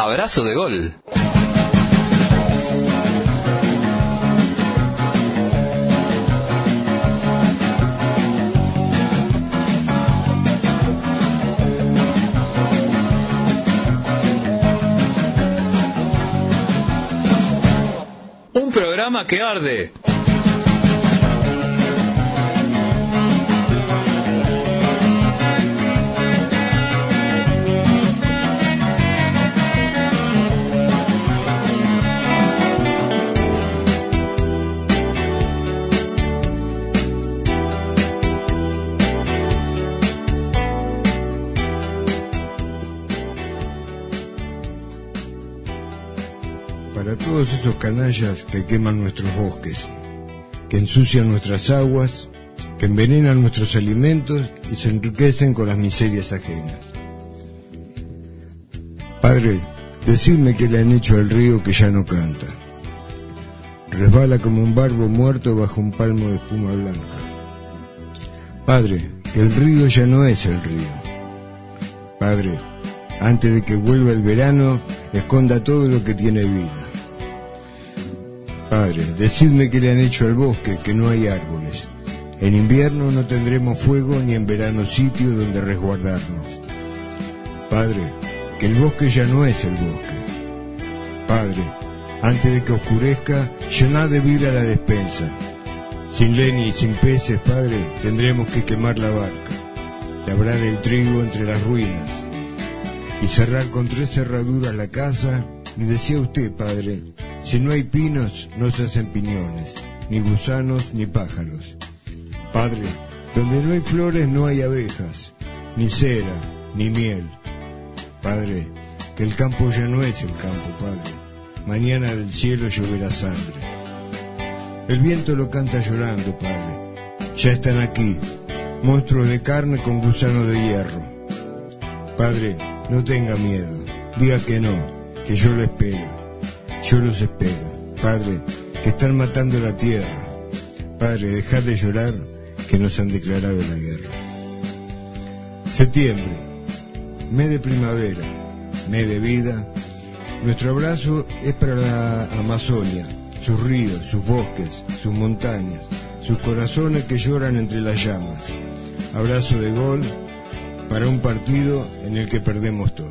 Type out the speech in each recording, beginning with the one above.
Abrazo de Gol. Un programa que arde. Para todos esos canallas que queman nuestros bosques, que ensucian nuestras aguas, que envenenan nuestros alimentos y se enriquecen con las miserias ajenas. Padre, decidme qué le han hecho al río que ya no canta. Resbala como un barbo muerto bajo un palmo de espuma blanca. Padre, el río ya no es el río. Padre, antes de que vuelva el verano, esconda todo lo que tiene vida. Padre, decidme qué le han hecho al bosque, que no hay árboles. En invierno no tendremos fuego ni en verano sitio donde resguardarnos. Padre, que el bosque ya no es el bosque. Padre, antes de que oscurezca, llenad de vida la despensa. Sin leña y sin peces, Padre, tendremos que quemar la barca, labrar el trigo entre las ruinas y cerrar con 3 cerraduras la casa. Y decía usted, Padre, si no hay pinos, no se hacen piñones, ni gusanos, ni pájaros. Padre, donde no hay flores, no hay abejas, ni cera, ni miel. Padre, que el campo ya no es el campo, Padre. Mañana del cielo lloverá sangre. El viento lo canta llorando, Padre. Ya están aquí, monstruos de carne con gusanos de hierro. Padre, no tenga miedo, diga que no, que yo lo espero. Yo los espero, Padre, que están matando la tierra. Padre, dejad de llorar, que nos han declarado la guerra. Septiembre, mes de primavera, mes de vida. Nuestro abrazo es para la Amazonia, sus ríos, sus bosques, sus montañas, sus corazones que lloran entre las llamas. Abrazo de Gol para un partido en el que perdemos todos.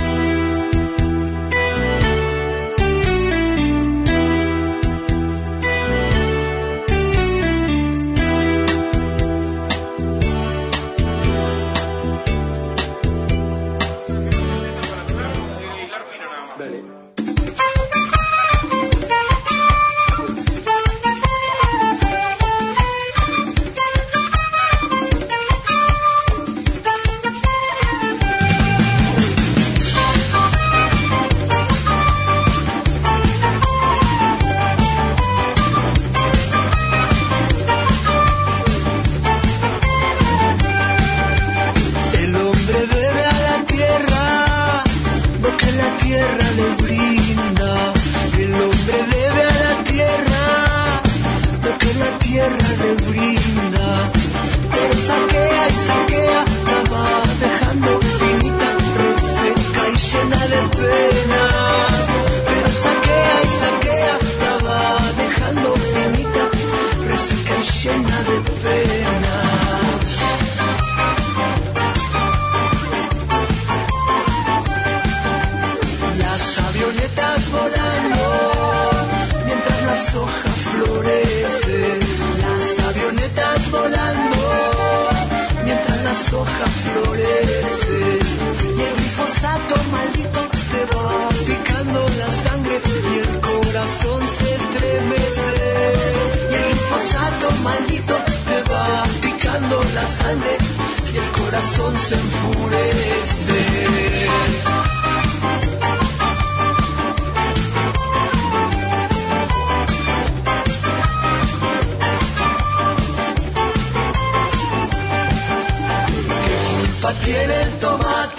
Tiene el tomate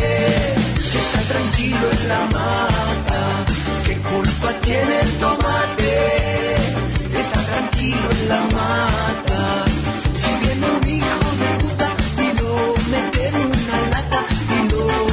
que está tranquilo en la mata. ¿Qué culpa tiene el tomate que está tranquilo en la mata? Si viene un hijo de puta y lo mete en una lata y lo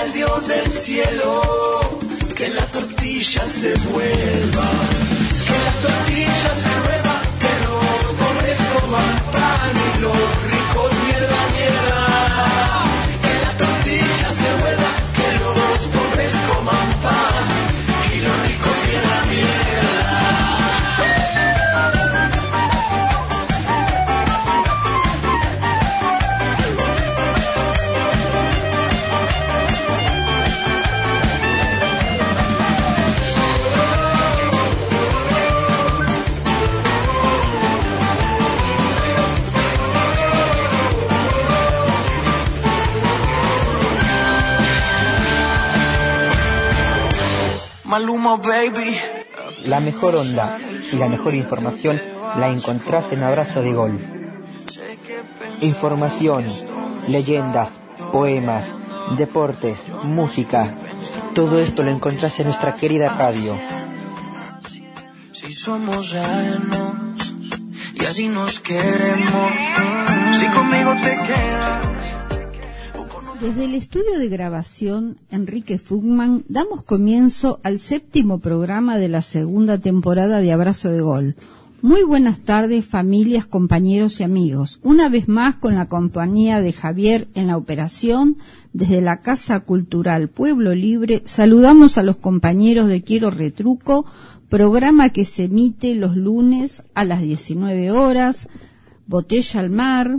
al Dios del cielo que la tortilla se vuelva, que la tortilla se vuelva, que los pobres coman pan y los ricos mierda, mierda. Que la tortilla se vuelva, que los pobres coman pan y los ricos mierda, mierda. Maluma, baby. La mejor onda y la mejor información la encontrás en Abrazo de Gol. Información, leyendas, poemas, deportes, música, todo esto lo encontrás en nuestra querida radio. Si somos ajenos y así nos queremos, si conmigo te quedas. Desde el estudio de grabación Enrique Fugman damos comienzo al 7º programa de la segunda temporada de Abrazo de Gol. Muy buenas tardes, familias, compañeros y amigos. Una vez más con la compañía de Javier en la operación, desde la Casa Cultural Pueblo Libre, saludamos a los compañeros de Quiero Retruco, programa que se emite los lunes a las 19 horas, Botella al Mar,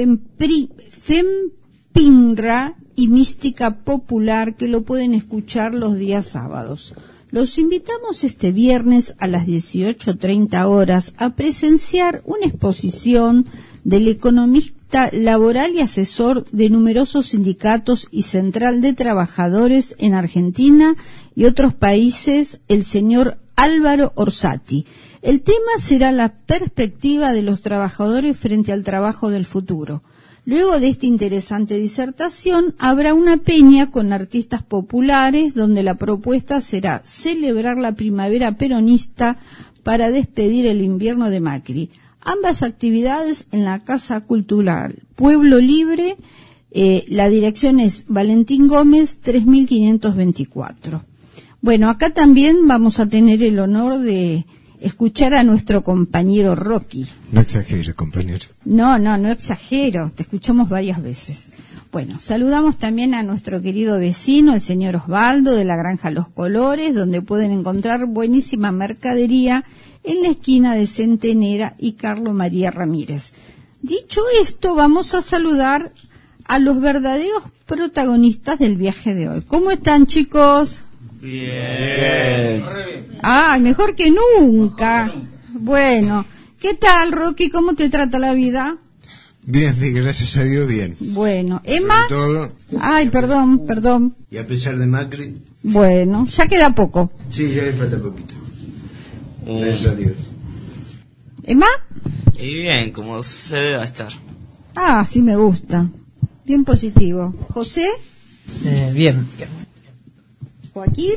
Pinra y Mística Popular, que lo pueden escuchar los días sábados. Los invitamos este viernes a las 18:30 horas a presenciar una exposición del economista laboral y asesor de numerosos sindicatos y central de trabajadores en Argentina y otros países, el señor Álvaro Orsatti. El tema será la perspectiva de los trabajadores frente al trabajo del futuro. Luego de esta interesante disertación, habrá una peña con artistas populares donde la propuesta será celebrar la primavera peronista para despedir el invierno de Macri. Ambas actividades en la Casa Cultural Pueblo Libre, la dirección es Valentín Gómez, 3524. Bueno, acá también vamos a tener el honor de escuchar a nuestro compañero Rocky. No exagere, compañero. No exagero, te escuchamos varias veces. Bueno, saludamos también a nuestro querido vecino, el señor Osvaldo, de la Granja Los Colores, donde pueden encontrar buenísima mercadería en la esquina de Centenera y Carlos María Ramírez. Dicho esto, vamos a saludar a los verdaderos protagonistas del viaje de hoy. ¿Cómo están, chicos? Bien. Ah, mejor que nunca. Bueno, ¿qué tal, Rocky? ¿Cómo te trata la vida? Bien, gracias a Dios, bien. Bueno, Emma. Todo. Ay, perdón. Y a pesar de Macri. Bueno, ya queda poco. Sí, ya le falta poquito. Gracias a Dios. ¿Emma? Y bien, como se debe estar. Ah, sí me gusta. Bien positivo. ¿José? Bien. ¿Joaquín?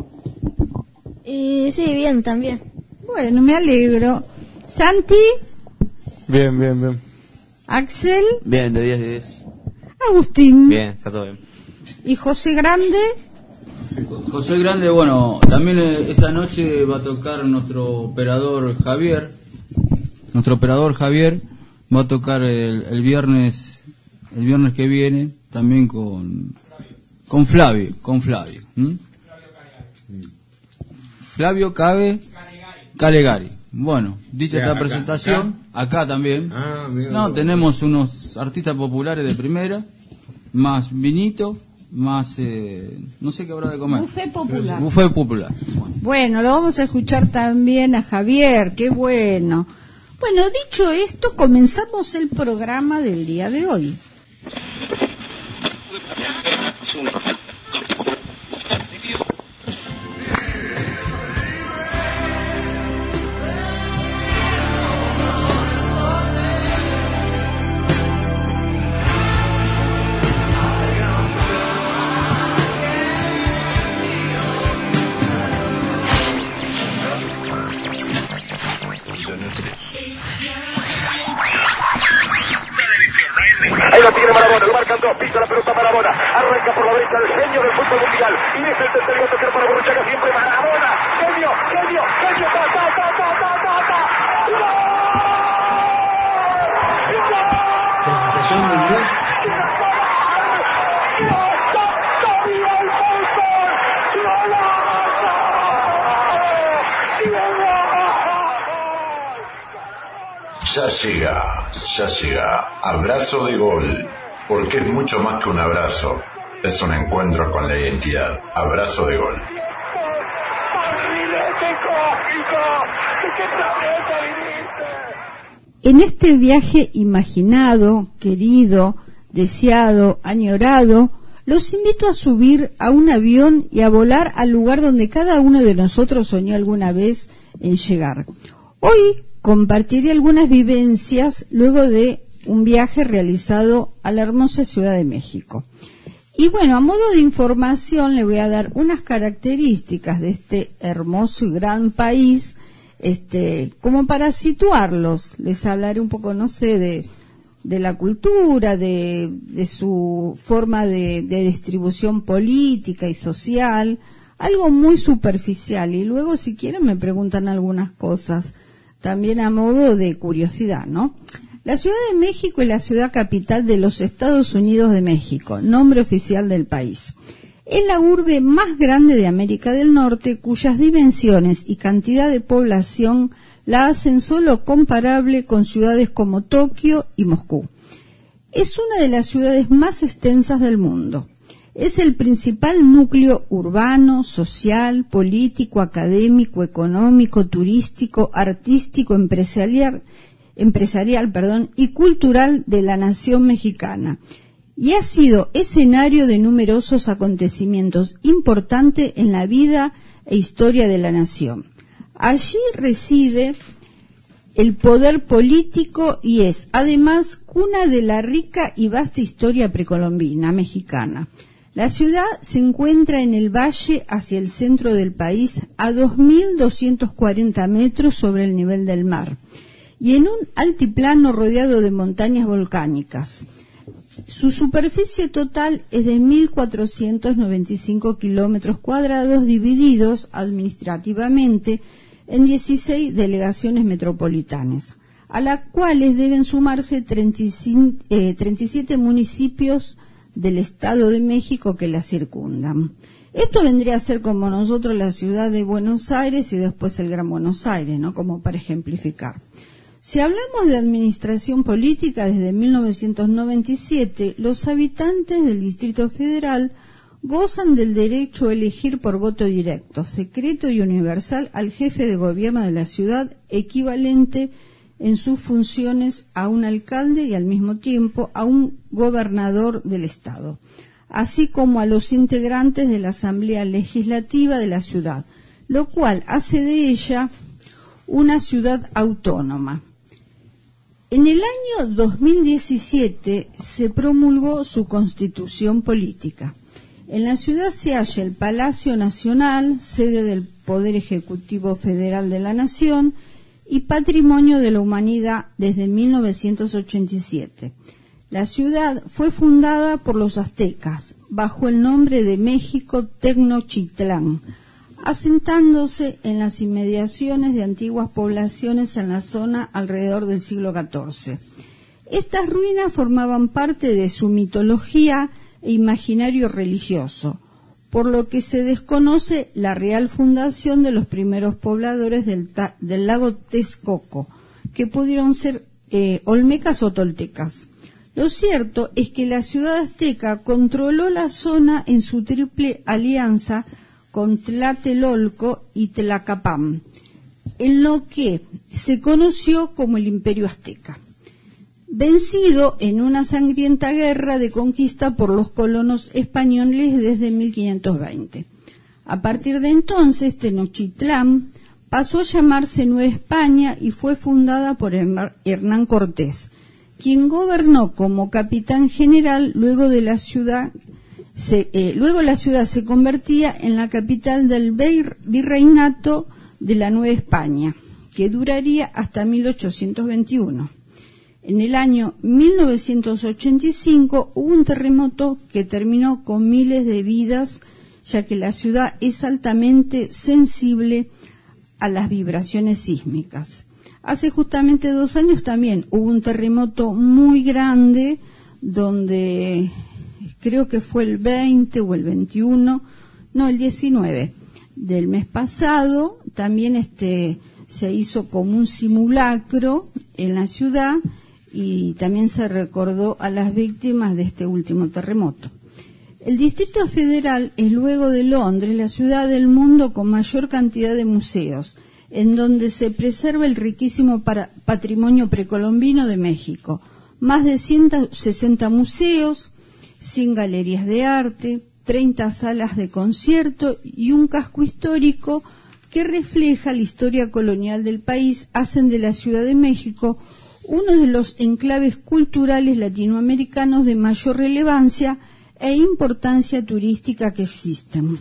Sí, bien, también. Bueno, me alegro. ¿Santi? Bien. ¿Axel? Bien, de 10 de 10. ¿Agustín? Bien, está todo bien. ¿Y José Grande? José Grande, bueno, también esta noche va a tocar nuestro operador Javier. Nuestro operador Javier va a tocar el viernes que viene, también con Flavio. Flavio Calegari. Bueno, dicha esta presentación, acá también. No, tenemos unos artistas populares de primera, más vinito, más no sé qué habrá de comer. Buffet popular. Bueno, lo vamos a escuchar también a Javier, qué bueno. Bueno, dicho esto, comenzamos el programa del día de hoy. Ahí la tiene Marabona, lo marcan dos, pisa la pelota Marabona, arranca por la es el genio del fútbol mundial. Y es el tercero a tocar para Borruchaga, siempre Maradona. Genio, genio, genio, ta, ta, ta, ta, ta, ta, ta. ¿Qué sensación de inglés? Ya llega, Abrazo de Gol, porque es mucho más que un abrazo, es un encuentro con la identidad. Abrazo de Gol. En este viaje imaginado, querido, deseado, añorado, los invito a subir a un avión y a volar al lugar donde cada uno de nosotros soñó alguna vez en llegar. Hoy compartiré algunas vivencias luego de un viaje realizado a la hermosa Ciudad de México. Y bueno, a modo de información le voy a dar unas características de este hermoso y gran país, como para situarlos. Les hablaré un poco, no sé, de la cultura, de su forma de distribución política y social, algo muy superficial. Y luego, si quieren, me preguntan algunas cosas, también a modo de curiosidad, ¿no? La Ciudad de México es la ciudad capital de los Estados Unidos de México, nombre oficial del país. Es la urbe más grande de América del Norte, cuyas dimensiones y cantidad de población la hacen solo comparable con ciudades como Tokio y Moscú. Es una de las ciudades más extensas del mundo. Es el principal núcleo urbano, social, político, académico, económico, turístico, artístico, empresarial, y cultural de la nación mexicana. Y ha sido escenario de numerosos acontecimientos importantes en la vida e historia de la nación. Allí reside el poder político y es, además, cuna de la rica y vasta historia precolombina mexicana. La ciudad se encuentra en el valle hacia el centro del país a 2.240 metros sobre el nivel del mar y en un altiplano rodeado de montañas volcánicas. Su superficie total es de 1.495 kilómetros cuadrados divididos administrativamente en 16 delegaciones metropolitanas, a las cuales deben sumarse 37 municipios del Estado de México que la circundan. Esto vendría a ser como nosotros la ciudad de Buenos Aires y después el Gran Buenos Aires, ¿no? Como para ejemplificar. Si hablamos de administración política, desde 1997, los habitantes del Distrito Federal gozan del derecho a elegir por voto directo, secreto y universal al jefe de gobierno de la ciudad, equivalente en sus funciones a un alcalde y al mismo tiempo a un gobernador del estado, así como a los integrantes de la Asamblea Legislativa de la ciudad, lo cual hace de ella una ciudad autónoma. En el año 2017 se promulgó su constitución política. En la ciudad se halla el Palacio Nacional, sede del Poder Ejecutivo Federal de la Nación y Patrimonio de la Humanidad desde 1987. La ciudad fue fundada por los aztecas bajo el nombre de México Tenochtitlán, asentándose en las inmediaciones de antiguas poblaciones en la zona alrededor del siglo XIV. Estas ruinas formaban parte de su mitología e imaginario religioso, por lo que se desconoce la real fundación de los primeros pobladores del lago Texcoco, que pudieron ser olmecas o toltecas. Lo cierto es que la ciudad azteca controló la zona en su triple alianza con Tlatelolco y Tlacopan, en lo que se conoció como el Imperio Azteca, vencido en una sangrienta guerra de conquista por los colonos españoles desde 1520. A partir de entonces, Tenochtitlán pasó a llamarse Nueva España y fue fundada por Hernán Cortés, quien gobernó como capitán general. Luego la ciudad se convertía en la capital del virreinato de la Nueva España, que duraría hasta 1821. En el año 1985 hubo un terremoto que terminó con miles de vidas, ya que la ciudad es altamente sensible a las vibraciones sísmicas. Hace justamente 2 años también hubo un terremoto muy grande, donde creo que fue el 20 o el 21, no, el 19 del mes pasado, también se hizo como un simulacro en la ciudad y también se recordó a las víctimas de este último terremoto. El Distrito Federal es, luego de Londres, la ciudad del mundo con mayor cantidad de museos, en donde se preserva el riquísimo patrimonio precolombino de México. Más de 160 museos, 100 galerías de arte, 30 salas de concierto y un casco histórico que refleja la historia colonial del país, hacen de la Ciudad de México uno de los enclaves culturales latinoamericanos de mayor relevancia e importancia turística que existen.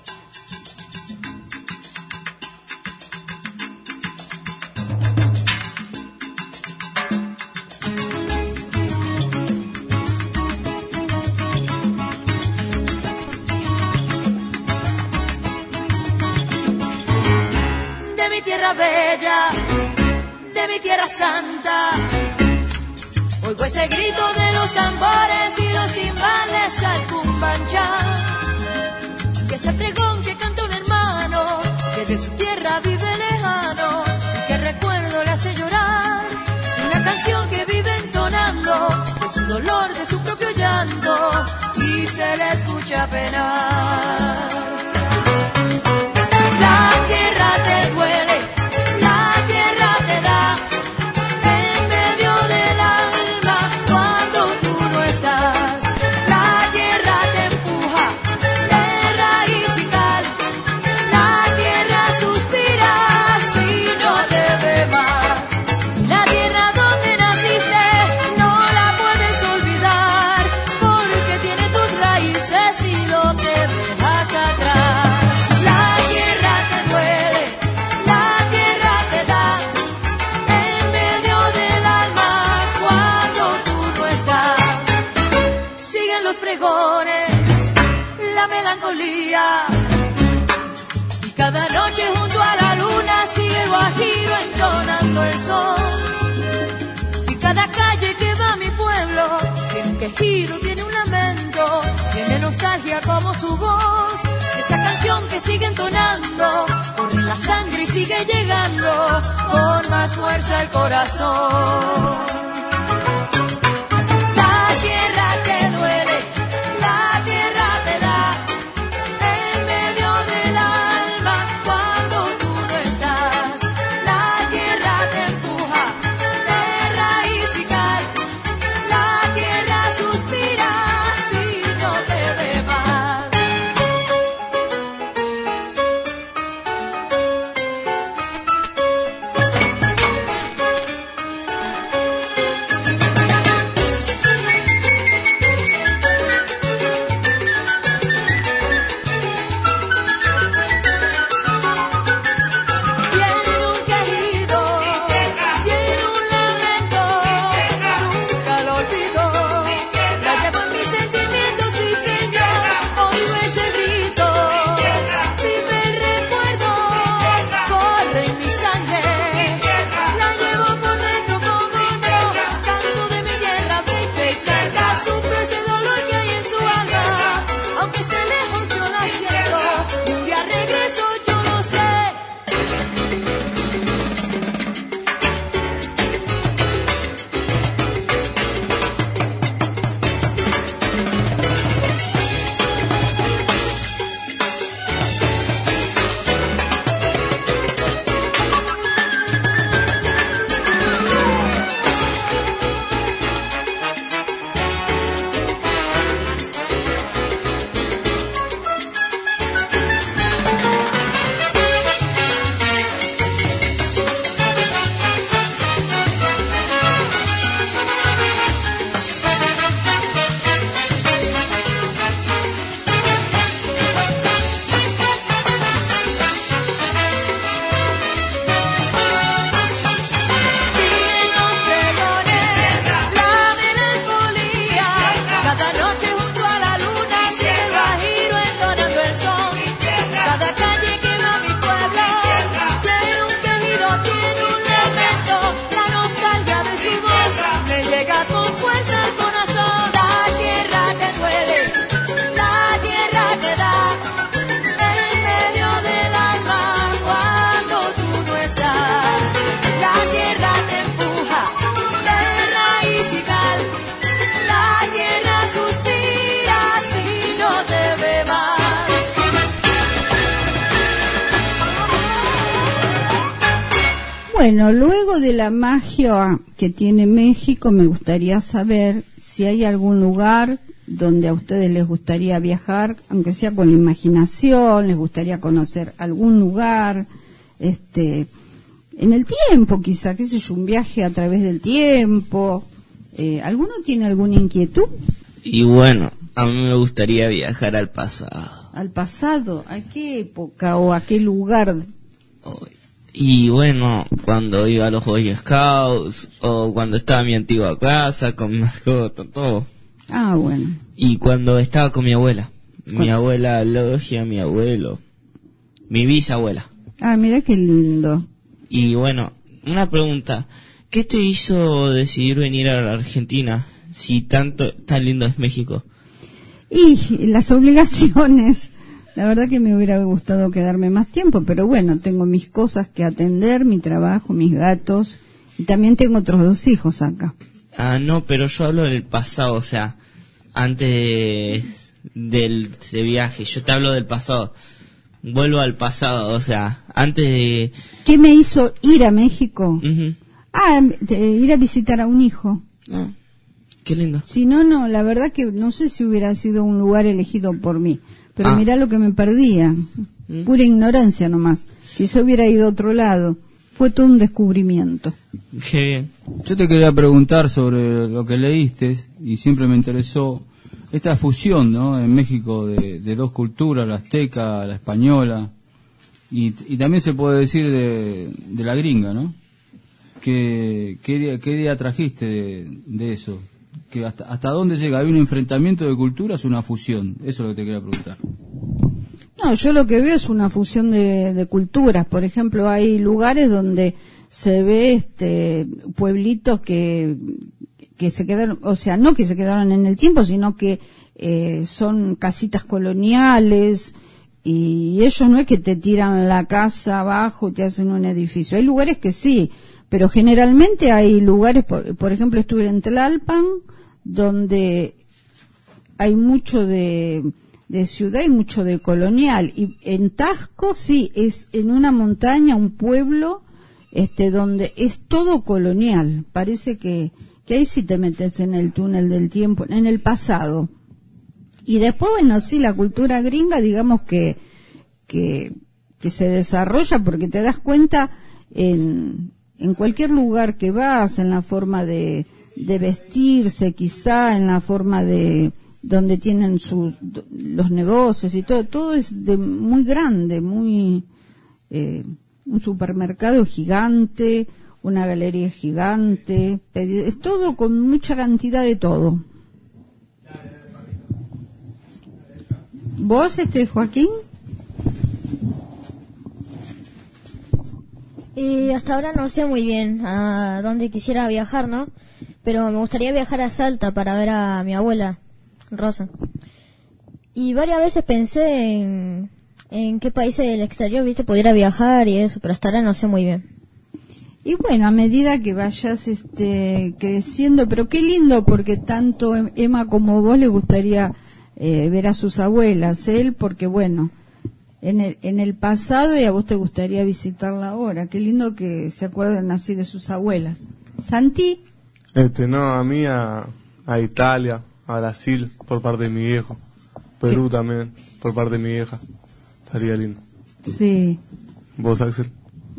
De mi tierra bella, de mi tierra santa, oigo ese grito de los tambores y los timbales al cumbanchá, que ese pregón que canta un hermano que de su tierra vive lejano y que recuerdo le hace llorar, una canción que vive entonando de su dolor, de su propio llanto y se le escucha penar. La tierra te duele, la tierra te da en medio del alma cuando tú no estás. La tierra te empuja de raíz y tal, la tierra suspira si no te ve más. La tierra donde naciste no la puedes olvidar, porque tiene tus raíces y lo que dejas atrás. La melancolía y cada noche junto a la luna sigue el guajiro entonando el sol y cada calle que va a mi pueblo tiene un quejido, tiene un lamento, tiene nostalgia como su voz, esa canción que sigue entonando corre la sangre y sigue llegando con más fuerza al corazón. Bueno, luego de la magia que tiene México, me gustaría saber si hay algún lugar donde a ustedes les gustaría viajar, aunque sea con la imaginación, les gustaría conocer algún lugar, en el tiempo quizá, qué sé yo, un viaje a través del tiempo. ¿Alguno tiene alguna inquietud? Y bueno, a mí me gustaría viajar al pasado. ¿Al pasado? ¿A qué época o a qué lugar? Y bueno, cuando iba a los Boy Scouts, o cuando estaba en mi antigua casa, con mi mascota, todo. Ah, bueno. Y cuando estaba con mi abuela. Mi abuela Logia, mi abuelo, mi bisabuela. Ah, mira qué lindo. Y bueno, una pregunta. ¿Qué te hizo decidir venir a la Argentina si tan lindo es México? Y las obligaciones. La verdad que me hubiera gustado quedarme más tiempo, pero bueno, tengo mis cosas que atender, mi trabajo, mis gatos, y también tengo otros 2 hijos acá. Ah, no, pero yo hablo del pasado, o sea, antes del viaje. Yo te hablo del pasado. Vuelvo al pasado, o sea, antes de... ¿Qué me hizo ir a México? Uh-huh. Ir a visitar a un hijo. Ah, qué lindo. Si no, la verdad que no sé si hubiera sido un lugar elegido por mí. Pero mirá lo que me perdía. Pura ignorancia nomás. Quizá hubiera ido a otro lado. Fue todo un descubrimiento. Qué bien. Yo te quería preguntar sobre lo que leíste y siempre me interesó esta fusión, ¿no? En México de 2 culturas, la azteca, la española y también se puede decir de la gringa, ¿no? ¿Qué día trajiste de eso? Que hasta dónde llega, ¿hay un enfrentamiento de culturas o una fusión? Eso es lo que te quería preguntar. No, yo lo que veo es una fusión de culturas. Por ejemplo, hay lugares donde se ve pueblitos que se quedaron, o sea, no que se quedaron en el tiempo, sino que son casitas coloniales y ellos no es que te tiran la casa abajo y te hacen un edificio. Hay lugares que sí, pero generalmente hay lugares, por ejemplo, estuve en Tlalpan, donde hay mucho de ciudad y mucho de colonial. Y en Taxco sí, es en una montaña, un pueblo, donde es todo colonial. Parece que ahí sí te metes en el túnel del tiempo, en el pasado. Y después, bueno, sí, la cultura gringa, digamos que se desarrolla porque te das cuenta en cualquier lugar que vas, en la forma de vestirse, quizá, en la forma de donde tienen los negocios y todo es muy grande, muy un supermercado gigante, una galería gigante, es todo con mucha cantidad de todo. ¿Vos, Joaquín? Hasta ahora no sé muy bien a dónde quisiera viajar, ¿no? Pero me gustaría viajar a Salta para ver a mi abuela, Rosa. Y varias veces pensé en qué países del exterior, pudiera viajar y eso, pero hasta ahora no sé muy bien. Y bueno, a medida que vayas creciendo, pero qué lindo, porque tanto Emma como vos le gustaría ver a sus abuelas, él porque bueno, en el pasado y a vos te gustaría visitarla ahora. Qué lindo que se acuerden así de sus abuelas. Santi. No, a mí a Italia, a Brasil por parte de mi viejo, Perú también por parte de mi vieja. Estaría lindo. Sí. ¿Vos, Axel?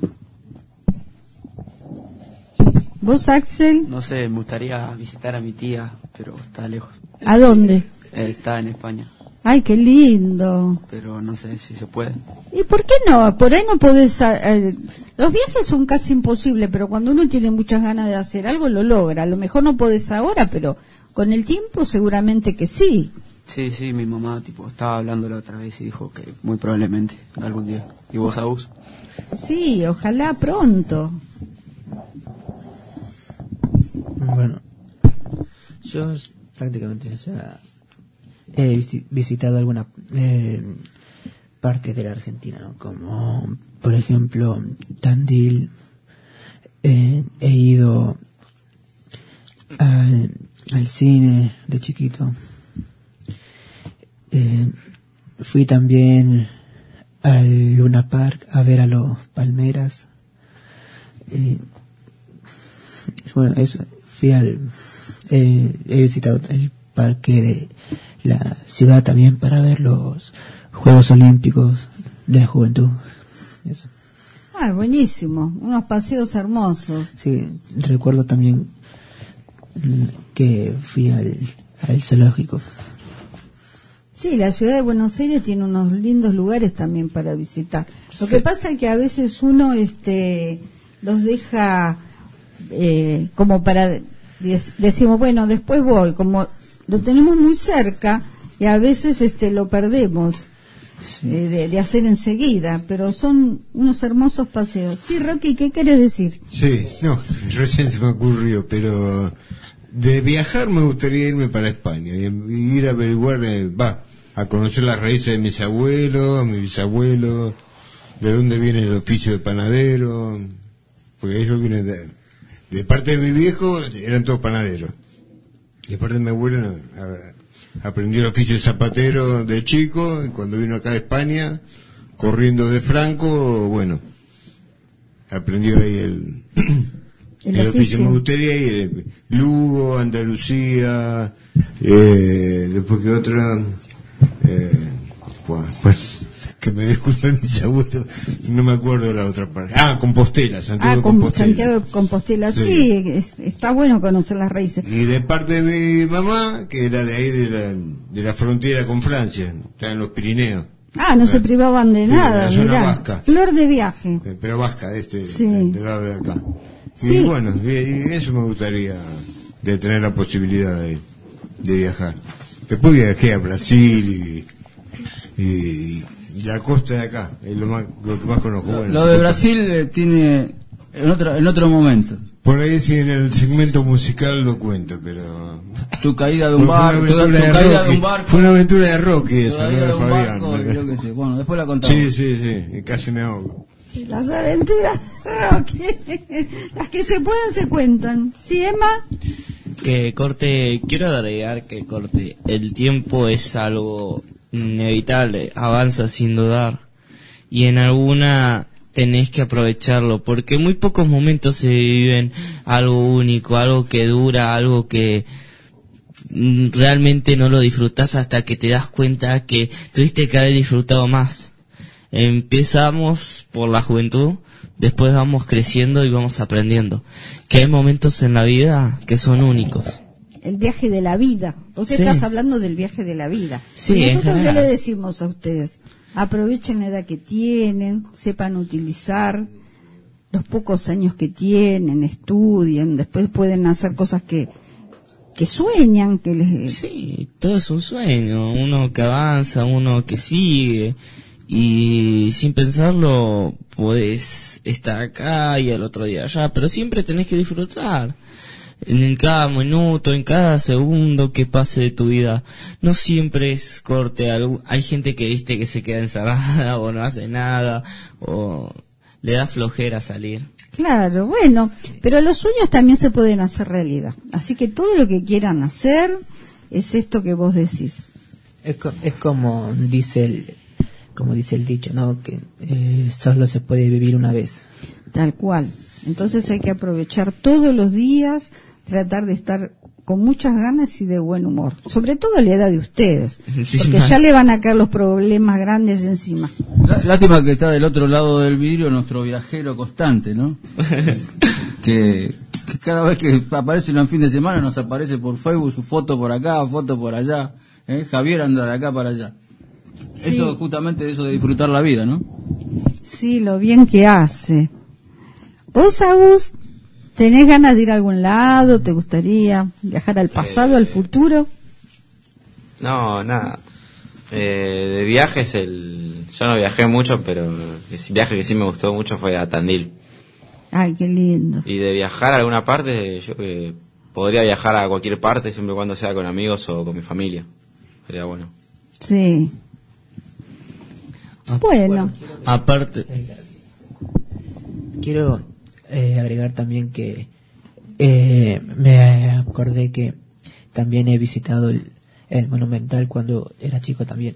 ¿Vos, Axel? No sé, me gustaría visitar a mi tía, pero está lejos. ¿A dónde? Está en España. Ay, qué lindo. Pero no sé si se puede. ¿Y por qué no? Por ahí no podés... los viajes son casi imposibles, pero cuando uno tiene muchas ganas de hacer algo, lo logra. A lo mejor no podés ahora, pero con el tiempo seguramente que sí. Sí, mi mamá estaba hablando la otra vez y dijo que muy probablemente algún día. ¿Y vos, Agus? Sí, ojalá pronto. Bueno, yo prácticamente he visitado alguna parte de la Argentina, ¿no? Como por ejemplo Tandil, he ido al cine de chiquito, fui también al Luna Park a ver a los palmeras, Bueno, he visitado el parque de la ciudad también para ver los Juegos Olímpicos de la Juventud. Eso. Buenísimo, unos paseos hermosos. Sí, recuerdo también que fui al zoológico. Sí, la ciudad de Buenos Aires tiene unos lindos lugares también para visitar. Lo que pasa es que a veces uno los deja como para decimos, bueno, después voy, como lo tenemos muy cerca y a veces lo perdemos. Sí. De hacer enseguida, pero son unos hermosos paseos. Sí, Rocky, ¿qué querés decir? Sí, no, recién se me ocurrió, pero de viajar me gustaría irme para España y ir a averiguar, a conocer las raíces de mis abuelos, mis bisabuelos, de dónde viene el oficio de panadero, porque ellos vienen de parte de mi viejo, eran todos panaderos, y de parte de mi abuelo aprendió el oficio de zapatero de chico, y cuando vino acá a España, corriendo de Franco, bueno, aprendió ahí el oficio. Me gustaría ir Lugo, Andalucía, después que otra, que me disculpen mis abuelos, no me acuerdo de la otra parte. Compostela, Santiago de Compostela. Santiago de Compostela, sí, está bueno conocer las raíces. Y de parte de mi mamá, que era de ahí de la frontera con Francia, está en los Pirineos. No se privaban de nada, la zona vasca. Flor de viaje. Pero vasca, sí. del lado de acá. Sí. Y bueno, y eso me gustaría, de tener la posibilidad de viajar. Después viajé a Brasil y la costa de acá es lo que más conozco. Bueno, lo de Brasil tiene en otro momento. Por ahí sí, en el segmento musical lo cuento, pero tu caída de un barco, fue una aventura de Rocky esa, no de Fabián. Creo que sí. Bueno, después la contamos. Sí, casi me ahogo. Sí, las aventuras de Rocky, las que se pueden se cuentan. ¿Sí, Emma? Quiero agregar que el tiempo es algo inevitable, avanza sin dudar, y en alguna tenés que aprovecharlo, porque en muy pocos momentos se viven algo único, algo que dura, algo que realmente no lo disfrutás hasta que te das cuenta que tuviste que haber disfrutado más. Empezamos por la juventud, después vamos creciendo y vamos aprendiendo, que hay momentos en la vida que son únicos. El viaje de la vida. Entonces estás hablando del viaje de la vida. Sí, y nosotros ¿qué le decimos a ustedes? Aprovechen la edad que tienen, sepan utilizar los pocos años que tienen, estudien, después pueden hacer cosas que sueñan, que les... Sí, todo es un sueño, uno que avanza, uno que sigue, y sin pensarlo podés estar acá y al otro día allá, pero siempre tenés que disfrutar. En cada minuto, en cada segundo que pase de tu vida. No siempre es corte. Hay gente que viste que se queda encerrada o no hace nada o le da flojera salir. Claro, bueno, pero los sueños también se pueden hacer realidad. Así que todo lo que quieran hacer es esto que vos decís. Es como dice el dicho, ¿no? Que solo se puede vivir una vez. Tal cual. Entonces hay que aprovechar todos los días, tratar de estar con muchas ganas y de buen humor, sobre todo a la edad de ustedes, porque ya le van a caer los problemas grandes encima. Lástima que está del otro lado del vidrio nuestro viajero constante, ¿no? que cada vez que aparece un fin de semana nos aparece por Facebook su foto por acá, foto por allá, Javier anda de acá para allá. Sí. Eso justamente eso de disfrutar la vida, ¿no? Sí, lo bien que hace. ¿Vos, Agus, tenés ganas de ir a algún lado? ¿Te gustaría viajar al pasado, al futuro? No, nada. De viajes, yo no viajé mucho, pero el viaje que sí me gustó mucho fue a Tandil. Ay, qué lindo. Y de viajar a alguna parte, yo podría viajar a cualquier parte, siempre y cuando sea con amigos o con mi familia. Sería bueno. Sí. Bueno. Aparte... Quiero agregar también que me acordé que también he visitado el Monumental cuando era chico también.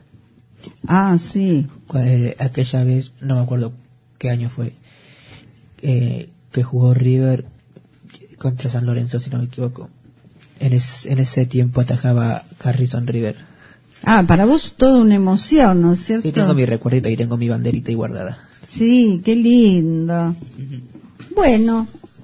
Ah, sí. Aquella vez, no me acuerdo qué año fue, que jugó River contra San Lorenzo, si no me equivoco. En ese tiempo atajaba Harrison River. Ah, para vos toda una emoción, ¿no es cierto? Sí, tengo mi recuerdito y tengo mi banderita ahí guardada. Sí, qué lindo. Bueno.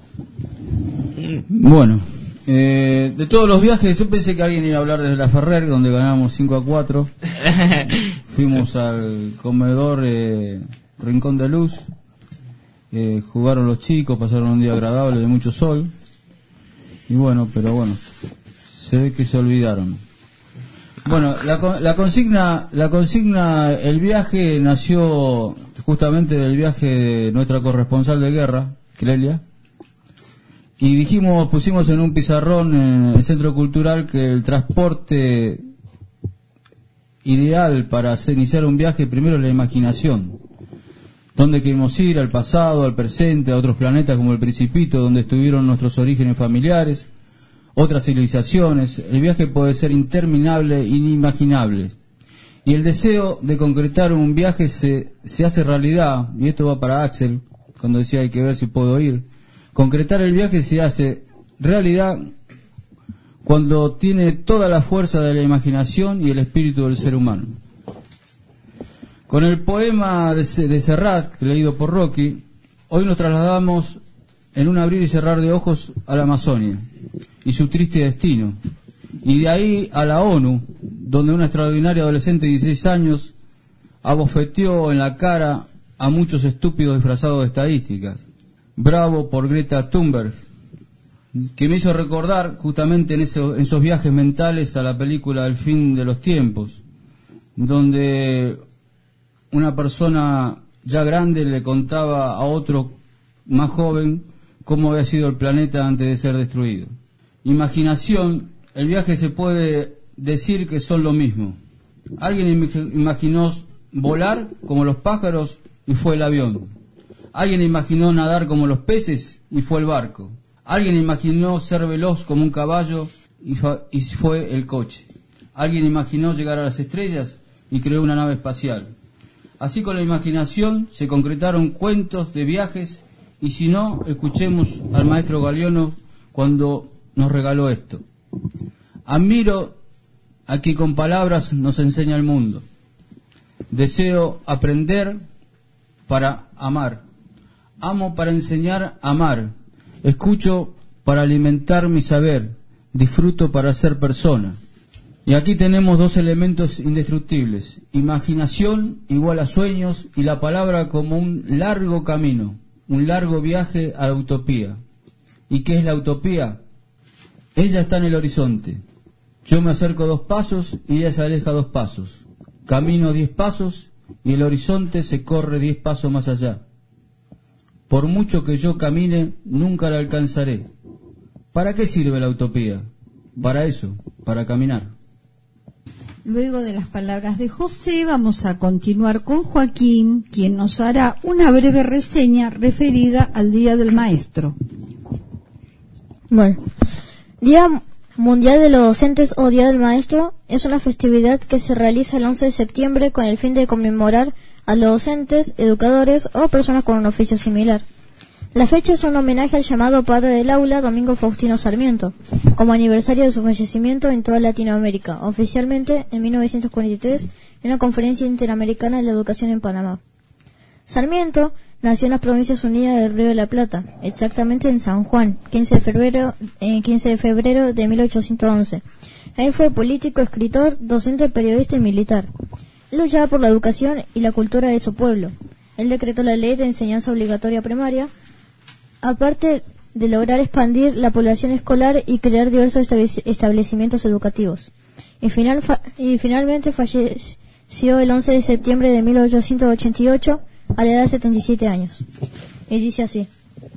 Bueno, de todos los viajes, yo pensé que alguien iba a hablar desde la Ferrer, donde ganamos 5-4. Fuimos al comedor Rincón de Luz. Jugaron los chicos, pasaron un día agradable de mucho sol. Y bueno, pero bueno, se ve que se olvidaron. Bueno, la consigna, el viaje nació justamente del viaje de nuestra corresponsal de guerra, Clelia, y pusimos en un pizarrón en el Centro Cultural que el transporte ideal para iniciar un viaje primero es la imaginación. ¿Dónde queremos ir? Al pasado, al presente, a otros planetas como el Principito, donde estuvieron nuestros orígenes familiares, otras civilizaciones. El viaje puede ser interminable, inimaginable. Y el deseo de concretar un viaje se hace realidad, y esto va para Axel, cuando decía hay que ver si puedo ir. Concretar el viaje se hace realidad cuando tiene toda la fuerza de la imaginación y el espíritu del ser humano. Con el poema de Serrat, leído por Rocky, hoy nos trasladamos en un abrir y cerrar de ojos a la Amazonia y su triste destino, y de ahí a la ONU, donde una extraordinaria adolescente de 16 años abofeteó en la cara a muchos estúpidos disfrazados de estadísticas. Bravo por Greta Thunberg, que me hizo recordar justamente en esos viajes mentales a la película El fin de los tiempos, donde una persona ya grande le contaba a otro más joven cómo había sido el planeta antes de ser destruido. Imaginación, el viaje se puede decir que son lo mismo. Alguien imaginó volar como los pájaros y fue el avión. Alguien imaginó nadar como los peces y fue el barco. Alguien imaginó ser veloz como un caballo y fue el coche. Alguien imaginó llegar a las estrellas y creó una nave espacial. Así con la imaginación se concretaron cuentos de viajes, y si no, escuchemos al maestro Galeano cuando nos regaló esto. Admiro a quien con palabras nos enseña el mundo. Deseo aprender para amar. Amo para enseñar a amar. Escucho para alimentar mi saber. Disfruto para ser persona. Y aquí tenemos dos elementos indestructibles: imaginación igual a sueños, y la palabra como un largo camino, un largo viaje a la utopía. ¿Y qué es la utopía? Ella está en el horizonte. Yo me acerco 2 pasos y ella se aleja 2 pasos. Camino 10 pasos y el horizonte se corre 10 pasos más allá. Por mucho que yo camine, nunca la alcanzaré. ¿Para qué sirve la utopía? Para eso, para caminar. Luego de las palabras de José, vamos a continuar con Joaquín, quien nos hará una breve reseña referida al Día del Maestro. Bueno, Día Mundial de los Docentes o Día del Maestro es una festividad que se realiza el 11 de septiembre con el fin de conmemorar a los docentes, educadores o personas con un oficio similar. La fecha es un homenaje al llamado padre del aula, Domingo Faustino Sarmiento, como aniversario de su fallecimiento en toda Latinoamérica, oficialmente en 1943 en una conferencia interamericana de la educación en Panamá. Sarmiento nació en las Provincias Unidas del Río de la Plata, exactamente en San Juan, 15 de febrero de 1811. Ahí fue político, escritor, docente, periodista y militar. Él luchaba por la educación y la cultura de su pueblo. Él decretó la ley de enseñanza obligatoria primaria, aparte de lograr expandir la población escolar y crear diversos establecimientos educativos. Y finalmente falleció el 11 de septiembre de 1888 a la edad de 77 años. Y dice así: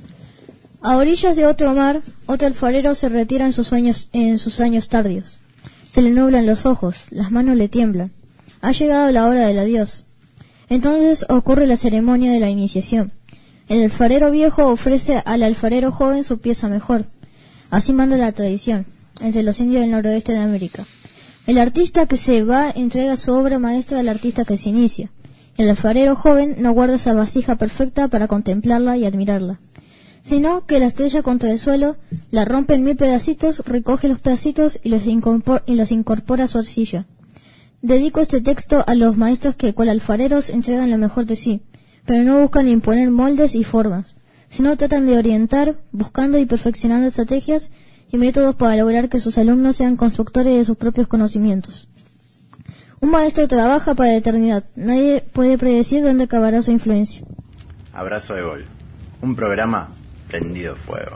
a orillas de otro mar, otro alfarero se retira en sus años tardíos. Se le nublan los ojos, las manos le tiemblan. Ha llegado la hora del adiós. Entonces ocurre la ceremonia de la iniciación. El alfarero viejo ofrece al alfarero joven su pieza mejor. Así manda la tradición entre los indios del noroeste de América. El artista que se va entrega su obra maestra al artista que se inicia. El alfarero joven no guarda esa vasija perfecta para contemplarla y admirarla. sino que la estrella contra el suelo, la rompe en 1000 pedacitos, recoge los pedacitos y los incorpora a su arcilla. Dedico este texto a los maestros que, cual alfareros, entregan lo mejor de sí, pero no buscan imponer moldes y formas, sino tratan de orientar, buscando y perfeccionando estrategias y métodos para lograr que sus alumnos sean constructores de sus propios conocimientos. Un maestro trabaja para la eternidad. Nadie puede predecir dónde acabará su influencia. Abrazo de Gol. Un programa prendido fuego.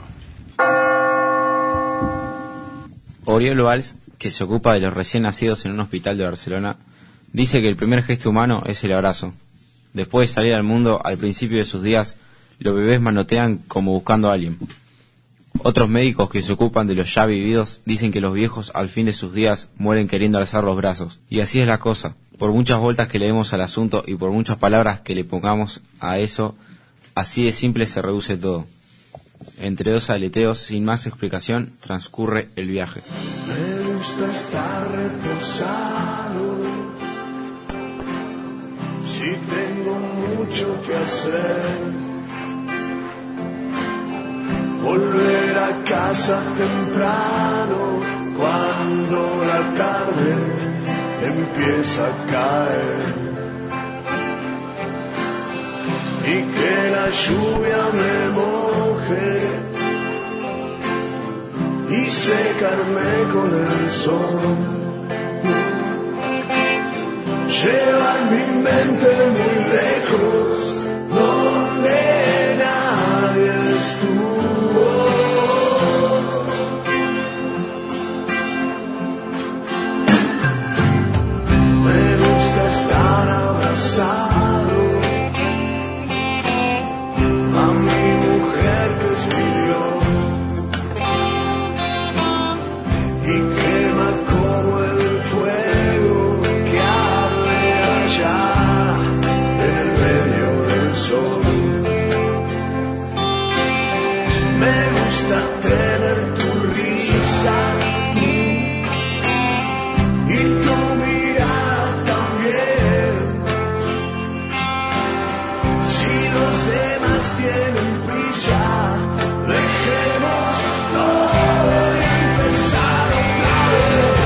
Oriol Valls, que se ocupa de los recién nacidos en un hospital de Barcelona, dice que el primer gesto humano es el abrazo. Después de salir al mundo, al principio de sus días, los bebés manotean como buscando a alguien. Otros médicos que se ocupan de los ya vividos dicen que los viejos al fin de sus días mueren queriendo alzar los brazos. Y así es la cosa. Por muchas vueltas que le demos al asunto y por muchas palabras que le pongamos a eso, así de simple se reduce todo. Entre dos aleteos, sin más explicación, transcurre el viaje. Me gusta estar reposado, si tengo mucho que hacer. Volver a casa temprano cuando la tarde empieza a caer. Y que la lluvia me moje y secarme con el sol. Llevar mi mente muy lejos, donde nadie estuvo. Me gusta estar abrazado a mi mujer que es mi Dios y quema como el fuego que arde allá en medio del sol. Me gusta tener tu risa y tu mirada también. Si los demás tienen prisa, dejemos todo y empezar otra vez.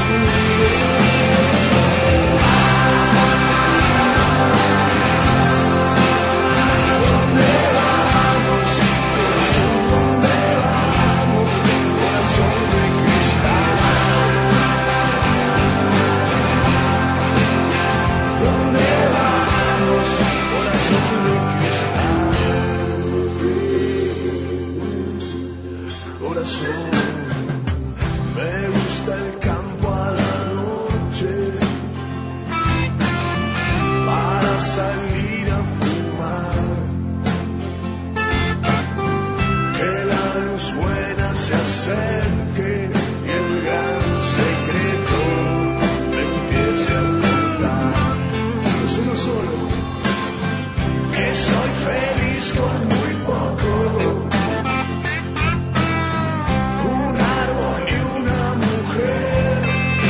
¿Dónde vamos? Corazón, ¿dónde vamos? Corazón de cristal. ¿Dónde vamos? Corazón de cristal. Corazón, me gusta el campo a la noche para salir a fumar. Que la luz buena se acerque y el gran secreto me empiece a contar. Es uno solo, que soy feliz con muy poco. Un árbol y una mujer,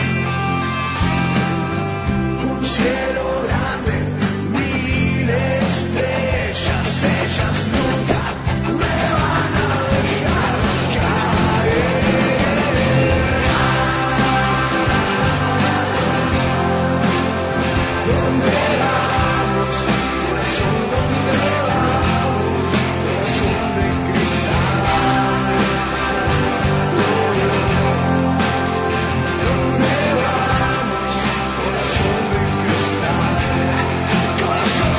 un cielo grande, 1000 estrellas, ellas nunca me van a dejar caer. ¿Dónde vamos? Corazón, ¿dónde vamos? Corazón de cristal. ¿Dónde vamos? Corazón de cristal. Corazón.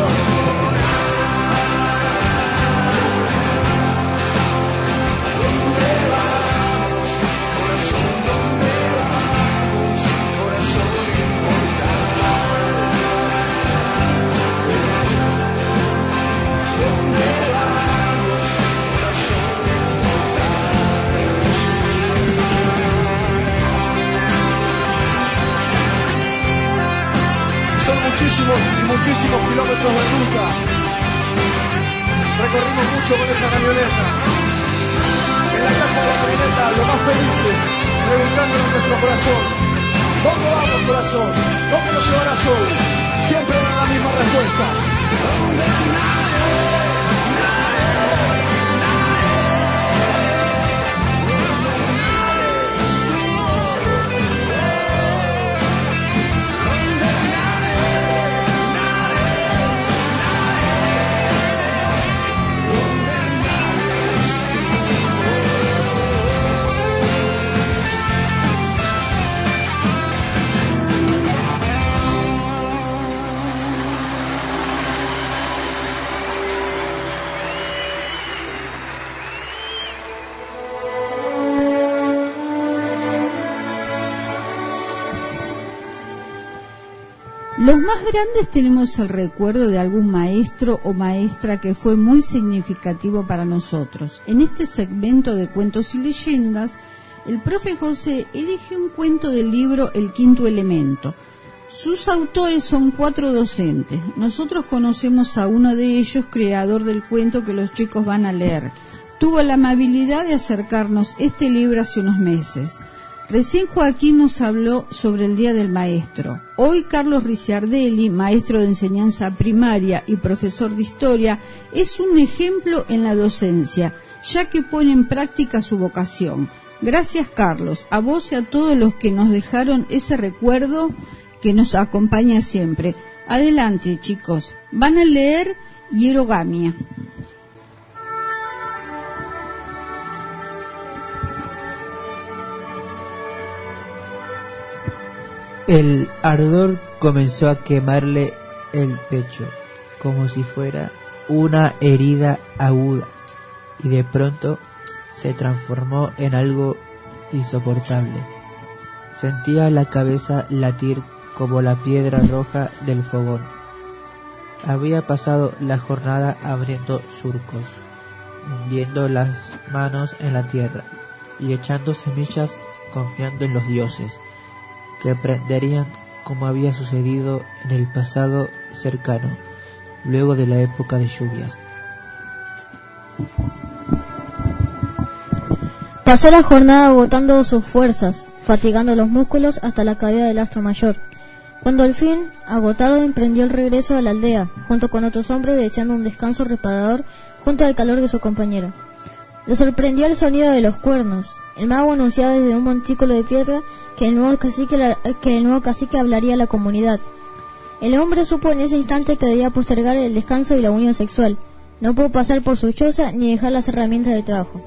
¿Dónde vamos? Corazón, ¿dónde vamos? Corazón inmortal. ¿Dónde vamos? Corazón inmortal. Son muchísimos y muchísimos kilómetros de ruta. Recorrimos mucho con esa camioneta. En la caja de la camioneta, lo más felices, preguntándonos en nuestro corazón: ¿dónde vamos, corazón? ¿Dónde nos llevarás hoy? Siempre era la misma respuesta. ¿Dónde nadie Los más grandes tenemos el recuerdo de algún maestro o maestra que fue muy significativo para nosotros. En este segmento de cuentos y leyendas, el profe José elige un cuento del libro El Quinto Elemento. Sus autores son 4 docentes. Nosotros conocemos a uno de ellos, creador del cuento que los chicos van a leer. Tuvo la amabilidad de acercarnos este libro hace unos meses. Recién Joaquín nos habló sobre el Día del Maestro. Hoy Carlos Ricciardelli, maestro de enseñanza primaria y profesor de historia, es un ejemplo en la docencia, ya que pone en práctica su vocación. Gracias, Carlos, a vos y a todos los que nos dejaron ese recuerdo que nos acompaña siempre. Adelante, chicos. Van a leer Hierogamia. El ardor comenzó a quemarle el pecho, como si fuera una herida aguda, y de pronto se transformó en algo insoportable. Sentía la cabeza latir como la piedra roja del fogón. Había pasado la jornada abriendo surcos, hundiendo las manos en la tierra y echando semillas confiando en los dioses, que aprenderían como había sucedido en el pasado cercano, luego de la época de lluvias. Pasó la jornada agotando sus fuerzas, fatigando los músculos hasta la caída del astro mayor, cuando al fin, agotado, emprendió el regreso a la aldea, junto con otros hombres deseando un descanso reparador junto al calor de su compañero. Lo sorprendió el sonido de los cuernos. El mago anunciaba desde un montículo de piedra que el nuevo cacique hablaría a la comunidad. El hombre supo en ese instante que debía postergar el descanso y la unión sexual. No pudo pasar por su choza ni dejar las herramientas de trabajo.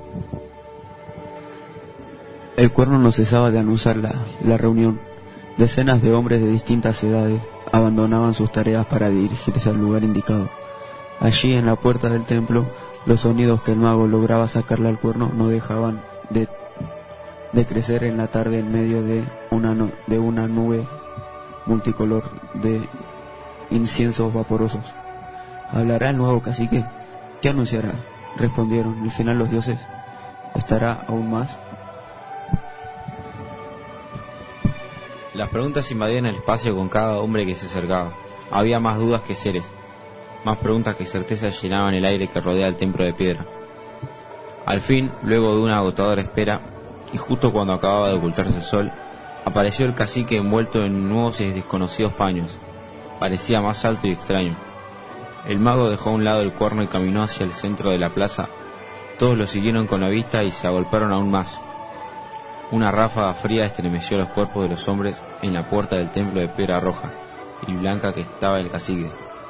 El cuerno no cesaba de anunciar la reunión. Decenas de hombres de distintas edades abandonaban sus tareas para dirigirse al lugar indicado. Allí, en la puerta del templo, los sonidos que el mago lograba sacarle al cuerno no dejaban de crecer en la tarde en medio de una nube multicolor de inciensos vaporosos. ¿Hablará el nuevo cacique? ¿Qué anunciará? Respondieron. Al final los dioses. ¿Estará aún más? Las preguntas invadían el espacio con cada hombre que se acercaba. Había más dudas que seres. Más preguntas que certezas llenaban el aire que rodea el templo de piedra. Al fin, luego de una agotadora espera, y justo cuando acababa de ocultarse el sol, apareció el cacique envuelto en nuevos y desconocidos paños. Parecía más alto y extraño. El mago dejó a un lado el cuerno y caminó hacia el centro de la plaza. Todos lo siguieron con la vista y se agolparon aún más. Una ráfaga fría estremeció los cuerpos de los hombres en la puerta del templo de piedra roja y blanca que estaba el cacique,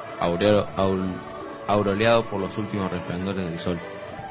aureoleado por los últimos resplandores del sol.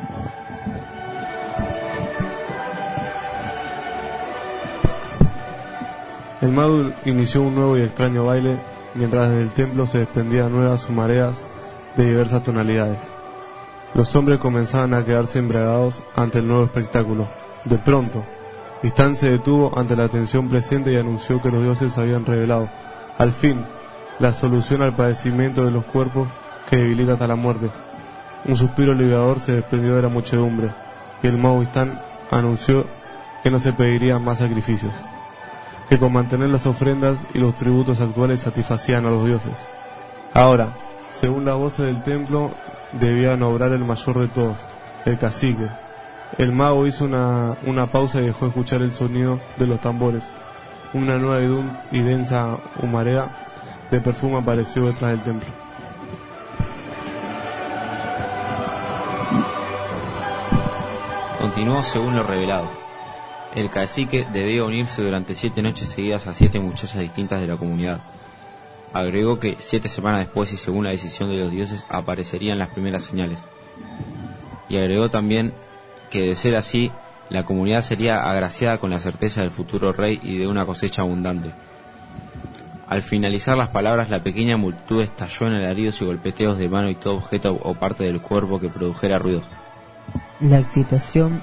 El mago inició un nuevo y extraño baile, mientras desde el templo se desprendían nuevas humaredas de diversas tonalidades. Los hombres comenzaban a quedarse embriagados ante el nuevo espectáculo. De pronto, Tristán se detuvo ante la tensión presente y anunció que los dioses habían revelado, al fin, la solución al padecimiento de los cuerpos que debilita hasta la muerte. Un suspiro liberador se desprendió de la muchedumbre, y el mago Tristán anunció que no se pedirían más sacrificios, que con mantener las ofrendas y los tributos actuales satisfacían a los dioses. Ahora, según las voces del templo, debían obrar el mayor de todos, el cacique. El mago hizo una pausa y dejó escuchar el sonido de los tambores. Una nueva y densa humareda de perfume apareció detrás del templo. Continuó según lo revelado. El cacique debía unirse durante 7 noches seguidas a 7 muchachas distintas de la comunidad. Agregó que 7 semanas después y según la decisión de los dioses aparecerían las primeras señales. Y agregó también que de ser así, la comunidad sería agraciada con la certeza del futuro rey y de una cosecha abundante. Al finalizar las palabras, la pequeña multitud estalló en alaridos y golpeteos de mano y todo objeto o parte del cuerpo que produjera ruidos. La excitación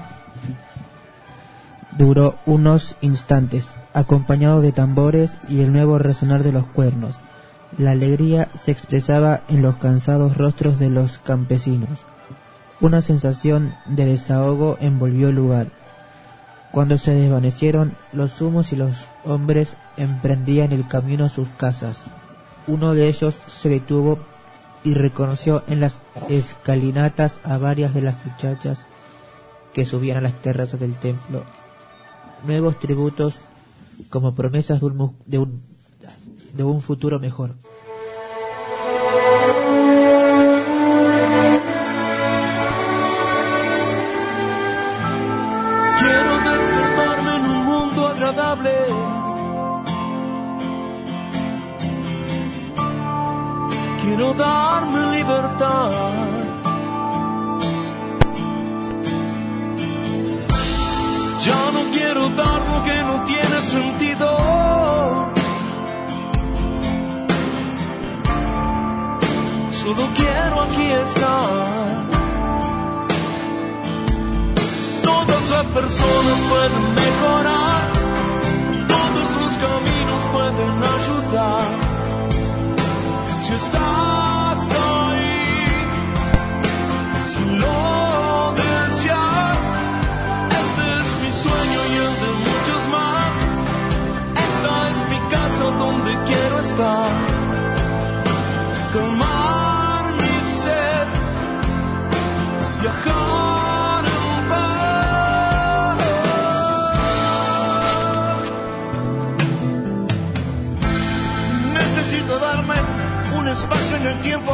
duró unos instantes, acompañado de tambores y el nuevo resonar de los cuernos. La alegría se expresaba en los cansados rostros de los campesinos. Una sensación de desahogo envolvió el lugar. Cuando se desvanecieron los humos y los hombres emprendían el camino a sus casas, uno de ellos se detuvo y reconoció en las escalinatas a varias de las muchachas que subían a las terrazas del templo. Nuevos tributos como promesas de un futuro mejor. Quiero despertarme en un mundo agradable. Quiero darme libertad. Ya no quiero dar lo que no tiene sentido. Solo quiero aquí estar. Todas las personas pueden mejorar. Todos los caminos pueden ayudar. Si estás ahí, si lo deseas, este es mi sueño y el de muchos más. Esta es mi casa donde quiero estar. Calmar mi sed, viajar en paz. Necesito darme un espacio en el tiempo.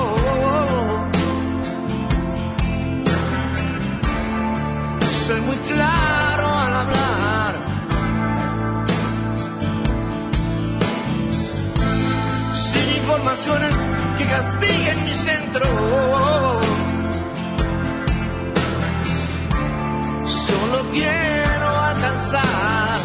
Soy muy claro al hablar. Sin informaciones que castiguen mi centro. Solo quiero alcanzar.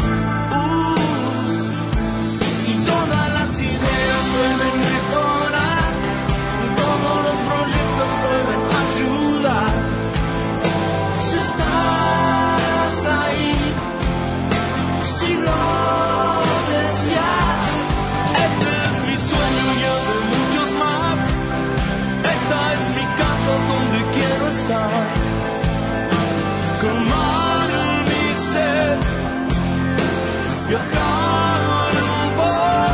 Y todas las ideas pueden mejorar. Todos los proyectos pueden ayudar. Si estás ahí, si lo deseas, este es mi sueño y el de muchos más. Esta es mi casa donde quiero estar. Calmar mi sed, viajar en paz.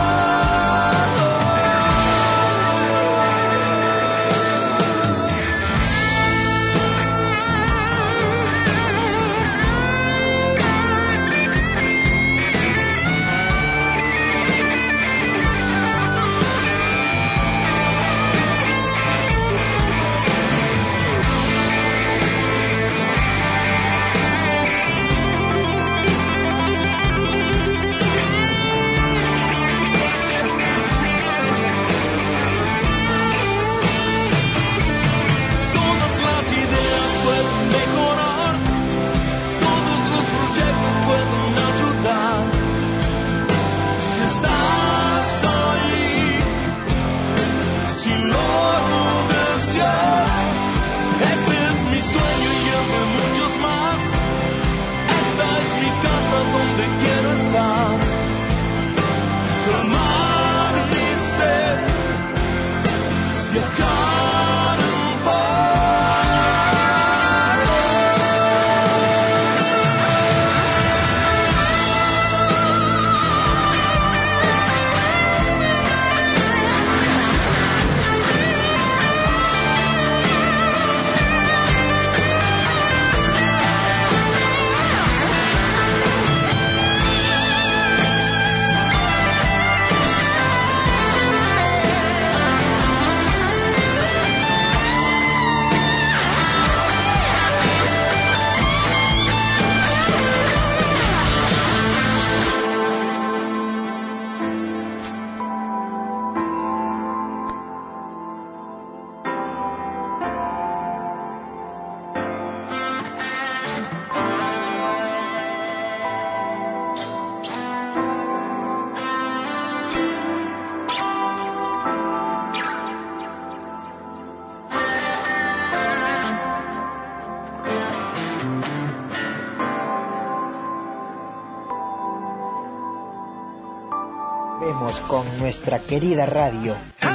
seguimos con nuestra querida radio.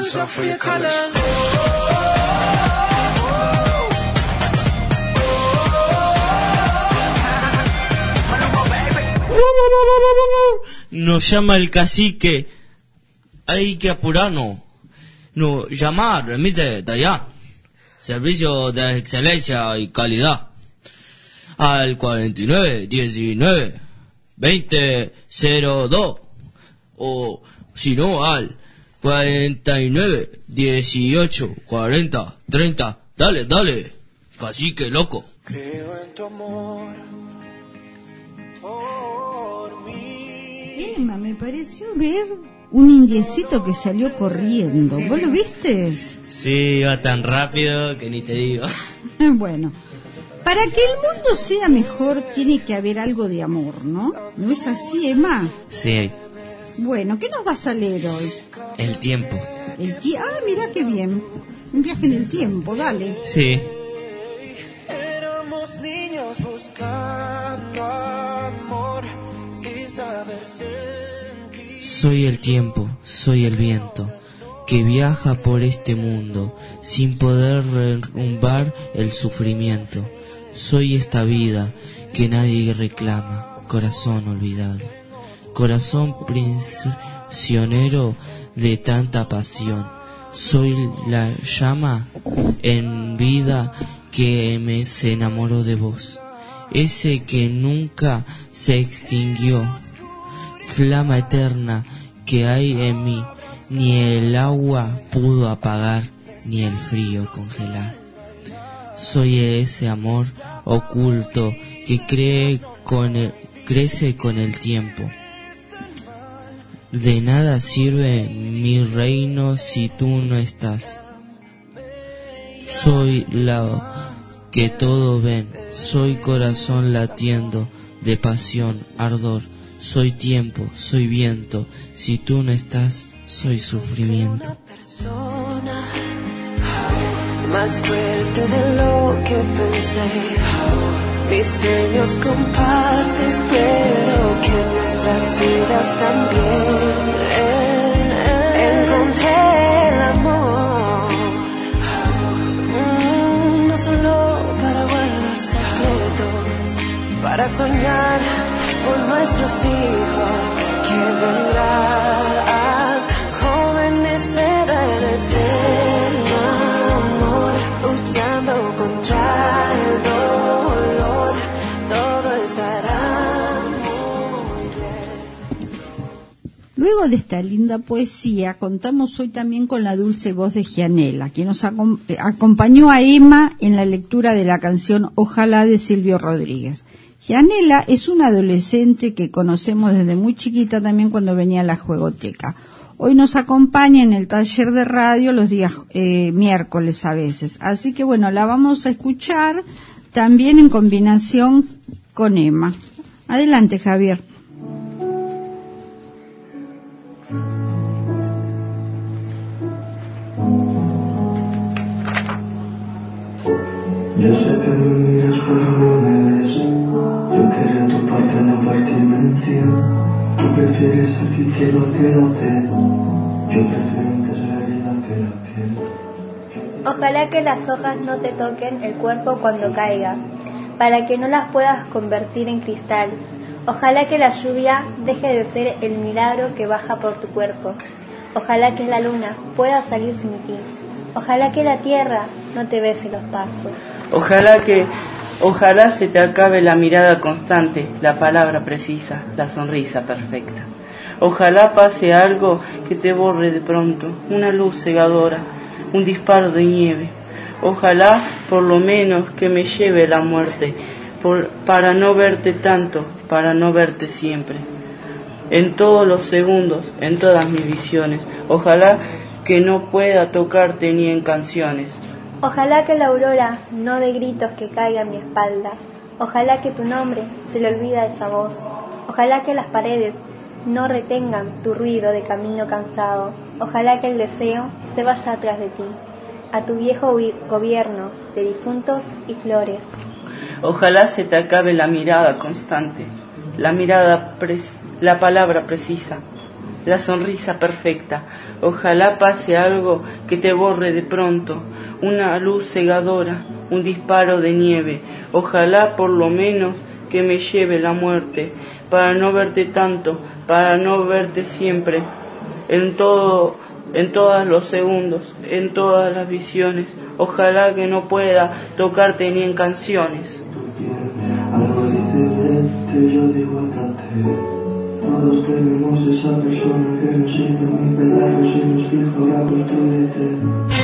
Nos llama el cacique, hay que apurarnos. No, llamar, remite de allá. Servicio de excelencia y calidad. Al 49 19 20 02. O si no, al 49 18 40 30. Dale, cacique loco. Creo en tu amor. Emma, me pareció ver un indiecito que salió corriendo. ¿Vos lo viste? Sí, iba tan rápido que ni te digo. Bueno, para que el mundo sea mejor tiene que haber algo de amor, ¿no? ¿No es así, Emma? Sí. Bueno, ¿qué nos vas a leer hoy? El tiempo. Mira qué bien. Un viaje en el tiempo, dale. Sí. Éramos niños buscando amor sin saber sentir. Soy el tiempo, soy el viento que viaja por este mundo sin poder derrumbar el sufrimiento. Soy esta vida que nadie reclama, corazón olvidado, corazón prisionero de tanta pasión. Soy la llama en vida que se enamoró de vos, ese que nunca se extinguió, flama eterna que hay en mí, ni el agua pudo apagar, ni el frío congelar. Soy ese amor oculto que crece con el tiempo. De nada sirve mi reino si tú no estás. Soy la que todo ven, soy corazón latiendo de pasión, ardor. Soy tiempo, soy viento, si tú no estás, soy sufrimiento. Más fuerte de lo que pensé, mis sueños compartes, pero que nuestras vidas también. Encontré el amor, no solo para guardar secretos, para soñar por nuestros hijos que vendrán. Tan joven espera el eterno amor, luchando contra el dolor, todo estará muy bien. Luego de esta linda poesía, contamos hoy también con la dulce voz de Gianella, quien nos acompañó a Emma en la lectura de la canción Ojalá de Silvio Rodríguez. Gianella es una adolescente que conocemos desde muy chiquita también cuando venía a la juegoteca. Hoy nos acompaña en el taller de radio los días miércoles a veces. Así que bueno, la vamos a escuchar también en combinación con Emma. Adelante, Javier. Yo sé que me miras pero no me ves. Yo quería tu parte, no partirme encima. Tú prefieres aquí que lo quédate. Yo prefiero antes la herida que la piel. Ojalá que las hojas no te toquen el cuerpo cuando caiga, para que no las puedas convertir en cristal. Ojalá que la lluvia deje de ser el milagro que baja por tu cuerpo. Ojalá que la luna pueda salir sin ti. Ojalá que la tierra no te bese los pasos. Ojalá se te acabe la mirada constante, la palabra precisa, la sonrisa perfecta. Ojalá pase algo que te borre de pronto, una luz cegadora, un disparo de nieve. Ojalá por lo menos que me lleve la muerte, para no verte tanto, para no verte siempre. En todos los segundos, en todas mis visiones. Ojalá que no pueda tocarte ni en canciones. Ojalá que la aurora no dé gritos que caiga a mi espalda. Ojalá que tu nombre se le olvida esa voz. Ojalá que las paredes no retengan tu ruido de camino cansado. Ojalá que el deseo se vaya atrás de ti, a tu viejo gobierno de difuntos y flores. Ojalá se te acabe la mirada constante, la palabra precisa, la sonrisa perfecta. Ojalá pase algo que te borre de pronto, una luz cegadora, un disparo de nieve. Ojalá por lo menos que me lleve la muerte, para no verte tanto, para no verte siempre, en todos los segundos, en todas las visiones. Ojalá que no pueda tocarte ni en canciones. Algo diferente, yo digo atate. Todos tenemos esa persona que nos hizo un pedazo y nos dijo ahora construyete.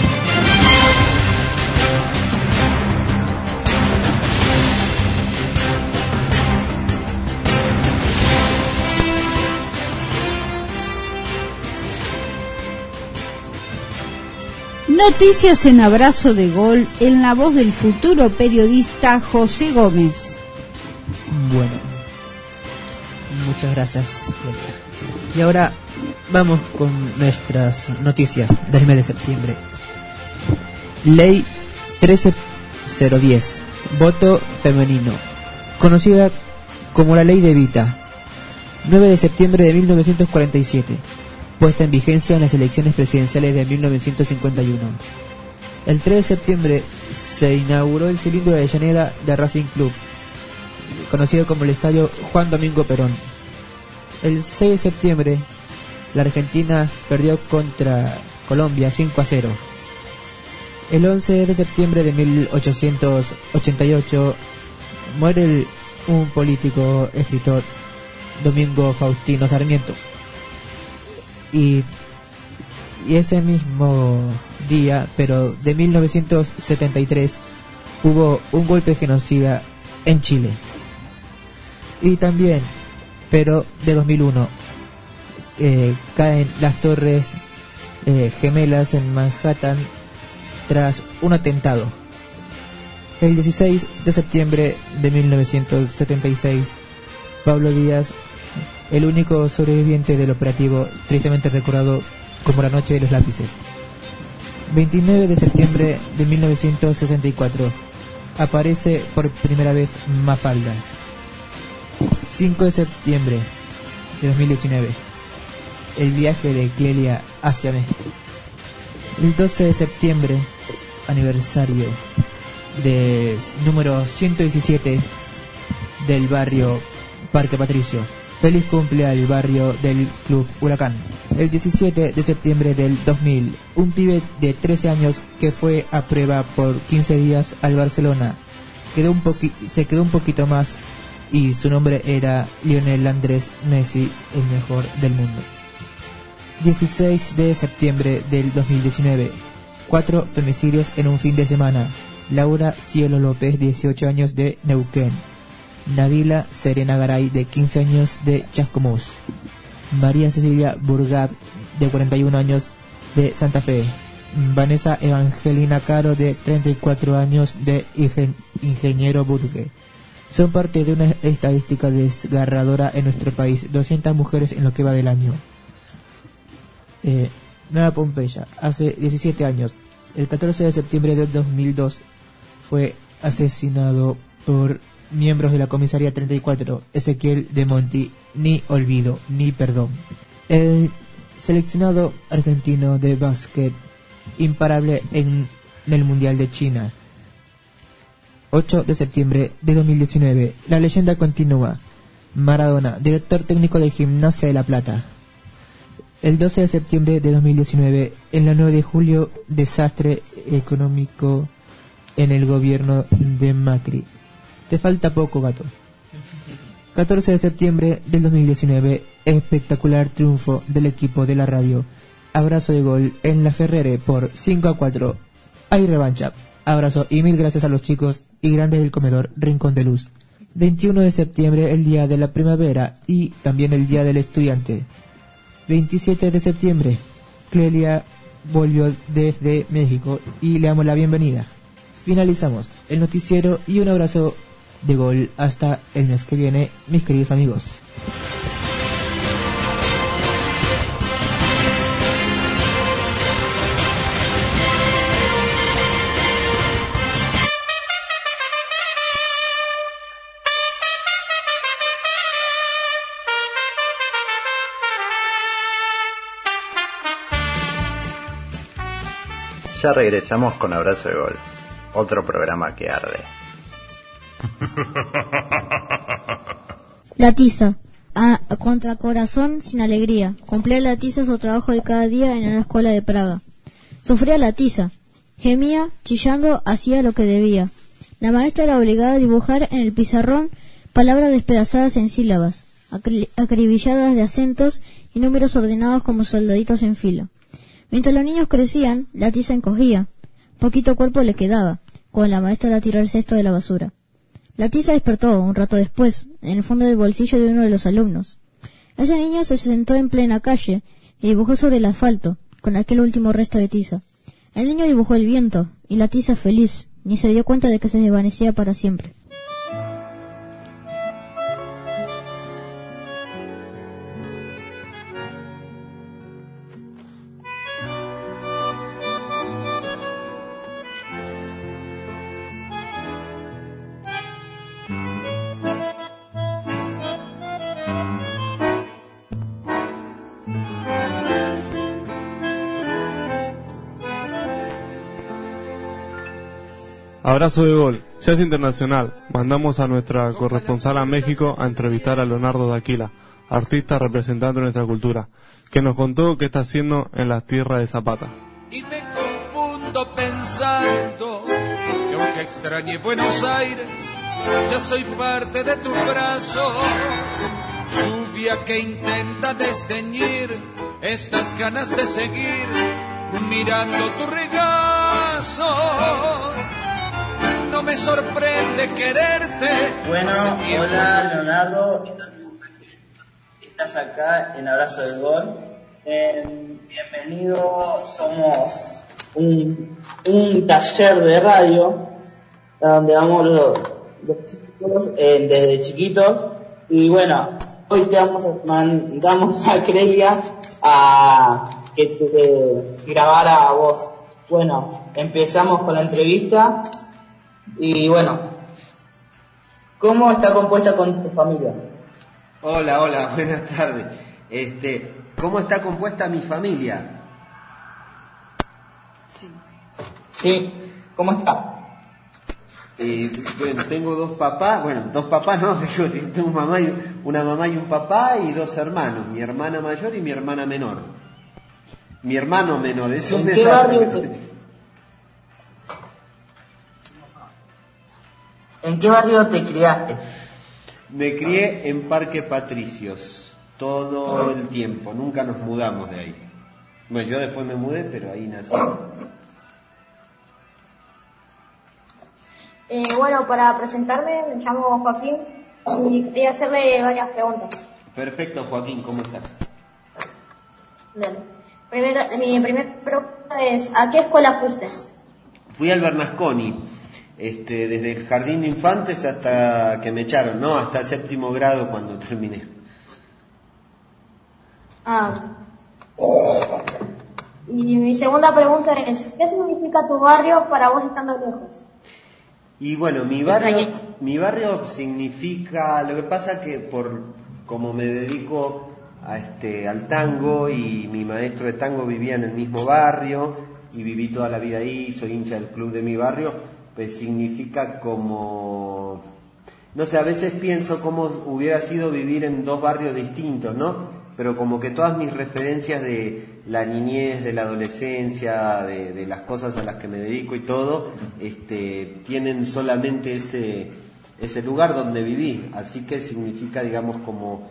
Noticias en Abrazo de Gol en la voz del futuro periodista José Gómez. Bueno, muchas gracias. Y ahora vamos con nuestras noticias del mes de septiembre. Ley 13010, voto femenino, conocida como la Ley de Evita, 9 de septiembre de 1947. Puesta en vigencia en las elecciones presidenciales de 1951. El 3 de septiembre se inauguró el cilindro de Avellaneda de Racing Club, conocido como el Estadio Juan Domingo Perón. El 6 de septiembre la Argentina perdió contra Colombia 5-0. El 11 de septiembre de 1888 muere un político, escritor, Domingo Faustino Sarmiento. Y ese mismo día, pero de 1973, hubo un golpe genocida en Chile. Y también, pero de 2001, caen las torres gemelas en Manhattan tras un atentado. El 16 de septiembre de 1976, Pablo Díaz, el único sobreviviente del operativo tristemente recordado como la noche de los lápices. 29 de septiembre de 1964, aparece por primera vez Mafalda. 5 de septiembre de 2019, el viaje de Clelia hacia México. El 12 de septiembre, aniversario de número 117 del barrio Parque Patricio. Feliz cumple al barrio del Club Huracán. El 17 de septiembre del 2000, un pibe de 13 años que fue a prueba por 15 días al Barcelona se quedó un poquito más y su nombre era Lionel Andrés Messi, el mejor del mundo. 16 de septiembre del 2019, 4 femicidios en un fin de semana. Laura Cielo López, 18 años, de Neuquén. Nabila Serena Garay, de 15 años, de Chascomús. María Cecilia Burgat, de 41 años, de Santa Fe. Vanessa Evangelina Caro, de 34 años, de Ingeniero Burgue. Son parte de una estadística desgarradora en nuestro país. 200 mujeres en lo que va del año. Nueva Pompeya, hace 17 años, el 14 de septiembre de 2002, fue asesinado por miembros de la comisaría 34, Ezequiel de Monti. Ni olvido, ni perdón. El seleccionado argentino de básquet, imparable en el Mundial de China. 8 de septiembre de 2019, la leyenda continúa. Maradona, director técnico de Gimnasia de La Plata. El 12 de septiembre de 2019, en la 9 de julio, desastre económico en el gobierno de Macri. Te falta poco, gato. 14 de septiembre del 2019, espectacular triunfo del equipo de la radio. Abrazo de Gol en la Ferrere por 5-4. Hay revancha. Abrazo y mil gracias a los chicos y grandes del comedor Rincón de Luz. 21 de septiembre, el día de la primavera y también el día del estudiante. 27 de septiembre, Clelia volvió desde México y le damos la bienvenida. Finalizamos el noticiero y un abrazo de Gol hasta el mes que viene, mis queridos amigos. Ya regresamos con Abrazo de Gol, otro programa que arde. La tiza. A contracorazón sin alegría. Cumplir la tiza su trabajo de cada día en una escuela de Praga. Sufría la tiza. Gemía, chillando, hacía lo que debía. La maestra era obligada a dibujar en el pizarrón palabras despedazadas en sílabas, acribilladas de acentos y números ordenados como soldaditos en fila. Mientras los niños crecían, la tiza encogía. Poquito cuerpo le quedaba, cuando la maestra la tiró al cesto de la basura. La tiza despertó un rato después, en el fondo del bolsillo de uno de los alumnos. Ese niño se sentó en plena calle y dibujó sobre el asfalto, con aquel último resto de tiza. El niño dibujó el viento, y la tiza feliz, ni se dio cuenta de que se desvanecía para siempre. Abrazo de Gol, ya es internacional. Mandamos a nuestra corresponsal a México a entrevistar a Leonardo Daquila, artista representante de nuestra cultura, que nos contó qué está haciendo en las tierras de Zapata. Y me confundo pensando que aunque extrañe Buenos Aires, ya soy parte de tus brazos. Lluvia que intenta desteñir estas ganas de seguir mirando tu regazo. No me sorprende quererte. Bueno, hola Leonardo, estás acá en Abrazo del Gol. Bienvenido, somos un taller de radio donde vamos los chicos desde chiquitos. Y bueno, hoy te mandamos a Crelia a que te grabara a vos. Bueno, empezamos con la entrevista. Y bueno, ¿cómo está compuesta con tu familia? Hola, buenas tardes. ¿Cómo está compuesta mi familia? Sí, ¿cómo está? Bueno, tengo dos papás no, tengo una mamá y un papá y dos hermanos, mi hermana mayor y mi hermana menor. Mi hermano menor, es un desastre. ¿En qué barrio te criaste? Me crié en Parque Patricios, todo el tiempo, nunca nos mudamos de ahí. Bueno, yo después me mudé, pero ahí nací. Bueno, para presentarme, me llamo Joaquín y quería hacerle varias preguntas. Perfecto, Joaquín, ¿cómo estás? Bien. Mi primera pregunta es, ¿a qué escuela fuiste? Fui al Bernasconi. Desde el jardín de infantes hasta que me echaron, no, hasta 7º grado cuando terminé. Y mi segunda pregunta es, ¿qué significa tu barrio para vos estando lejos? Y bueno, mi barrio significa, lo que pasa que como me dedico al tango y mi maestro de tango vivía en el mismo barrio y viví toda la vida ahí, soy hincha del club de mi barrio, pues significa como, no sé, a veces pienso cómo hubiera sido vivir en dos barrios distintos, ¿no? Pero como que todas mis referencias de la niñez, de la adolescencia, de las cosas a las que me dedico y todo, tienen solamente ese lugar donde viví, así que significa, digamos, como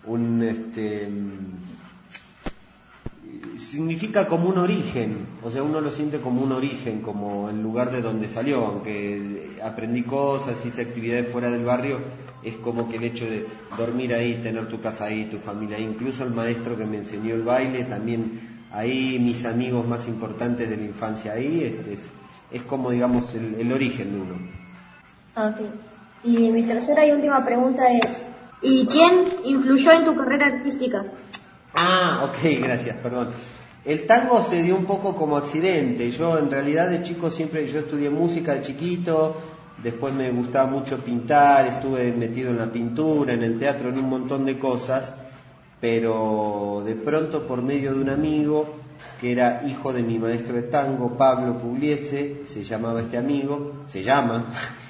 significa como un origen, o sea, uno lo siente como un origen, como el lugar de donde salió, aunque aprendí cosas, hice actividades fuera del barrio, es como que el hecho de dormir ahí, tener tu casa ahí, tu familia ahí, incluso el maestro que me enseñó el baile, también ahí, mis amigos más importantes de la infancia ahí, es como, digamos, el origen de uno. Ok. Y mi tercera y última pregunta es, ¿y quién influyó en tu carrera artística? Ok, gracias, perdón. El tango se dio un poco como accidente. Yo en realidad de chico yo estudié música de chiquito, después me gustaba mucho pintar, estuve metido en la pintura, en el teatro, en un montón de cosas, pero de pronto por medio de un amigo que era hijo de mi maestro de tango, Pablo Pugliese, se llamaba este amigo, se llama.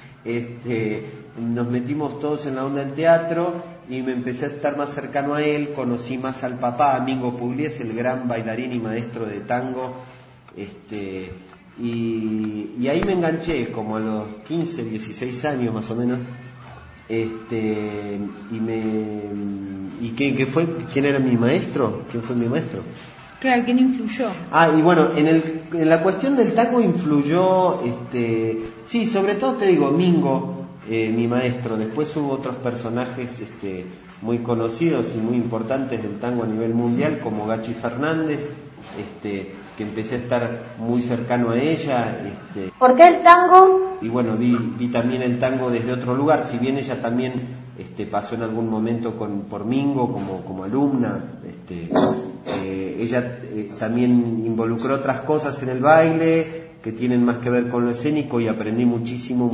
Nos metimos todos en la onda del teatro y me empecé a estar más cercano a él, conocí más al papá, a Mingo Pugliese, el gran bailarín y maestro de tango, y ahí me enganché como a los 15, 16 años más o menos. ¿Quién era mi maestro? ¿Quién fue mi maestro? Claro, ¿quién influyó? Y bueno, en la cuestión del tango influyó, sí, sobre todo te digo, Mingo, mi maestro. Después hubo otros personajes muy conocidos y muy importantes del tango a nivel mundial, como Gachi Fernández, que empecé a estar muy cercano a ella. ¿Por qué el tango? Y bueno, vi también el tango desde otro lugar, si bien ella también pasó en algún momento por Mingo como alumna. Ella también involucró otras cosas en el baile que tienen más que ver con lo escénico, y aprendí muchísimo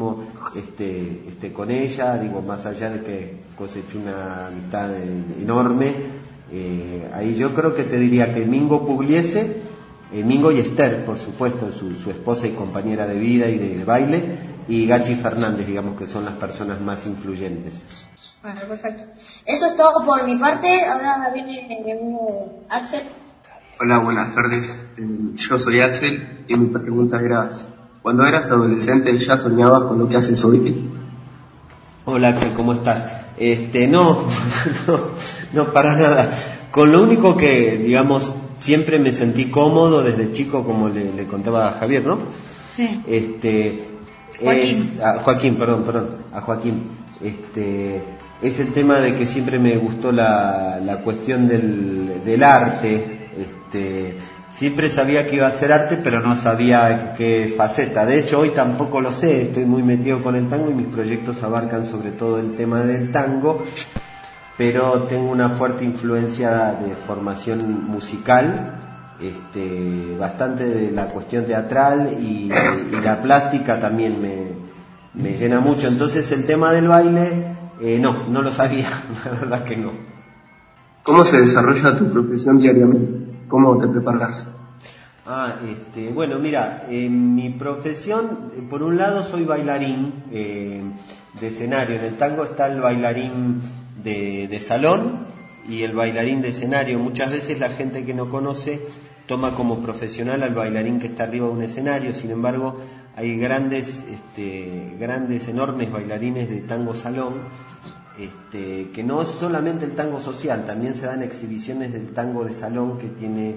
con ella, digo, más allá de que coseché una amistad enorme. Ahí yo creo que te diría que Mingo Pugliese, Mingo y Esther, por supuesto, su esposa y compañera de vida y de baile, y Gachi Fernández, digamos que son las personas más influyentes. Bueno, perfecto. Eso es todo por mi parte. Ahora viene Axel. Hola, buenas tardes. Yo soy Axel y mi pregunta era, ¿cuando eras adolescente ya soñabas con lo que haces hoy? Hola Axel, ¿cómo estás? No, para nada. Con lo único que, digamos, siempre me sentí cómodo desde chico, como le contaba a Javier, ¿no? Sí. Joaquín. A Joaquín. Es el tema de que siempre me gustó la cuestión del arte. Siempre sabía que iba a hacer arte, pero no sabía en qué faceta. De hecho, hoy tampoco lo sé, estoy muy metido con el tango y mis proyectos abarcan sobre todo el tema del tango, pero tengo una fuerte influencia de formación musical, bastante de la cuestión teatral y la plástica también me llena mucho. Entonces el tema del baile, no lo sabía, la verdad que no. ¿Cómo se desarrolla tu profesión diariamente? ¿Cómo te preparas? Bueno, mira, mi profesión, por un lado soy bailarín de escenario. En el tango está el bailarín de salón y el bailarín de escenario. Muchas veces la gente que no conoce toma como profesional al bailarín que está arriba de un escenario. Sin embargo, hay grandes, enormes bailarines de tango salón, que no es solamente el tango social, también se dan exhibiciones del tango de salón, que tiene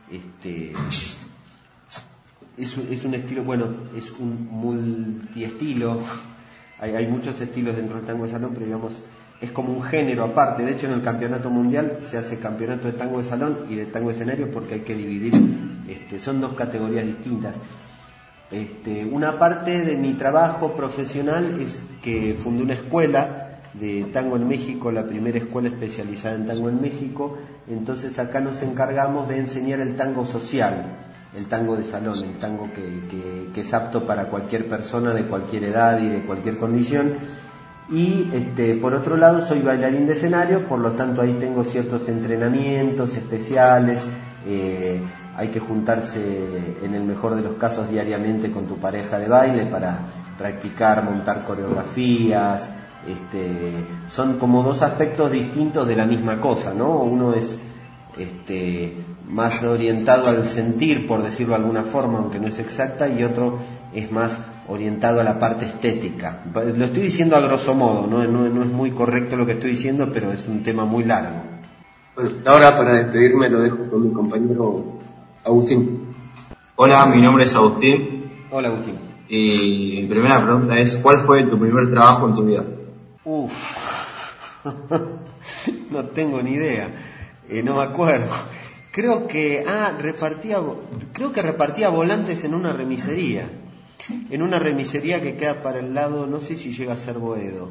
es un estilo, bueno, es un multiestilo. Hay muchos estilos dentro del tango de salón, pero digamos es como un género aparte. De hecho, en el campeonato mundial se hace campeonato de tango de salón y de tango de escenario, porque hay que dividir, son dos categorías distintas. Una parte de mi trabajo profesional es que fundé una escuela de tango en México, la primera escuela especializada en tango en México. Entonces acá nos encargamos de enseñar el tango social, el tango de salón, el tango que es apto para cualquier persona de cualquier edad y de cualquier condición. Y por otro lado soy bailarín de escenario, por lo tanto ahí tengo ciertos entrenamientos especiales. Hay que juntarse en el mejor de los casos diariamente con tu pareja de baile para practicar, montar coreografías. Son como dos aspectos distintos de la misma cosa, ¿no? Uno es más orientado al sentir, por decirlo de alguna forma, aunque no es exacta, y otro es más orientado a la parte estética. Lo estoy diciendo a grosso modo, no es muy correcto lo que estoy diciendo, pero es un tema muy largo. Bueno, ahora para despedirme lo dejo con mi compañero Agustín. Hola, mi nombre es Agustín. Hola, Agustín. Y mi primera pregunta es, ¿cuál fue tu primer trabajo en tu vida? No tengo ni idea, no me acuerdo. Creo que repartía volantes en una remisería que queda para el lado, no sé si llega a ser Boedo,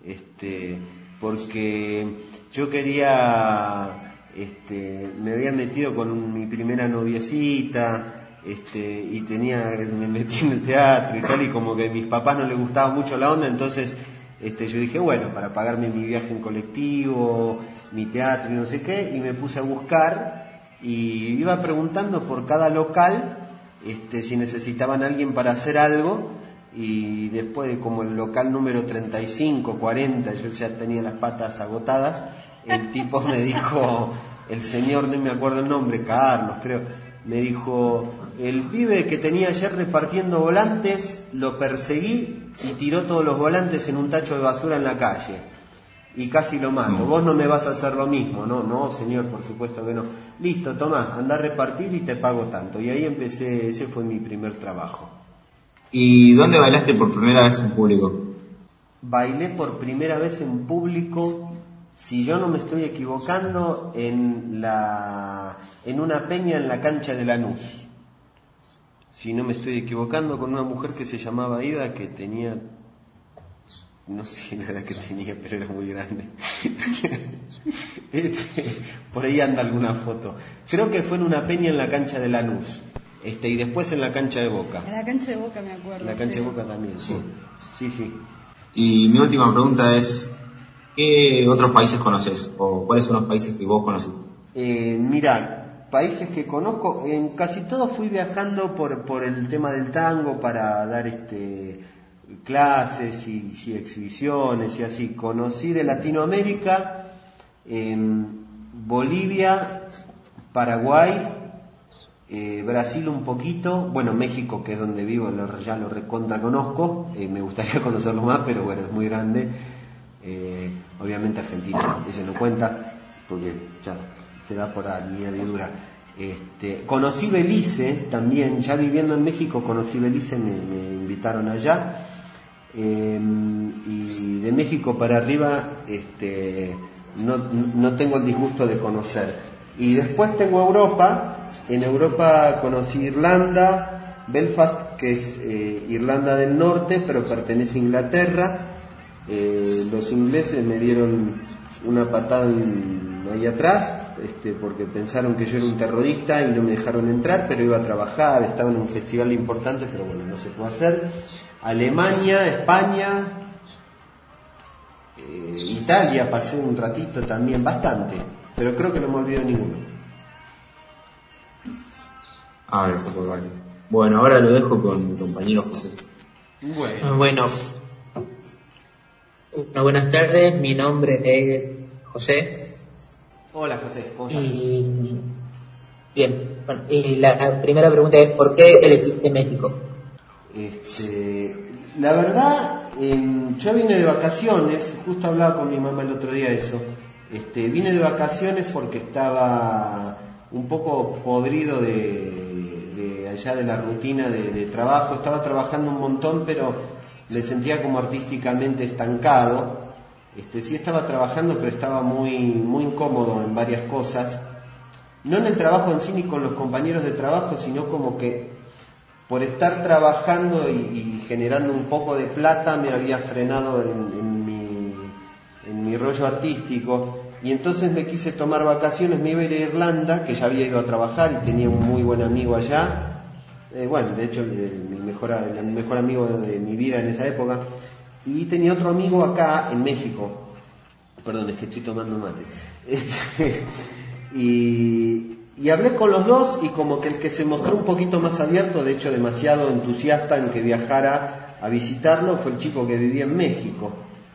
porque yo quería, me había metido con mi primera noviecita, y me metí en el teatro y tal, y como que a mis papás no les gustaba mucho la onda, entonces yo dije, bueno, para pagarme mi viaje en colectivo, mi teatro y no sé qué, y me puse a buscar, y iba preguntando por cada local si necesitaban a alguien para hacer algo, y después de como el local número 35, 40, yo ya tenía las patas agotadas, el tipo me dijo, el señor, no me acuerdo el nombre, Carlos creo, me dijo, el pibe que tenía ayer repartiendo volantes, lo perseguí y tiró todos los volantes en un tacho de basura en la calle y casi lo mato. Vos no me vas a hacer lo mismo. No, señor, por supuesto que no. Listo, tomá, anda a repartir y te pago tanto. Y ahí empecé, ese fue mi primer trabajo. ¿Y dónde bailaste por primera vez en público? Bailé por primera vez en público, si yo no me estoy equivocando, en una peña en la cancha de Lanús. Si no me estoy equivocando, con una mujer que se llamaba Ida, que tenía, no sé la edad que tenía, pero era muy grande. Por ahí anda alguna foto. Creo que fue en una peña en la cancha de Lanús. Y después en la cancha de Boca. En la cancha de Boca me acuerdo. En la cancha de Boca también, sí. Sí. Y mi última pregunta es, ¿qué otros países conoces? ¿O cuáles son los países que vos conocés? Mira, países que conozco, en casi todos fui viajando por el tema del tango para dar clases y exhibiciones y así. Conocí de Latinoamérica, Bolivia, Paraguay, Brasil un poquito, bueno, México, que es donde vivo, ya lo recontra conozco, me gustaría conocerlo más, pero bueno, es muy grande. Obviamente Argentina, ese no cuenta, porque ya se da por añadidura. Conocí Belice también, ya viviendo en México conocí Belice, me invitaron allá, y de México para arriba no tengo el disgusto de conocer. Y después tengo Europa. En Europa conocí Irlanda, Belfast, que es Irlanda del Norte, pero pertenece a Inglaterra. Los ingleses me dieron una patada ahí atrás, porque pensaron que yo era un terrorista y no me dejaron entrar, pero iba a trabajar, estaba en un festival importante, pero bueno, no se pudo hacer. Alemania, España, Italia pasé un ratito también, bastante, pero creo que no me olvido ninguno. Bueno, ahora lo dejo con mi compañero José. Bueno, buenas tardes, mi nombre es José. Hola José, ¿cómo estás? Bien, bueno, y la primera pregunta es, ¿por qué elegiste México? La verdad, yo vine de vacaciones, justo hablaba con mi mamá el otro día de eso. Vine de vacaciones porque estaba un poco podrido de allá de la rutina de trabajo. Estaba trabajando un montón, pero me sentía como artísticamente estancado. Sí estaba trabajando, pero estaba muy incómodo en varias cosas. No en el trabajo en sí ni con los compañeros de trabajo, sino como que por estar trabajando y generando un poco de plata me había frenado en mi rollo artístico. Y entonces me quise tomar vacaciones, me iba a ir a Irlanda, que ya había ido a trabajar y tenía un muy buen amigo allá. Bueno, de hecho, el mejor amigo de mi vida en esa época. Y tenía otro amigo acá en México. Perdón, es que estoy tomando mate. Y hablé con los dos, y como que el que se mostró un poquito más abierto, de hecho demasiado entusiasta en que viajara a visitarlo, fue el chico que vivía en México.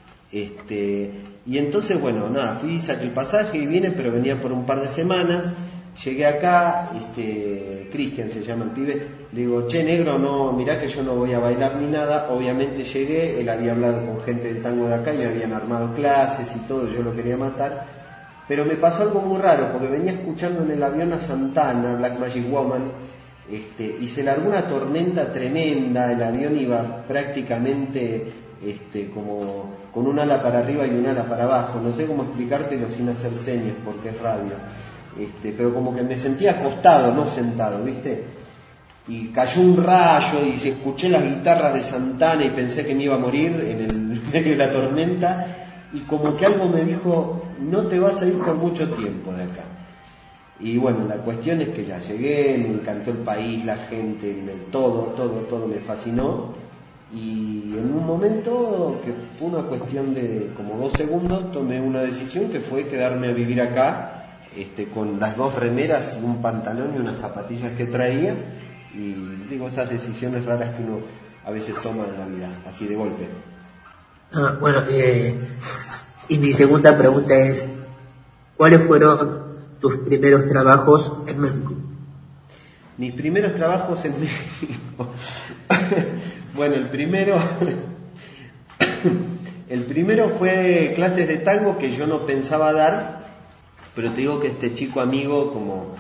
Y entonces, bueno, nada, fui, saqué el pasaje y vine, pero venía por un par de semanas. Llegué acá, Cristian se llama el pibe, le digo, che, negro, no, mirá que yo no voy a bailar ni nada. Obviamente llegué, él había hablado con gente del tango de acá y me habían armado clases y todo, yo lo quería matar. Pero me pasó algo muy raro, porque venía escuchando en el avión a Santana, Black Magic Woman, y se largó una tormenta tremenda, el avión iba prácticamente como con un ala para arriba y un ala para abajo, no sé cómo explicártelo sin hacer señas porque es radio, pero como que me sentía acostado, no sentado, ¿viste? Y cayó un rayo y escuché las guitarras de Santana y pensé que me iba a morir en el medio de la tormenta, y como que algo me dijo, no te vas a ir por mucho tiempo de acá. Y bueno, la cuestión es que ya llegué, me encantó el país, la gente, todo me fascinó. Y en un momento, que fue una cuestión de como 2 segundos, tomé una decisión que fue quedarme a vivir acá con las 2 remeras y un pantalón y unas zapatillas que traía, y digo, esas decisiones raras que uno a veces toma en la vida, así de golpe. Bueno, y mi segunda pregunta es, ¿cuáles fueron tus primeros trabajos en México? Mis primeros trabajos en México. Bueno, el primero fue clases de tango que yo no pensaba dar, pero te digo que este chico amigo, como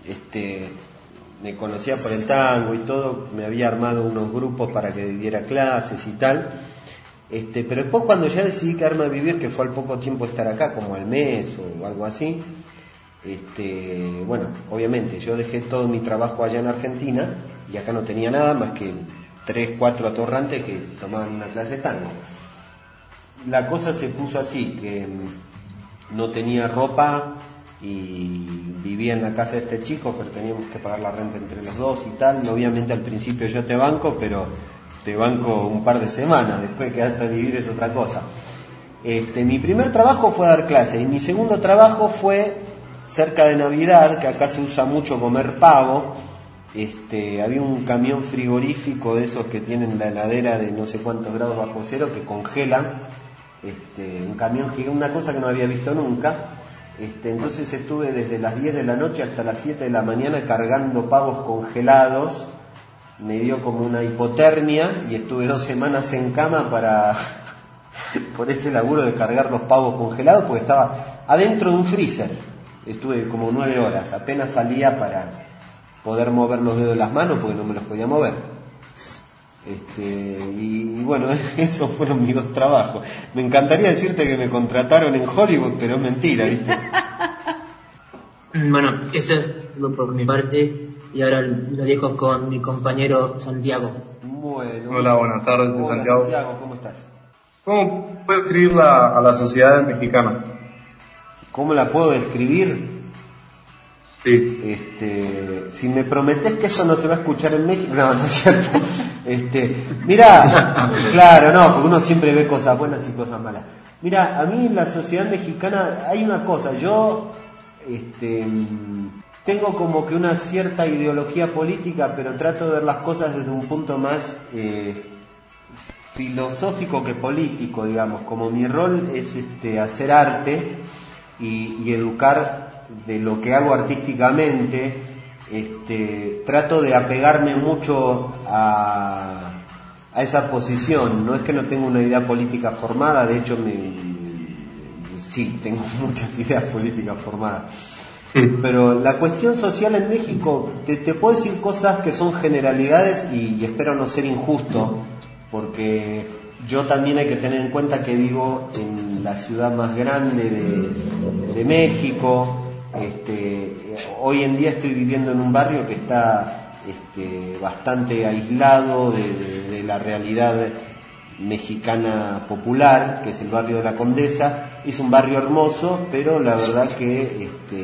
me conocía por el tango y todo, me había armado unos grupos para que diera clases y tal. Pero después, cuando ya decidí quedarme a vivir, que fue al poco tiempo estar acá, como al mes o algo así, bueno, obviamente yo dejé todo mi trabajo allá en Argentina y acá no tenía nada más que 3, 4 atorrantes que tomaban una clase de tango. La cosa se puso así, que no tenía ropa y vivía en la casa de este chico, pero teníamos que pagar la renta entre los dos y tal. Obviamente al principio yo te banco, pero te banco un par de semanas, después quedarte a vivir es otra cosa. Mi primer trabajo fue dar clases y mi segundo trabajo fue cerca de Navidad, que acá se usa mucho comer pavo. Había un camión frigorífico de esos que tienen la heladera de no sé cuántos grados bajo cero que congelan, un camión gigante, una cosa que no había visto nunca. Entonces estuve desde las 10 de la noche hasta las 7 de la mañana cargando pavos congelados. Me dio como una hipotermia y estuve 2 semanas en cama por ese laburo de cargar los pavos congelados, porque estaba adentro de un freezer. Estuve como 9 horas, apenas salía para poder mover los dedos de las manos porque no me los podía mover. Y bueno, esos fueron mis 2 trabajos. Me encantaría decirte que me contrataron en Hollywood, pero es mentira, ¿viste? Bueno, eso es todo por mi parte. Y ahora lo dejo con mi compañero Santiago. Bueno. Hola, buenas tardes, Hola, Santiago. Santiago, ¿cómo estás? ¿Cómo puedo describir a la sociedad mexicana? ¿Cómo la puedo describir? Sí. Si me prometés que eso no se va a escuchar en México... No, no es cierto. Mira, claro, no, porque uno siempre ve cosas buenas y cosas malas. Mira, a mí en la sociedad mexicana hay una cosa, yo... tengo como que una cierta ideología política, pero trato de ver las cosas desde un punto más filosófico que político, digamos. Como mi rol es hacer arte y educar de lo que hago artísticamente, trato de apegarme mucho a esa posición. No es que no tenga una idea política formada, de hecho sí, tengo muchas ideas políticas formadas. Pero la cuestión social en México, te puedo decir cosas que son generalidades y espero no ser injusto, porque yo también hay que tener en cuenta que vivo en la ciudad más grande de México. Hoy en día estoy viviendo en un barrio que está bastante aislado de la realidad mexicana popular, que es el barrio de la Condesa. Es un barrio hermoso, pero la verdad que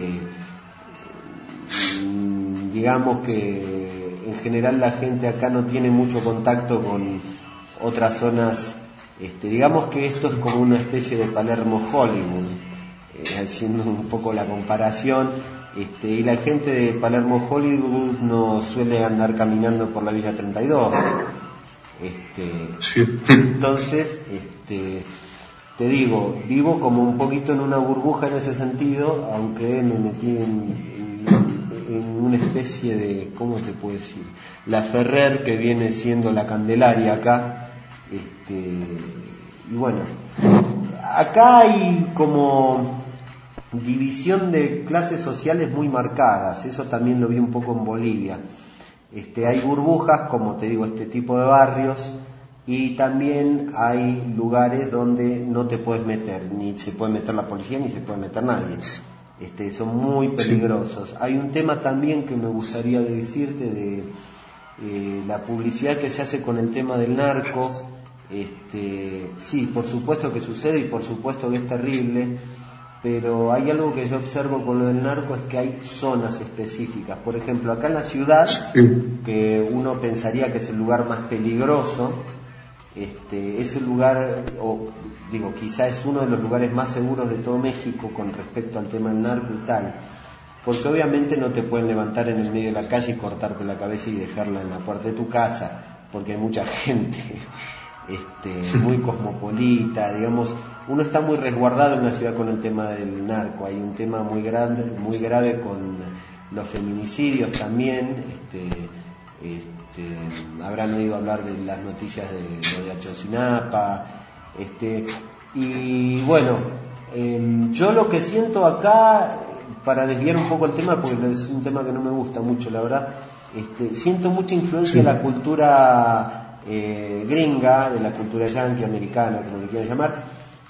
digamos que en general la gente acá no tiene mucho contacto con otras zonas. Digamos que esto es como una especie de Palermo Hollywood, haciendo un poco la comparación. Y la gente de Palermo Hollywood no suele andar caminando por la Villa 32. Entonces, te digo, vivo como un poquito en una burbuja en ese sentido, aunque me metí en una especie de, ¿cómo te puedo decir? La Ferrer, que viene siendo la Candelaria acá. Y bueno, acá hay como división de clases sociales muy marcadas. Eso también lo vi un poco en Bolivia. Hay burbujas, como te digo, este tipo de barrios, y también hay lugares donde no te puedes meter, ni se puede meter la policía ni se puede meter nadie. Son muy peligrosos. Hay un tema también que me gustaría decirte de la publicidad que se hace con el tema del narco. Sí, por supuesto que sucede y por supuesto que es terrible, pero hay algo que yo observo con lo del narco, es que hay zonas específicas. Por ejemplo, acá en la ciudad, que uno pensaría que es el lugar más peligroso, es un lugar, quizá es uno de los lugares más seguros de todo México con respecto al tema del narco y tal, porque obviamente no te pueden levantar en el medio de la calle y cortarte la cabeza y dejarla en la puerta de tu casa, porque hay mucha gente muy cosmopolita, digamos, uno está muy resguardado en una ciudad con el tema del narco. Hay un tema muy grave con los feminicidios también. Habrán oído hablar de las noticias de lo de Ayotzinapa, y bueno, yo lo que siento acá, para desviar un poco el tema, porque es un tema que no me gusta mucho, la verdad, siento mucha influencia de la cultura gringa, de la cultura yankee, americana, como le quieran llamar,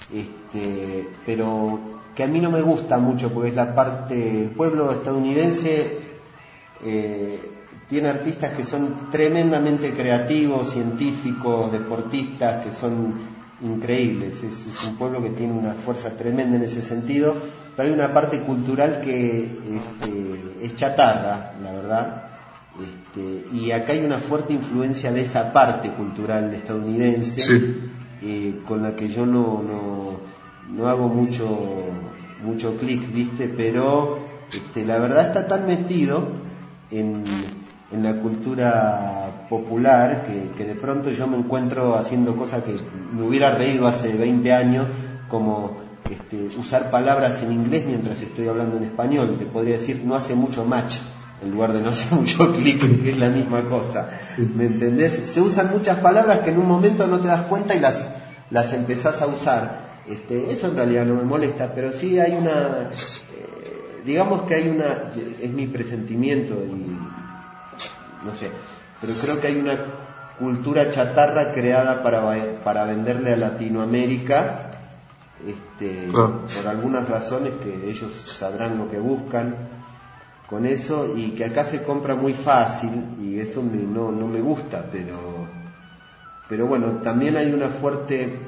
pero que a mí no me gusta mucho, porque es la parte, el pueblo estadounidense tiene artistas que son tremendamente creativos, científicos, deportistas, que son increíbles. Es un pueblo que tiene una fuerza tremenda en ese sentido, pero hay una parte cultural que es chatarra, la verdad. Y acá hay una fuerte influencia de esa parte cultural estadounidense, sí, con la que yo no hago mucho clic, ¿viste? Pero la verdad está tan metido en la cultura popular que de pronto yo me encuentro haciendo cosas que me hubiera reído hace 20 años, como usar palabras en inglés mientras estoy hablando en español. Te podría decir no hace mucho match en lugar de no hace mucho clic, que es la misma cosa, ¿me entendés? Se usan muchas palabras que en un momento no te das cuenta y las empezás a usar. Eso en realidad no me molesta, pero sí hay una, digamos que hay una, es mi presentimiento y no sé, pero creo que hay una cultura chatarra para venderle a Latinoamérica, por algunas razones que ellos sabrán lo que buscan con eso, y que acá se compra muy fácil, y eso no me gusta, pero bueno, también hay una fuerte,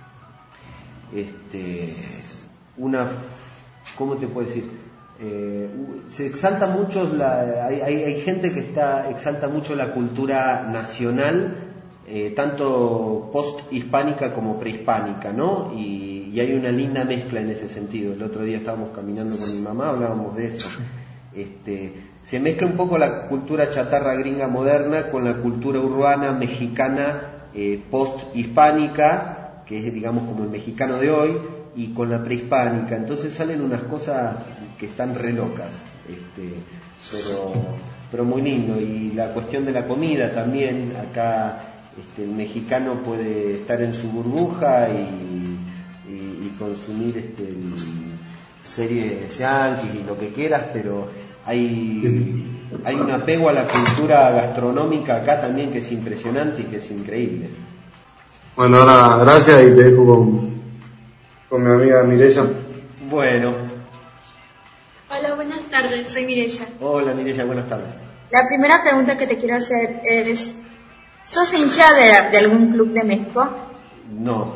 ¿cómo te puedo decir? Se exalta mucho hay gente que exalta mucho la cultura nacional, tanto post-hispánica como prehispánica, ¿no? Y hay una linda mezcla en ese sentido. El otro día estábamos caminando con mi mamá, hablábamos de eso. Se mezcla un poco la cultura chatarra gringa moderna con la cultura urbana mexicana post-hispánica, que es, digamos, como el mexicano de hoy, y con la prehispánica. Entonces salen unas cosas que están re locas, pero muy lindo. Y la cuestión de la comida también, acá el mexicano puede estar en su burbuja y consumir series yanquis y lo que quieras, pero hay un apego a la cultura gastronómica acá también que es impresionante y que es increíble. Bueno, ahora gracias y te dejo con mi amiga Mireya. Bueno. Hola, buenas tardes, soy Mireya. Hola Mireya, buenas tardes. La primera pregunta que te quiero hacer es, ¿sos hincha de algún club de México? No,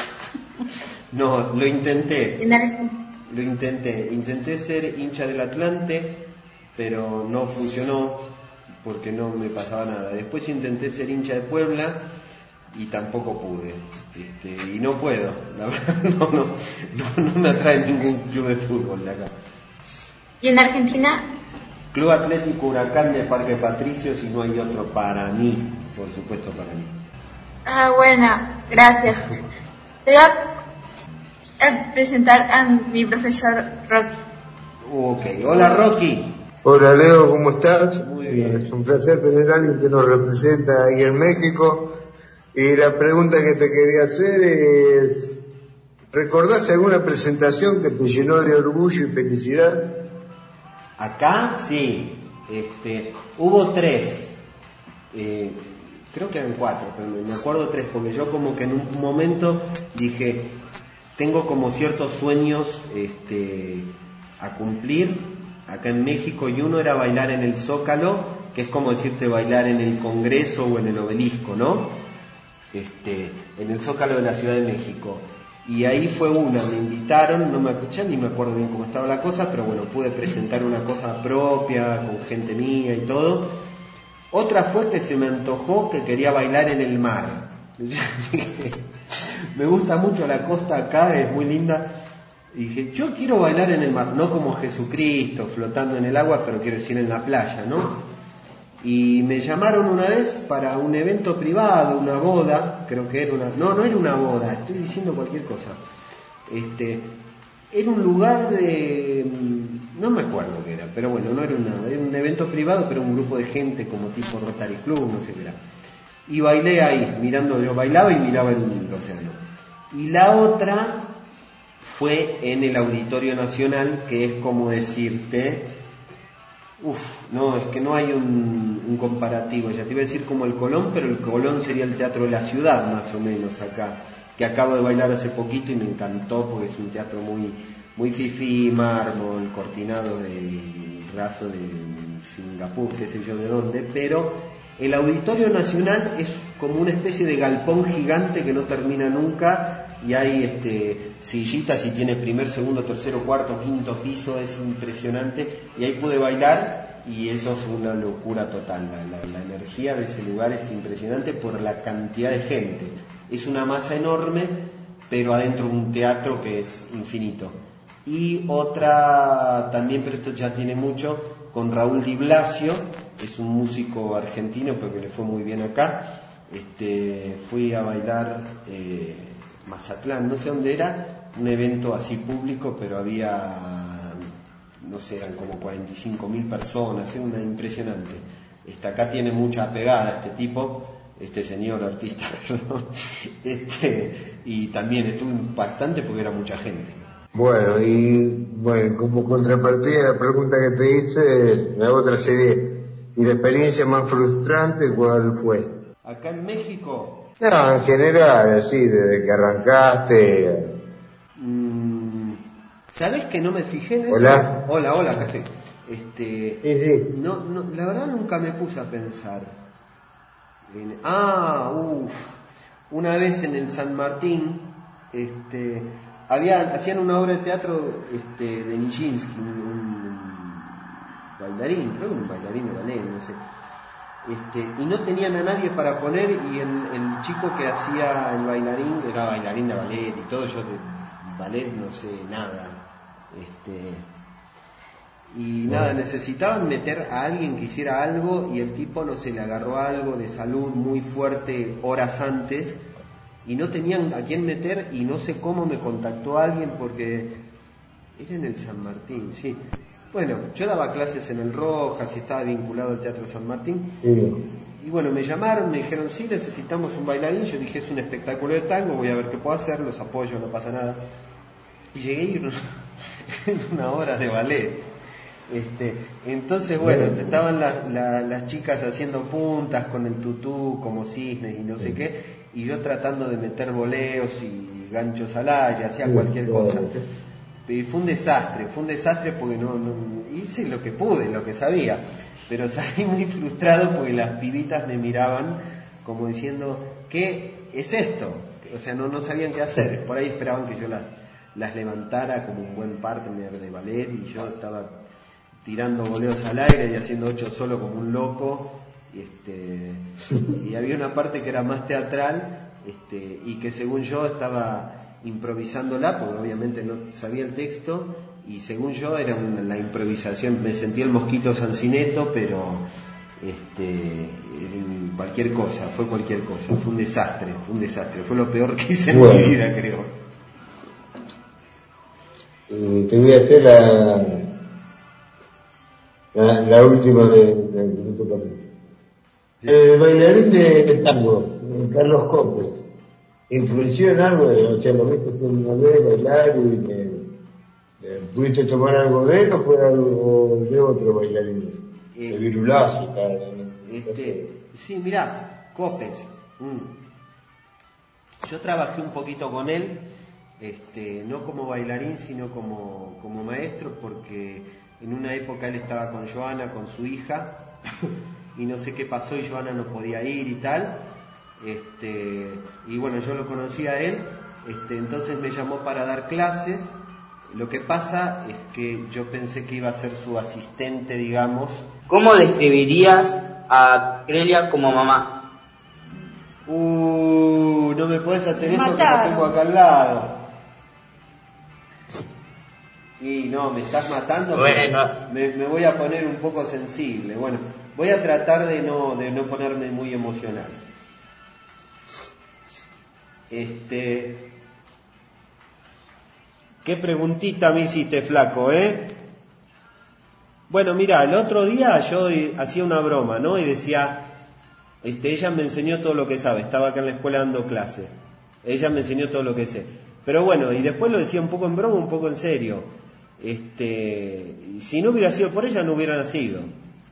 lo intenté. Intenté ser hincha del Atlante, pero no funcionó porque no me pasaba nada. Después intenté ser hincha de Puebla y tampoco pude, y no puedo, la verdad no me atrae ningún club de fútbol de acá. ¿Y en Argentina? Club Atlético Huracán de Parque Patricios, y no hay otro para mí, por supuesto para mí. Bueno, gracias. Te voy a presentar a mi profesor Rocky. Ok, hola Rocky. Hola Leo, ¿cómo estás? Muy bien. Es un placer tener a alguien que nos representa ahí en México. Y la pregunta que te quería hacer es, ¿recordás alguna presentación que te llenó de orgullo y felicidad? Acá, sí. Hubo 3. Creo que eran 4, pero me acuerdo 3, porque yo como que en un momento dije, tengo como ciertos sueños a cumplir acá en México, y uno era bailar en el Zócalo, que es como decirte bailar en el Congreso o en el Obelisco, ¿no? En el Zócalo de la Ciudad de México. Y ahí fue una, me invitaron, no me escuché, ni me acuerdo bien cómo estaba la cosa, pero bueno, pude presentar una cosa propia, con gente mía y todo. Otra fue que se me antojó que quería bailar en el mar, Me gusta mucho la costa acá, es muy linda. Y dije, yo quiero bailar en el mar, no como Jesucristo flotando en el agua, pero quiero decir en la playa, ¿no? Y me llamaron una vez para un evento privado, una boda, creo que era una... No era una boda, estoy diciendo cualquier cosa. Era un lugar de... no me acuerdo qué era, pero bueno, no era era un evento privado, pero un grupo de gente como tipo Rotary Club, no sé qué era. Y bailé ahí, yo bailaba y miraba el océano. Y la otra fue en el Auditorio Nacional, que es como decirte, no, es que no hay un comparativo, ya te iba a decir como el Colón, pero el Colón sería el Teatro de la Ciudad, más o menos acá, que acabo de bailar hace poquito y me encantó porque es un teatro muy fifí, mármol, cortinado de raso de Singapur, qué sé yo de dónde, pero el Auditorio Nacional es como una especie de galpón gigante que no termina nunca, y hay sillitas y tiene primer, segundo, tercero, cuarto, quinto piso, es impresionante, y ahí pude bailar y eso fue una locura total. La energía de ese lugar es impresionante por la cantidad de gente. Es una masa enorme, pero adentro un teatro que es infinito. Y otra también, pero esto ya tiene mucho, con Raúl Di Blasio, es un músico argentino porque le fue muy bien acá. Fui a bailar Mazatlán, no sé dónde era, un evento así público, pero había, no sé, eran como 45.000 personas, es una impresionante. Acá tiene mucha pegada este tipo, este señor artista, perdón, y también estuvo impactante porque era mucha gente. Bueno, como contrapartida a la pregunta que te hice, la otra sería, ¿y la experiencia más frustrante cuál fue? Acá en México... No, en general, así, desde que arrancaste... ¿Sabés que no me fijé en eso? Hola. Hola, acá estoy. Sí. No, la verdad nunca me puse a pensar. Una vez en el San Martín, hacían una obra de teatro de Nijinsky, un bailarín, creo que un bailarín de ballet, no sé. Y no tenían a nadie para poner, y el chico que hacía el bailarín era bailarín de ballet y todo, yo de ballet no sé nada. Nada, necesitaban meter a alguien que hiciera algo, y el tipo, no sé, le agarró algo de salud muy fuerte horas antes y no tenían a quién meter, y no sé cómo me contactó alguien porque era en el San Martín, sí. Bueno, yo daba clases en el Rojas y estaba vinculado al Teatro San Martín. Sí. Y bueno, me llamaron, me dijeron, sí, necesitamos un bailarín. Yo dije, es un espectáculo de tango, voy a ver qué puedo hacer, los apoyo, no pasa nada. Y llegué y una hora de ballet. Entonces, bueno, estaban las chicas haciendo puntas con el tutú, como cisnes y no sé qué, y yo tratando de meter voleos y ganchos al aire, hacía cualquier cosa. Y fue un desastre porque no hice lo que pude, lo que sabía, pero salí muy frustrado porque las pibitas me miraban como diciendo, ¿qué es esto? O sea, no sabían qué hacer, por ahí esperaban que yo las levantara como un buen partner de ballet, y yo estaba tirando voleos al aire y haciendo 8 solo como un loco, y había una parte que era más teatral, y que según yo estaba improvisándola, porque obviamente no sabía el texto, y según yo era la improvisación, me sentí el Mosquito Sancineto, pero cualquier cosa, fue un desastre, fue lo peor que hice en mi vida, creo. Te voy a hacer la última de tu papel. El bailarín de tango, Carlos Copes, ¿influenció en algo de él? O sea, ¿lo viste hacer una vez bailar y pudiste tomar algo de él, o fue algo de otro bailarín? De Virulazo y tal. Sí, mirá, Copes. Yo trabajé un poquito con él, no como bailarín, sino como maestro, porque en una época él estaba con Joana, con su hija, y no sé qué pasó y Joana no podía ir y tal. Y bueno, yo lo conocí a él, entonces me llamó para dar clases. Lo que pasa es que yo pensé que iba a ser su asistente, digamos. ¿Cómo describirías a Crelia como mamá? No me podés hacer eso que lo tengo acá al lado. Y no, me estás matando. Bueno. Me voy a poner un poco sensible. Bueno, voy a tratar de no ponerme muy emocional. ¿Qué preguntita me hiciste, flaco, Bueno, mira, el otro día yo hacía una broma, ¿no? Y decía, ella me enseñó todo lo que sabe. Estaba acá en la escuela dando clase. Ella me enseñó todo lo que sé. Pero bueno, y después lo decía un poco en broma, un poco en serio. Si no hubiera sido por ella, no hubiera nacido.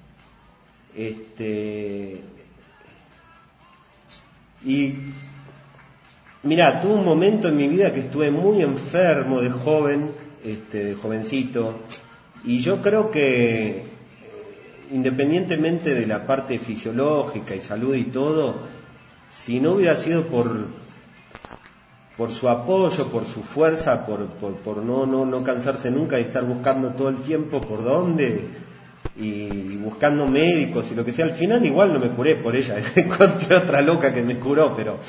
Y mirá, tuve un momento en mi vida que estuve muy enfermo de joven, de jovencito, y yo creo que independientemente de la parte fisiológica y salud y todo, si no hubiera sido por su apoyo, por su fuerza, por no cansarse nunca de estar buscando todo el tiempo por dónde y buscando médicos y lo que sea, al final igual no me curé por ella, encontré otra loca que me curó, pero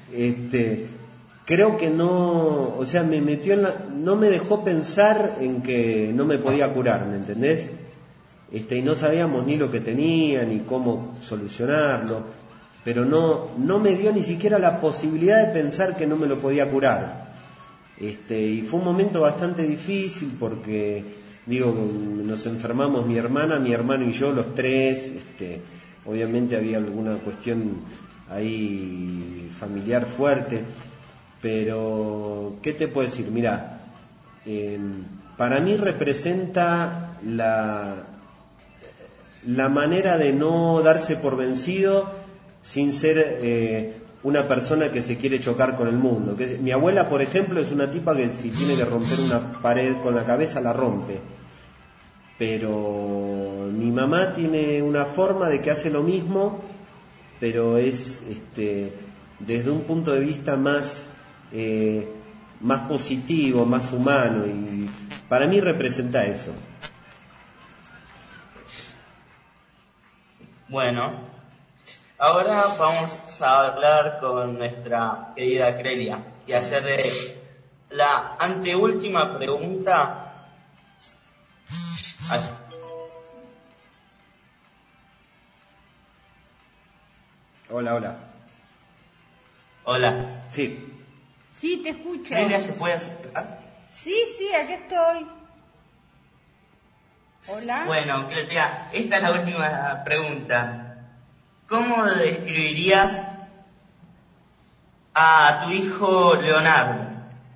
creo que no, o sea, me metió no me dejó pensar en que no me podía curar, ¿me entendés? Y no sabíamos ni lo que tenía ni cómo solucionarlo. Pero no me dio ni siquiera la posibilidad de pensar que no me lo podía curar. Y fue un momento bastante difícil porque, nos enfermamos mi hermana, mi hermano y yo, los tres. Obviamente había alguna cuestión ahí familiar fuerte. Pero, ¿qué te puedo decir? Mirá, para mí representa la manera de no darse por vencido sin ser una persona que se quiere chocar con el mundo. Mi abuela, por ejemplo, es una tipa que si tiene que romper una pared con la cabeza, la rompe. Pero mi mamá tiene una forma de que hace lo mismo, pero es desde un punto de vista más positivo, más humano, y para mí representa eso. Bueno, ahora vamos a hablar con nuestra querida Crelia y hacerle la anteúltima pregunta. Hola. Hola. Sí. Sí, te escucho. Crelia, ¿se puede acercar? Sí, aquí estoy. Hola. Bueno, Crelia, esta es la última pregunta. ¿Cómo describirías a tu hijo Leonardo?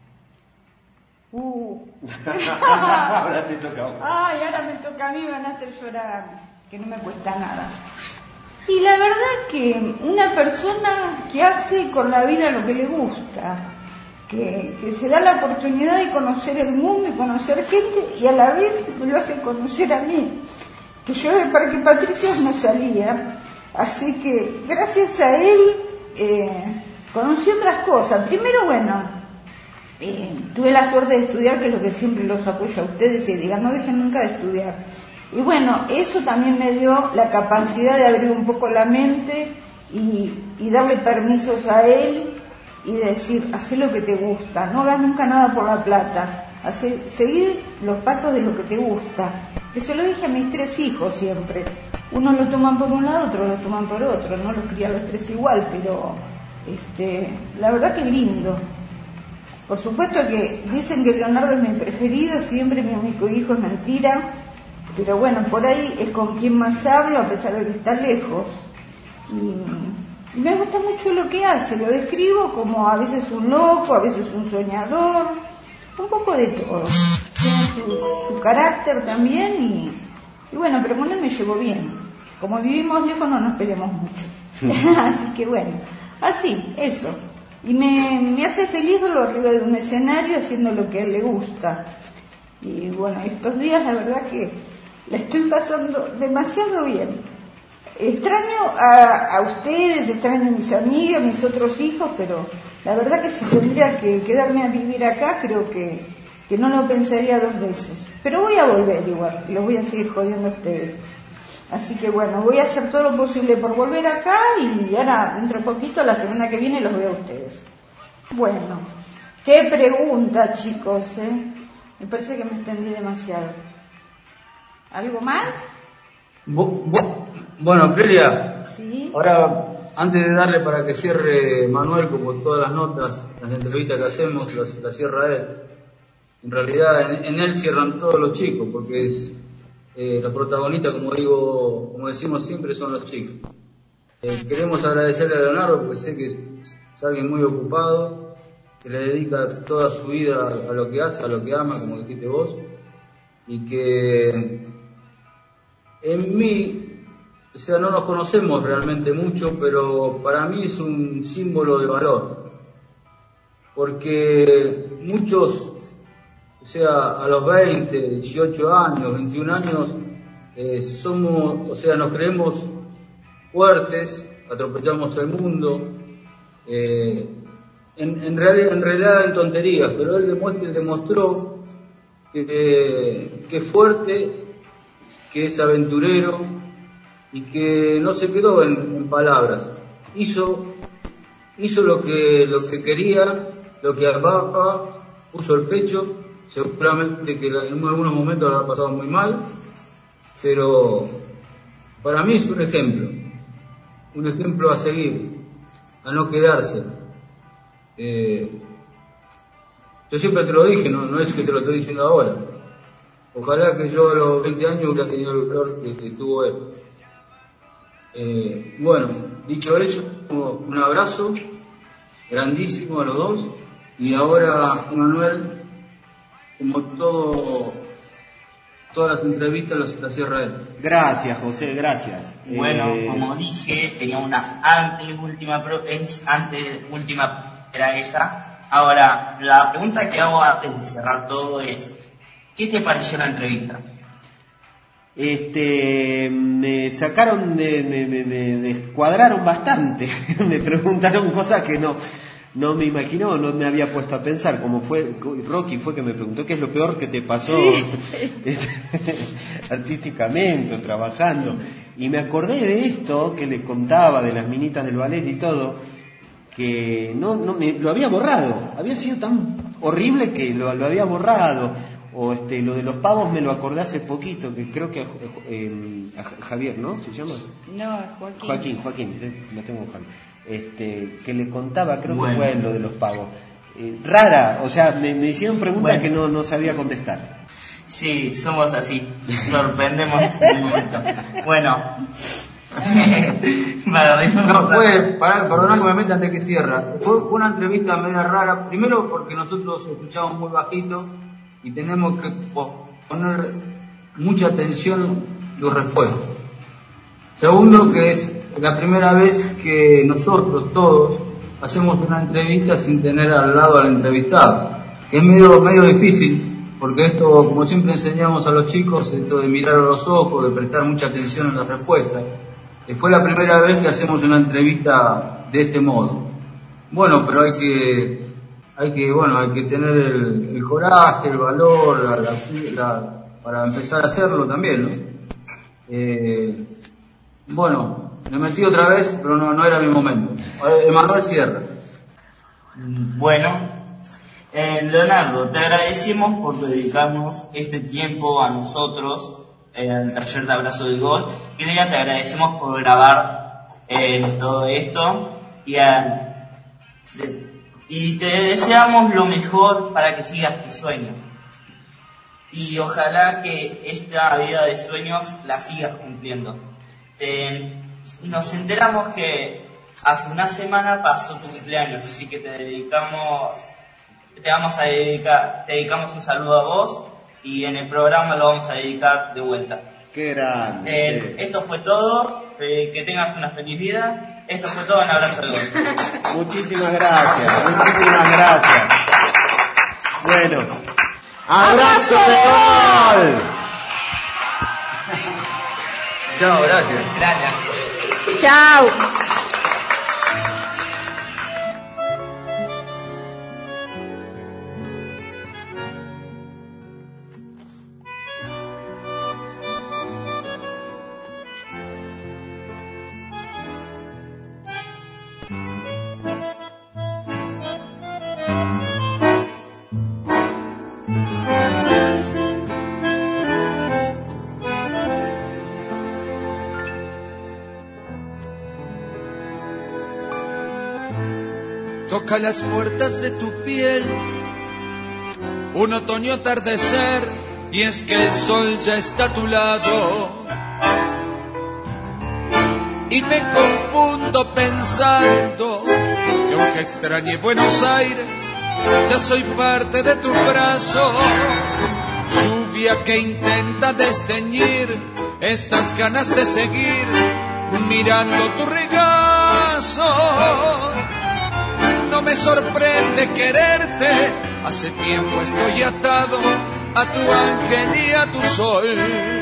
Ahora te toca a vos. Ay, ahora me toca a mí, van a hacer llorar, que no me cuesta nada. Y la verdad que una persona que hace con la vida lo que le gusta, que se da la oportunidad de conocer el mundo y conocer gente, y a la vez me lo hace conocer a mí, que yo de Parque Patricios no salía. Así que gracias a él conocí otras cosas. Primero, tuve la suerte de estudiar, que es lo que siempre los apoyo a ustedes, y digan, no dejen nunca de estudiar. Y bueno, eso también me dio la capacidad de abrir un poco la mente y darle permisos a él y decir, haz lo que te gusta, no hagas nunca nada por la plata, seguir los pasos de lo que te gusta. Que se lo dije a mis tres hijos siempre. Uno lo toman por un lado, otro lo toman por otro, no los cría a los tres igual, pero la verdad que es lindo. Por supuesto que dicen que Leonardo es mi preferido, siempre mi único hijo, es mentira, pero bueno, por ahí es con quien más hablo, a pesar de que está lejos. Y me gusta mucho lo que hace, lo describo como a veces un loco, a veces un soñador, un poco de todo. Tiene su carácter también y bueno, pero con él me llevo bien. Como vivimos lejos no nos peleamos mucho. Así que bueno, así, eso. Y me hace feliz verlo arriba de un escenario haciendo lo que a él le gusta. Y bueno, estos días la verdad que la estoy pasando demasiado bien. Extraño a ustedes, extraño a mis amigas, mis otros hijos, pero la verdad que si tendría que quedarme a vivir acá, creo que no lo pensaría dos veces. Pero voy a volver igual, y los voy a seguir jodiendo a ustedes. Así que bueno, voy a hacer todo lo posible por volver acá y ahora, dentro de poquito, la semana que viene, los veo a ustedes. Bueno, qué pregunta, chicos, Me parece que me extendí demasiado. ¿Algo más? Bueno, Clelia, ¿Sí? ahora, antes de darle para que cierre Manuel, como todas las notas, las entrevistas que hacemos, las cierra él. En realidad, en él cierran todos los chicos, porque es los protagonistas, como decimos siempre, son los chicos. Queremos agradecerle a Leonardo, porque sé que es alguien muy ocupado, que le dedica toda su vida a lo que hace, a lo que ama, como dijiste vos, y que en mí, o sea, no nos conocemos realmente mucho, pero para mí es un símbolo de valor, porque muchos, o sea, a los 20, 18 años, 21 años, nos creemos fuertes, atropellamos el mundo, en realidad en tonterías, pero él demostró que es fuerte, que es aventurero y que no se quedó en palabras. Hizo lo que quería, lo que amaba, puso el pecho. Seguramente que en algunos momentos lo ha pasado muy mal, pero para mí es un ejemplo a seguir, a no quedarse. Yo siempre te lo dije, no es que te lo estoy diciendo ahora. Ojalá que yo a los 20 años hubiera tenido el valor que tuvo él. Bueno, dicho eso, un abrazo grandísimo a los dos, y ahora Manuel, como todas las entrevistas las cierra él. Gracias, José, gracias. Bueno, como dije, tenía una última era esa. Ahora, la pregunta que hago antes de cerrar todo es, ¿qué te pareció la entrevista? Me sacaron me descuadraron bastante. Me preguntaron cosas que no me imaginó, no me había puesto a pensar, como Rocky fue que me preguntó qué es lo peor que te pasó, sí. Artísticamente, trabajando, y me acordé de esto que le contaba de las minitas del ballet y todo, que lo había borrado, había sido tan horrible que lo había borrado, o lo de los pavos me lo acordé hace poquito, que creo que a Javier, ¿no? ¿Se llama? No, Joaquín, lo tengo Javier. Que le contaba, creo que fue lo de los pavos. Rara, o sea, me hicieron preguntas que no sabía contestar. Sí, somos así, sorprendemos en un momento. Bueno, perdona que me meta antes que cierra. Fue una entrevista media rara, primero porque nosotros escuchamos muy bajito y tenemos que poner mucha atención en tu respuesta. Segundo, que es la primera vez que nosotros todos hacemos una entrevista sin tener al lado al entrevistado, que es medio difícil, porque esto, como siempre enseñamos a los chicos, esto de mirar a los ojos, de prestar mucha atención en las respuestas, fue la primera vez que hacemos una entrevista de este modo. Bueno, pero hay que tener el coraje, el valor, para empezar a hacerlo también, ¿no? Bueno, me metí otra vez, pero no era mi momento. Manuel cierra. Bueno, Leonardo, te agradecemos por dedicarnos este tiempo a nosotros, al taller de Abrazo de Gol. Clelia, te agradecemos por grabar todo esto y te deseamos lo mejor para que sigas tu sueño. Y ojalá que esta vida de sueños la sigas cumpliendo. Nos enteramos que hace una semana pasó tu cumpleaños, así que te dedicamos un saludo a vos y en el programa lo vamos a dedicar de vuelta. Qué grande. Esto fue todo, que tengas una feliz vida. Esto fue todo en Abrazo de Gol. Muchísimas gracias. Bueno, Abrazo de Gol. Chao, gracias. Chao. toca las puertas de tu piel. Un otoño atardecer, y es que el sol ya está a tu lado. Y me confundo pensando que aunque extrañe Buenos Aires, ya soy parte de tus brazos. Lluvia que intenta desteñir estas ganas de seguir mirando tu regazo. No me sorprende quererte, hace tiempo estoy atado a tu ángel y a tu sol.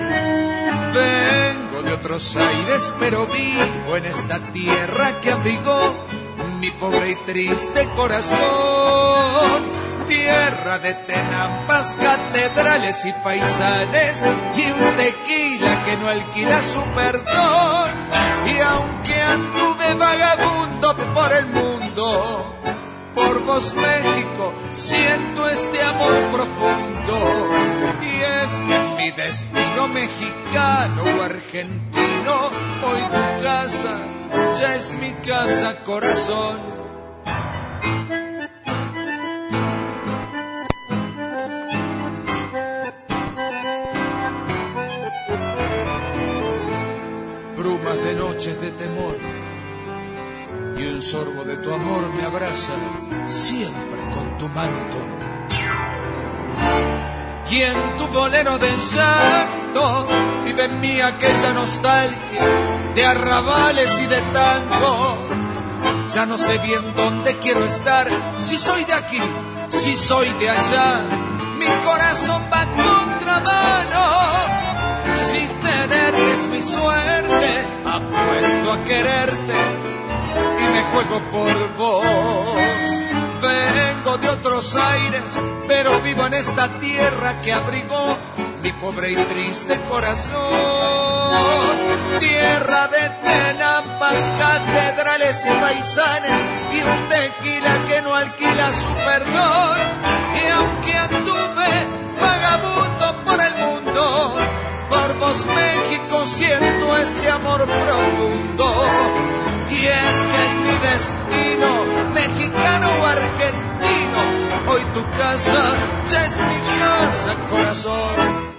Vengo de otros aires, pero vivo en esta tierra que abrigó mi pobre y triste corazón. Tierra de tenampas, catedrales y paisanes, y un tequila que no alquila su perdón. Y aunque anduve vagabundo por el mundo, por vos México siento este amor profundo. Y es que en mi destino mexicano o argentino, hoy tu casa ya es mi casa, corazón. Brumas de noches de temor y un sorbo de tu amor me abraza siempre con tu manto. Y en tu bolero de llanto vive en mí aquella nostalgia de arrabales y de tangos. Ya no sé bien dónde quiero estar, si soy de aquí, si soy de allá. Mi corazón va a contramano. Si tenerte es mi suerte, apuesto a quererte y me juego por vos. Vengo de otros aires, pero vivo en esta tierra que abrigó mi pobre y triste corazón. Tierra de tenampas, catedrales y paisanes, y un tequila que no alquila su perdón. Y aunque anduve vagabundo por el mundo, por vos México siento este amor profundo. Y es que en mi destino, mexicano o argentino, hoy tu casa ya es mi casa, corazón.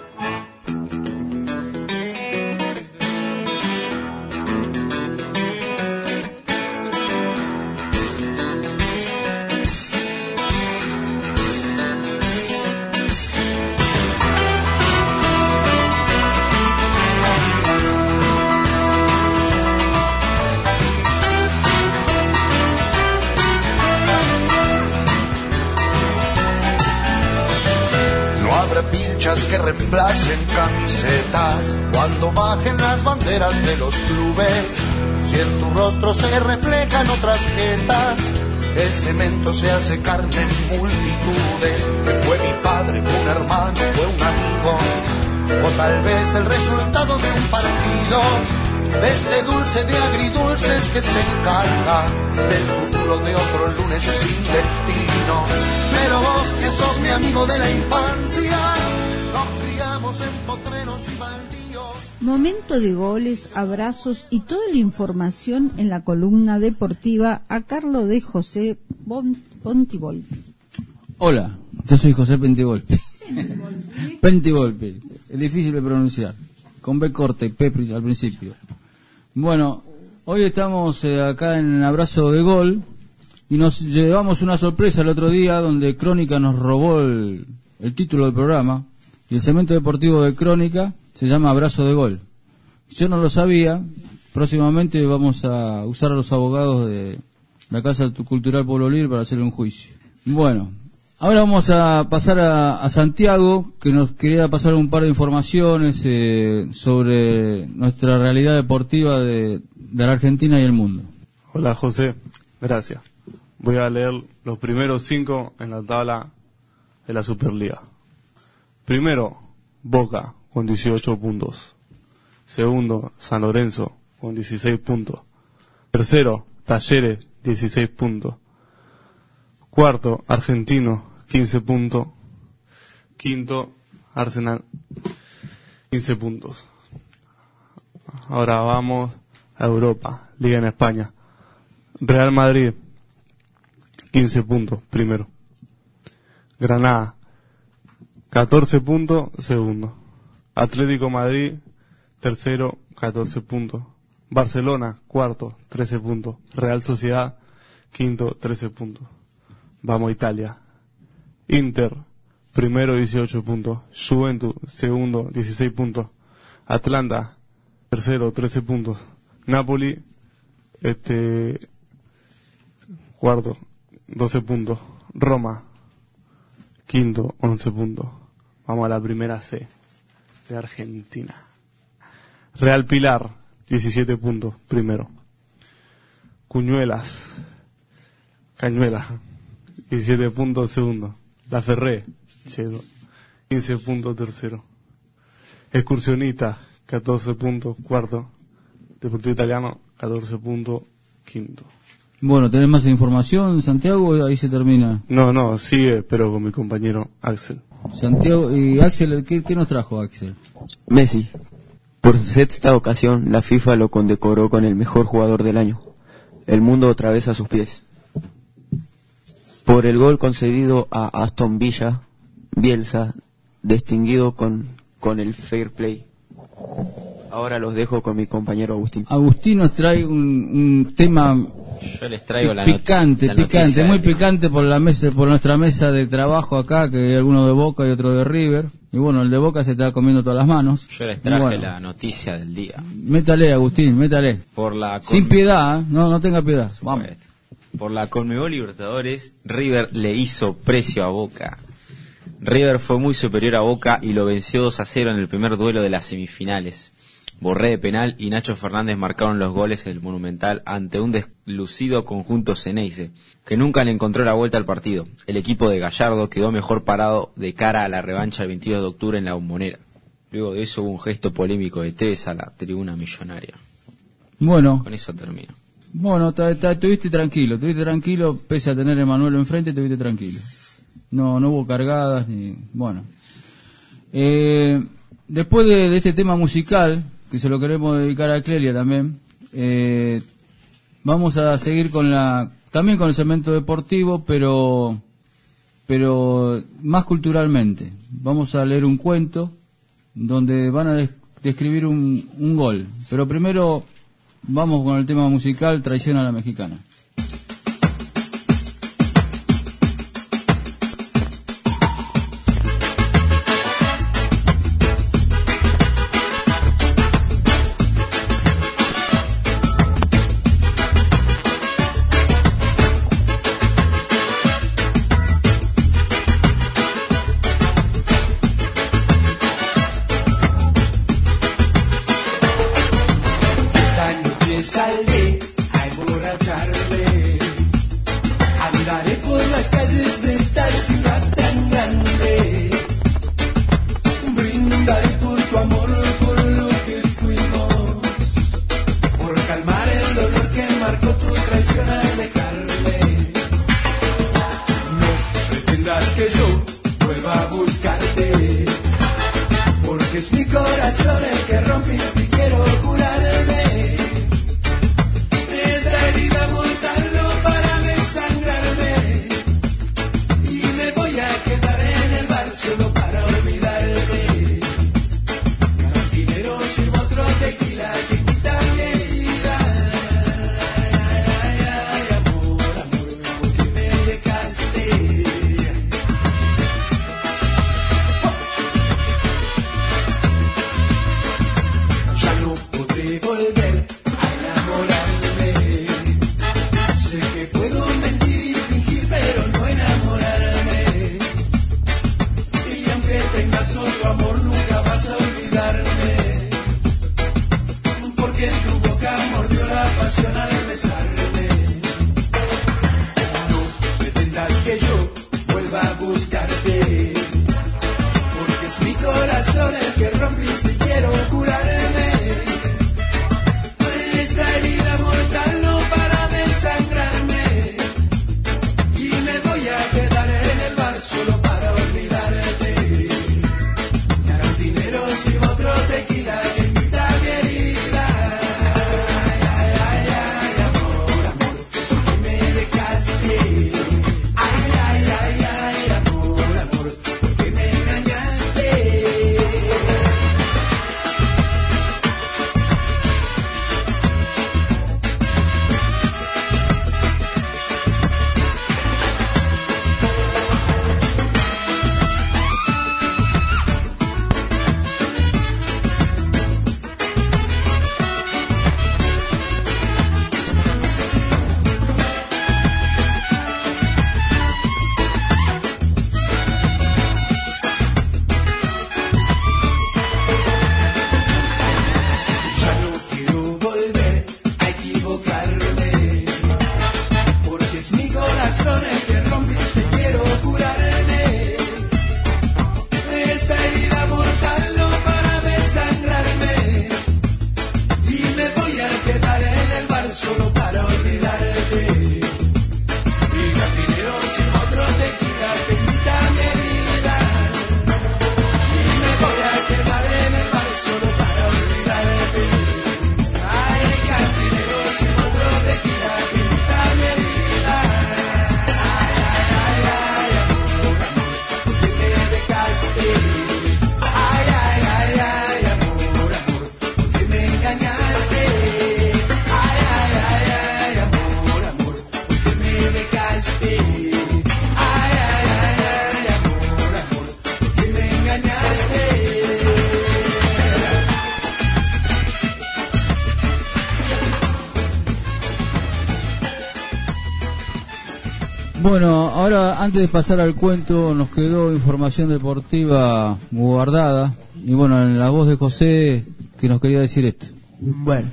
Que reemplacen camisetas cuando bajen las banderas de los clubes. Si en tu rostro se reflejan otras jetas, el cemento se hace carne en multitudes. Fue mi padre, fue un hermano, fue un amigo, o tal vez el resultado de un partido, de este dulce de agridulces que se encarga del futuro de otro lunes sin destino. Pero vos que sos mi amigo de la infancia, nos criamos en potreros y baldíos. Momento de goles, abrazos y toda la información en la columna deportiva a cargo de José Pontivolpi. Hola, yo soy José Pontivolpi. Pontivolpi, es difícil de pronunciar, con B corta y P al principio. Bueno, hoy estamos acá en Abrazo de Gol y nos llevamos una sorpresa el otro día donde Crónica nos robó el título del programa y el segmento deportivo de Crónica se llama Abrazo de Gol. Yo no lo sabía, próximamente vamos a usar a los abogados de la Casa Cultural Pueblo Libre para hacerle un juicio. Bueno, ahora vamos a pasar a Santiago, que nos quería pasar un par de informaciones sobre nuestra realidad deportiva de la Argentina y el mundo. Hola José, gracias. Voy a leer los primeros 5 en la tabla de la Superliga. Primero, Boca con 18 puntos. Segundo, San Lorenzo con 16 puntos. Tercero, Talleres, 16 puntos. Cuarto, Argentino, 15 puntos. Quinto, Arsenal, 15 puntos. Ahora vamos a Europa, Liga en España. Real Madrid, 15 puntos, primero. Granada, 14 puntos, segundo. Atlético Madrid, tercero, 14 puntos. Barcelona, cuarto, 13 puntos. Real Sociedad, quinto, 13 puntos. Vamos a Italia. Inter, primero, 18 puntos. Juventus, segundo, 16 puntos. Atlanta, tercero, 13 puntos. Napoli, cuarto, 12 puntos. Roma, quinto, 11 puntos. Vamos a la primera C de Argentina. Real Pilar, 17 puntos, primero. Cañuelas, 17 puntos, segundo. La Ferré, 15 puntos, tercero. Excursionista, 14 puntos, cuarto. Deportivo Italiano, 14 puntos, quinto. Bueno, ¿tenés más información, Santiago? Ahí se termina. No, sigue, pero con mi compañero Axel. Santiago y Axel, ¿qué nos trajo Axel? Messi. Por su sexta ocasión, la FIFA lo condecoró con el mejor jugador del año. El mundo otra vez a sus pies. Por el gol concedido a Aston Villa, Bielsa, distinguido con el fair play. Ahora los dejo con mi compañero Agustín. Agustín nos trae un tema Yo les traigo picante, muy picante por nuestra mesa de trabajo acá, que hay alguno de Boca y otro de River. Y bueno, el de Boca se está comiendo todas las manos. Yo les traje la noticia del día. Métale, Agustín, métale. Sin piedad, ¿eh? No tenga piedad. Vamos. Por la Conmebol Libertadores, River le hizo precio a Boca. River fue muy superior a Boca y lo venció 2-0 en el primer duelo de las semifinales. Borré de penal y Nacho Fernández marcaron los goles en el Monumental ante un deslucido conjunto Ceneice, que nunca le encontró la vuelta al partido. El equipo de Gallardo quedó mejor parado de cara a la revancha el 22 de octubre en la Bombonera. Luego de eso hubo un gesto polémico de Tevez a la tribuna millonaria. Bueno. Con eso termino. Bueno, estuviste tranquilo, pese a tener a Emanuel enfrente, estuviste tranquilo. No hubo cargadas, ni... Bueno. Después de este tema musical, que se lo queremos dedicar a Clelia también, vamos a seguir también con el segmento deportivo, pero más culturalmente. Vamos a leer un cuento donde van a describir un gol, pero primero vamos con el tema musical, Traición a la Mexicana. Saldré a emborracharme, andaré por las calles de esta ciudad tan grande, brindaré por tu amor, por lo que fuimos, por calmar el dolor que marcó tu traición al dejarme. No pretendas que yo vuelva a buscarte, porque es mi corazón el que rompiste y quiero curarme. Volver Bueno, ahora antes de pasar al cuento nos quedó información deportiva guardada y bueno, en la voz de José que nos quería decir esto. Bueno,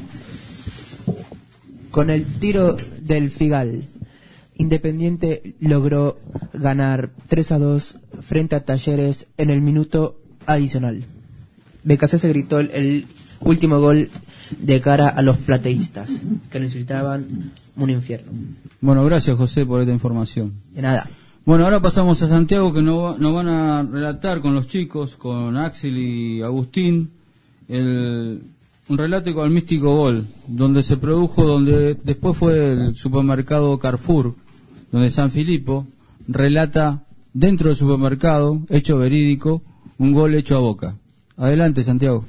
con el tiro del Figal, Independiente logró ganar 3-2 frente a Talleres en el minuto adicional. Becasese gritó el último gol de cara a los plateístas, que necesitaban un infierno. Bueno, gracias José por esta información. De nada. Bueno, ahora pasamos a Santiago, que nos van a relatar con los chicos, con Axel y Agustín, un relato con el místico gol, donde se produjo, donde después fue el supermercado Carrefour, donde San Filipo relata dentro del supermercado, hecho verídico, un gol hecho a Boca. Adelante, Santiago.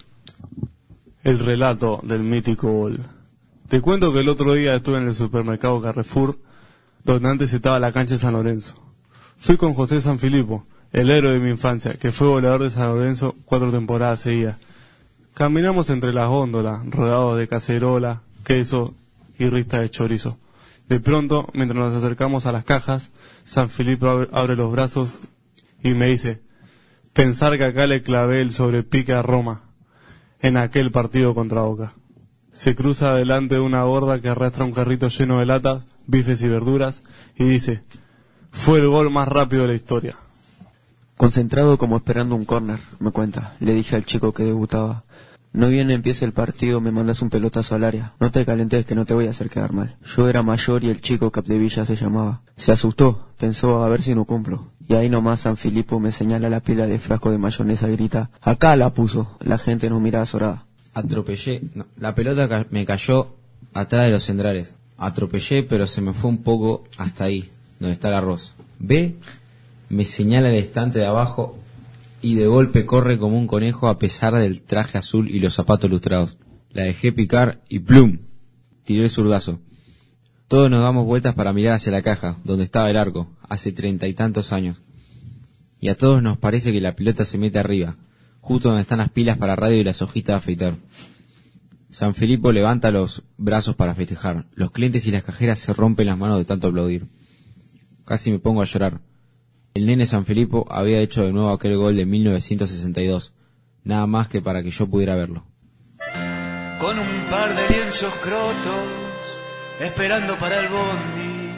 El relato del mítico gol. Te cuento que el otro día estuve en el supermercado Carrefour, donde antes estaba la cancha de San Lorenzo. Fui con José San Filipo, el héroe de mi infancia, que fue goleador de San Lorenzo 4 temporadas seguidas. Caminamos entre las góndolas, rodeados de cacerola, queso y rista de chorizo. De pronto, mientras nos acercamos a las cajas, San Filipo abre los brazos y me dice: pensar que acá le clavé el sobrepique a Roma en aquel partido contra Boca. Se cruza delante de una gorda que arrastra un carrito lleno de latas, bifes y verduras y dice: fue el gol más rápido de la historia. Concentrado como esperando un córner, me cuenta. Le dije al chico que debutaba: no bien empiece el partido me mandas un pelotazo al área. No te calentes que no te voy a hacer quedar mal. Yo era mayor y el chico Capdevilla se llamaba. Se asustó, pensó a ver si no cumplo. Y ahí nomás San Filipo me señala la pila de frasco de mayonesa y grita: acá la puso. La gente nos mira azorada. Atropellé, no, la pelota me cayó atrás de los centrales. Atropellé, pero se me fue un poco hasta ahí, donde está el arroz. Ve, me señala el estante de abajo y de golpe corre como un conejo a pesar del traje azul y los zapatos lustrados. La dejé picar y ¡plum! Tiré el zurdazo. Todos nos damos vueltas para mirar hacia la caja, donde estaba el arco, hace 30 y tantos años. Y a todos nos parece que la pelota se mete arriba, justo donde están las pilas para radio y las hojitas de afeitar. San Filipo levanta los brazos para festejar. Los clientes y las cajeras se rompen las manos de tanto aplaudir. Casi me pongo a llorar. El nene San Filipo había hecho de nuevo aquel gol de 1962, nada más que para que yo pudiera verlo. Con un par de lienzos crotos, esperando para el bondi,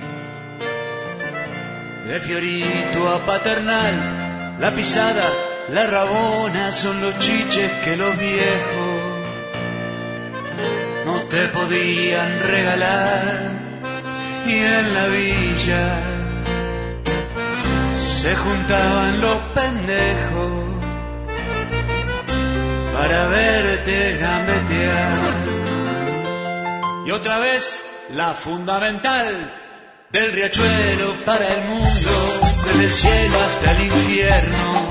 de Fiorito a Paternal, la pisada, la rabona, son los chiches que los viejos no te podían regalar. Y en la villa se juntaban los pendejos para verte gambetear. Y otra vez la fundamental del riachuelo para el mundo, desde el cielo hasta el infierno.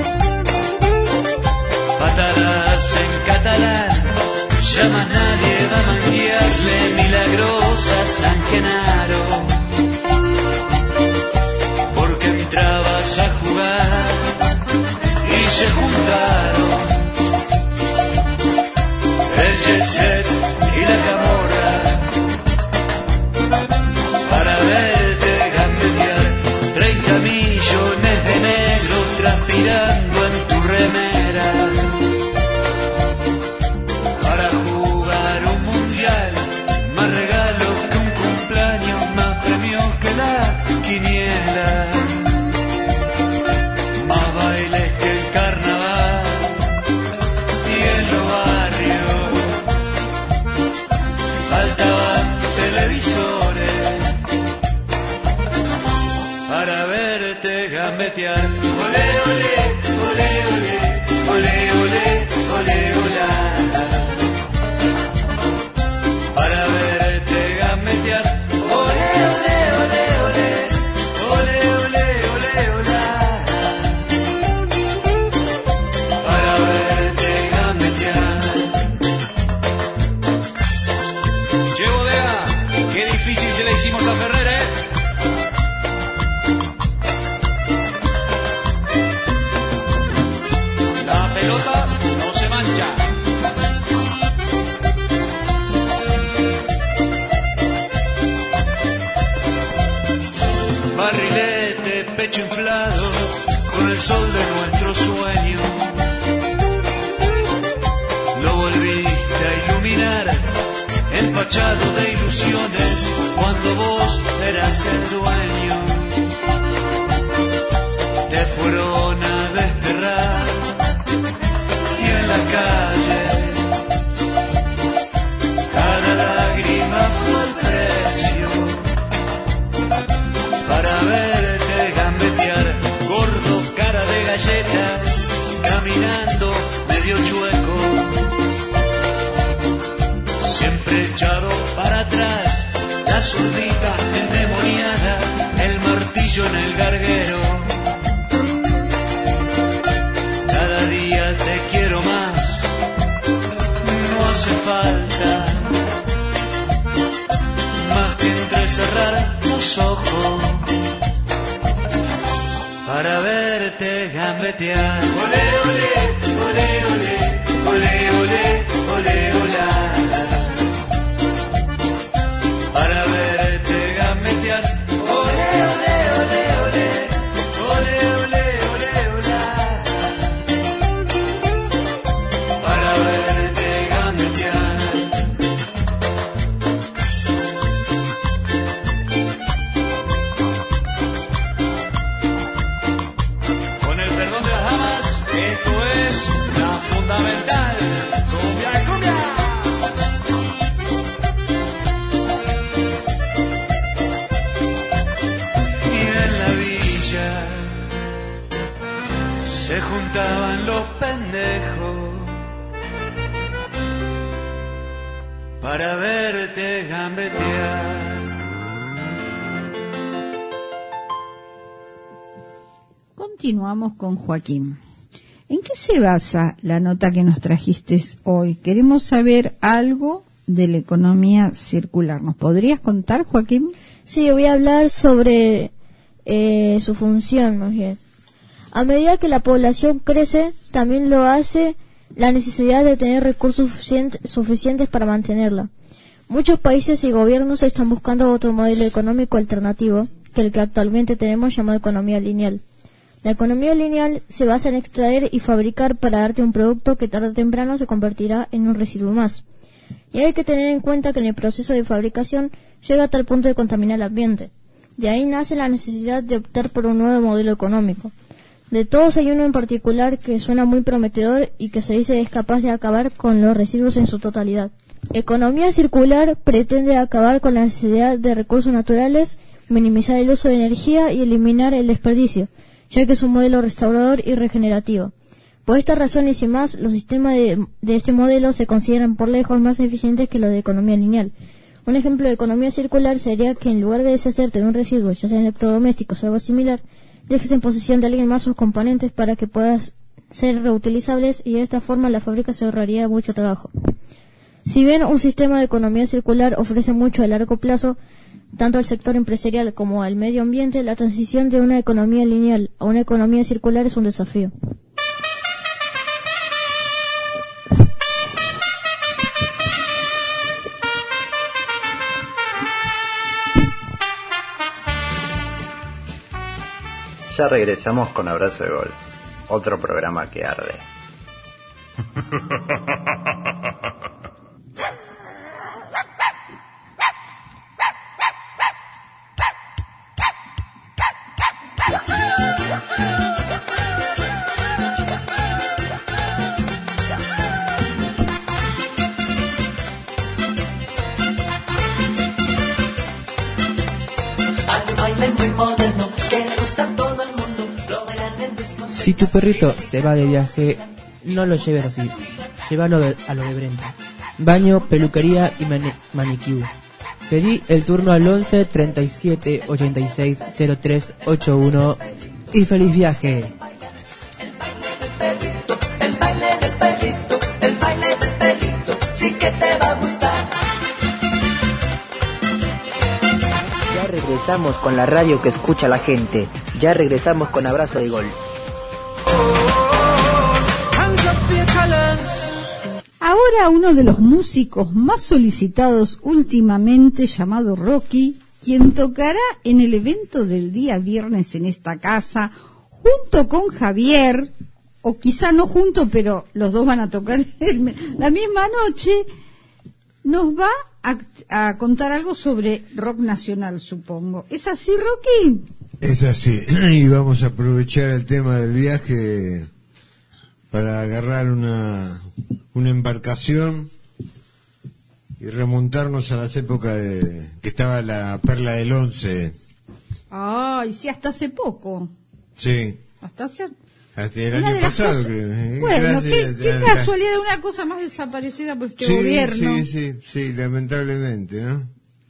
Patadas en catalán, ya más nadie va a manguearle milagrosa a San Genaro, porque entrabas a jugar y se juntaron el jet set y la camorra para verte gambetear. 30 millones de negros transpirando en tu remera para jugar un mundial, más regalos que un cumpleaños, más premios que la quiniela, más bailes que el carnaval. Y en los barrios faltaban televisores para verte gambetear. Olé, olé, olé, olé, olé, olé, olé, olá. Para verte gambetear. Olé, olé, olé, olé, olé, olé, olé, olá. Para verte gambetear. Che, bodega, qué difícil se le hicimos a Ferrer, ¿eh? La pelota no se mancha. sol de nuestro sueño. Lo volviste a iluminar, empachado de ilusiones, cuando vos eras el dueño. Te fueron a desterrar y en la calle cada lágrima fue el precio para verte gambetear, gordo, cara de galleta, caminando medio chueco, siempre echado para atrás, la zurdita endemoniada, el martillo en el garguero. Cada día te quiero más, no hace falta más que entrecerrar los ojos para verte gambetear. Olé, olé, olé, olé, olé, olé, olé, olá. Para verte gambetear. Olé, olé, olé, olé, olé, olé, olé, olá. Para verte gambetear. Con el perdón de las damas, esto es la fundamental. Cumbia, cumbia. Y en la villa se juntaban los pendejos para verte gambetear. Continuamos con Joaquín. ¿En qué se basa la nota que nos trajiste hoy? Queremos saber algo de la economía circular. ¿Nos podrías contar, Joaquín? Sí, voy a hablar sobre su función, más bien. A medida que la población crece, también lo hace la necesidad de tener recursos suficientes para mantenerla. Muchos países y gobiernos están buscando otro modelo económico alternativo que el que actualmente tenemos, llamado economía lineal. La economía lineal se basa en extraer y fabricar para darte un producto que tarde o temprano se convertirá en un residuo más. Y hay que tener en cuenta que en el proceso de fabricación llega a tal punto de contaminar el ambiente. De ahí nace la necesidad de optar por un nuevo modelo económico. De todos hay uno en particular que suena muy prometedor y que se dice es capaz de acabar con los residuos en su totalidad. Economía circular pretende acabar con la necesidad de recursos naturales, minimizar el uso de energía y eliminar el desperdicio, ya que es un modelo restaurador y regenerativo. Por esta razón y sin más, los sistemas de este modelo se consideran por lejos más eficientes que los de economía lineal. Un ejemplo de economía circular sería que en lugar de deshacerte de un residuo, ya sean electrodomésticos o algo similar, dejes en posesión de alguien más sus componentes para que puedan ser reutilizables y de esta forma la fábrica se ahorraría mucho trabajo. Si bien un sistema de economía circular ofrece mucho a largo plazo, tanto al sector empresarial como al medio ambiente, la transición de una economía lineal a una economía circular es un desafío. Ya regresamos con Abrazo de Gol, otro programa que arde. Si tu perrito se va de viaje, no lo lleves así. Llévalo a lo de Brenta. Baño, peluquería y manicure. Pedí el turno al 11 37 86 03 81 y feliz viaje. El baile del perrito, el baile del perrito, sí que te va a gustar. Ya regresamos con la radio que escucha la gente. Ya regresamos con Abrazo de Gol. Ahora uno de los músicos más solicitados últimamente, llamado Rocky, quien tocará en el evento del día viernes en esta casa, junto con Javier, o quizá no junto, pero los dos van a tocar la misma noche, nos va a contar algo sobre rock nacional, supongo. ¿Es así, Rocky? Es así, y vamos a aprovechar el tema del viaje para agarrar una embarcación y remontarnos a las épocas que estaba la Perla del Once. Ay, sí, hasta hace poco. Sí. Hasta el año pasado, creo. Bueno, qué casualidad, una cosa más desaparecida por este gobierno. Sí, lamentablemente, ¿no?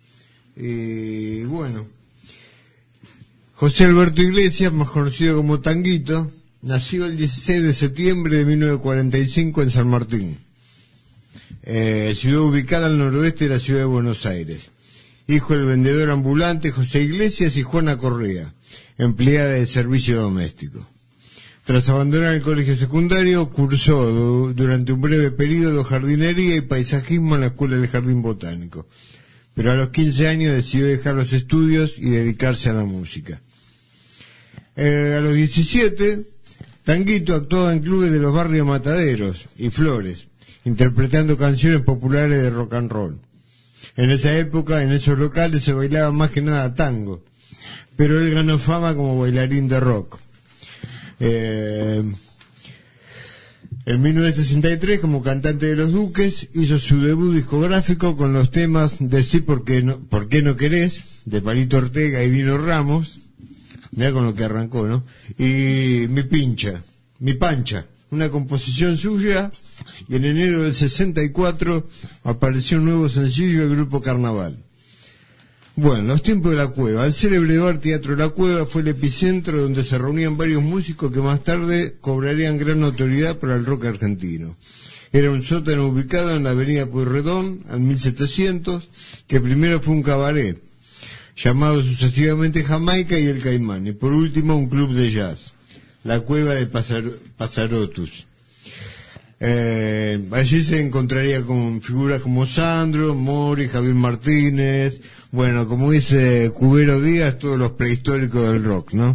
Y bueno, José Alberto Iglesias, más conocido como Tanguito, nació el 16 de septiembre de 1945 en San Martín, ciudad ubicada al noroeste de la ciudad de Buenos Aires. Hijo del vendedor ambulante José Iglesias y Juana Correa, empleada de servicio doméstico. Tras abandonar el colegio secundario, cursó durante un breve periodo jardinería y paisajismo en la Escuela del Jardín Botánico. Pero a los 15 años decidió dejar los estudios y dedicarse a la música. A los 17, Tanguito actuaba en clubes de los barrios Mataderos y Flores, interpretando canciones populares de rock and roll. En esa época, en esos locales se bailaba más que nada tango, pero él ganó fama como bailarín de rock. En 1963, como cantante de Los Duques, hizo su debut discográfico con los temas de Sí, ¿por qué no querés?, de Palito Ortega y Dino Ramos. Mirá con lo que arrancó, ¿no? Y Mi Pancha, una composición suya, y en enero del 64 apareció un nuevo sencillo del grupo Carnaval. Bueno, Los tiempos de la Cueva. El célebre bar Teatro La Cueva fue el epicentro donde se reunían varios músicos que más tarde cobrarían gran notoriedad para el rock argentino. Era un sótano ubicado en la avenida Pueyrredón, al 1700, que primero fue un cabaret, llamado sucesivamente Jamaica y El Caimán, y por último un club de jazz, la Cueva de Pasarotus. Allí se encontraría con figuras como Sandro, Mori, Javier Martínez, bueno, como dice Cubero Díaz, todos los prehistóricos del rock, ¿no?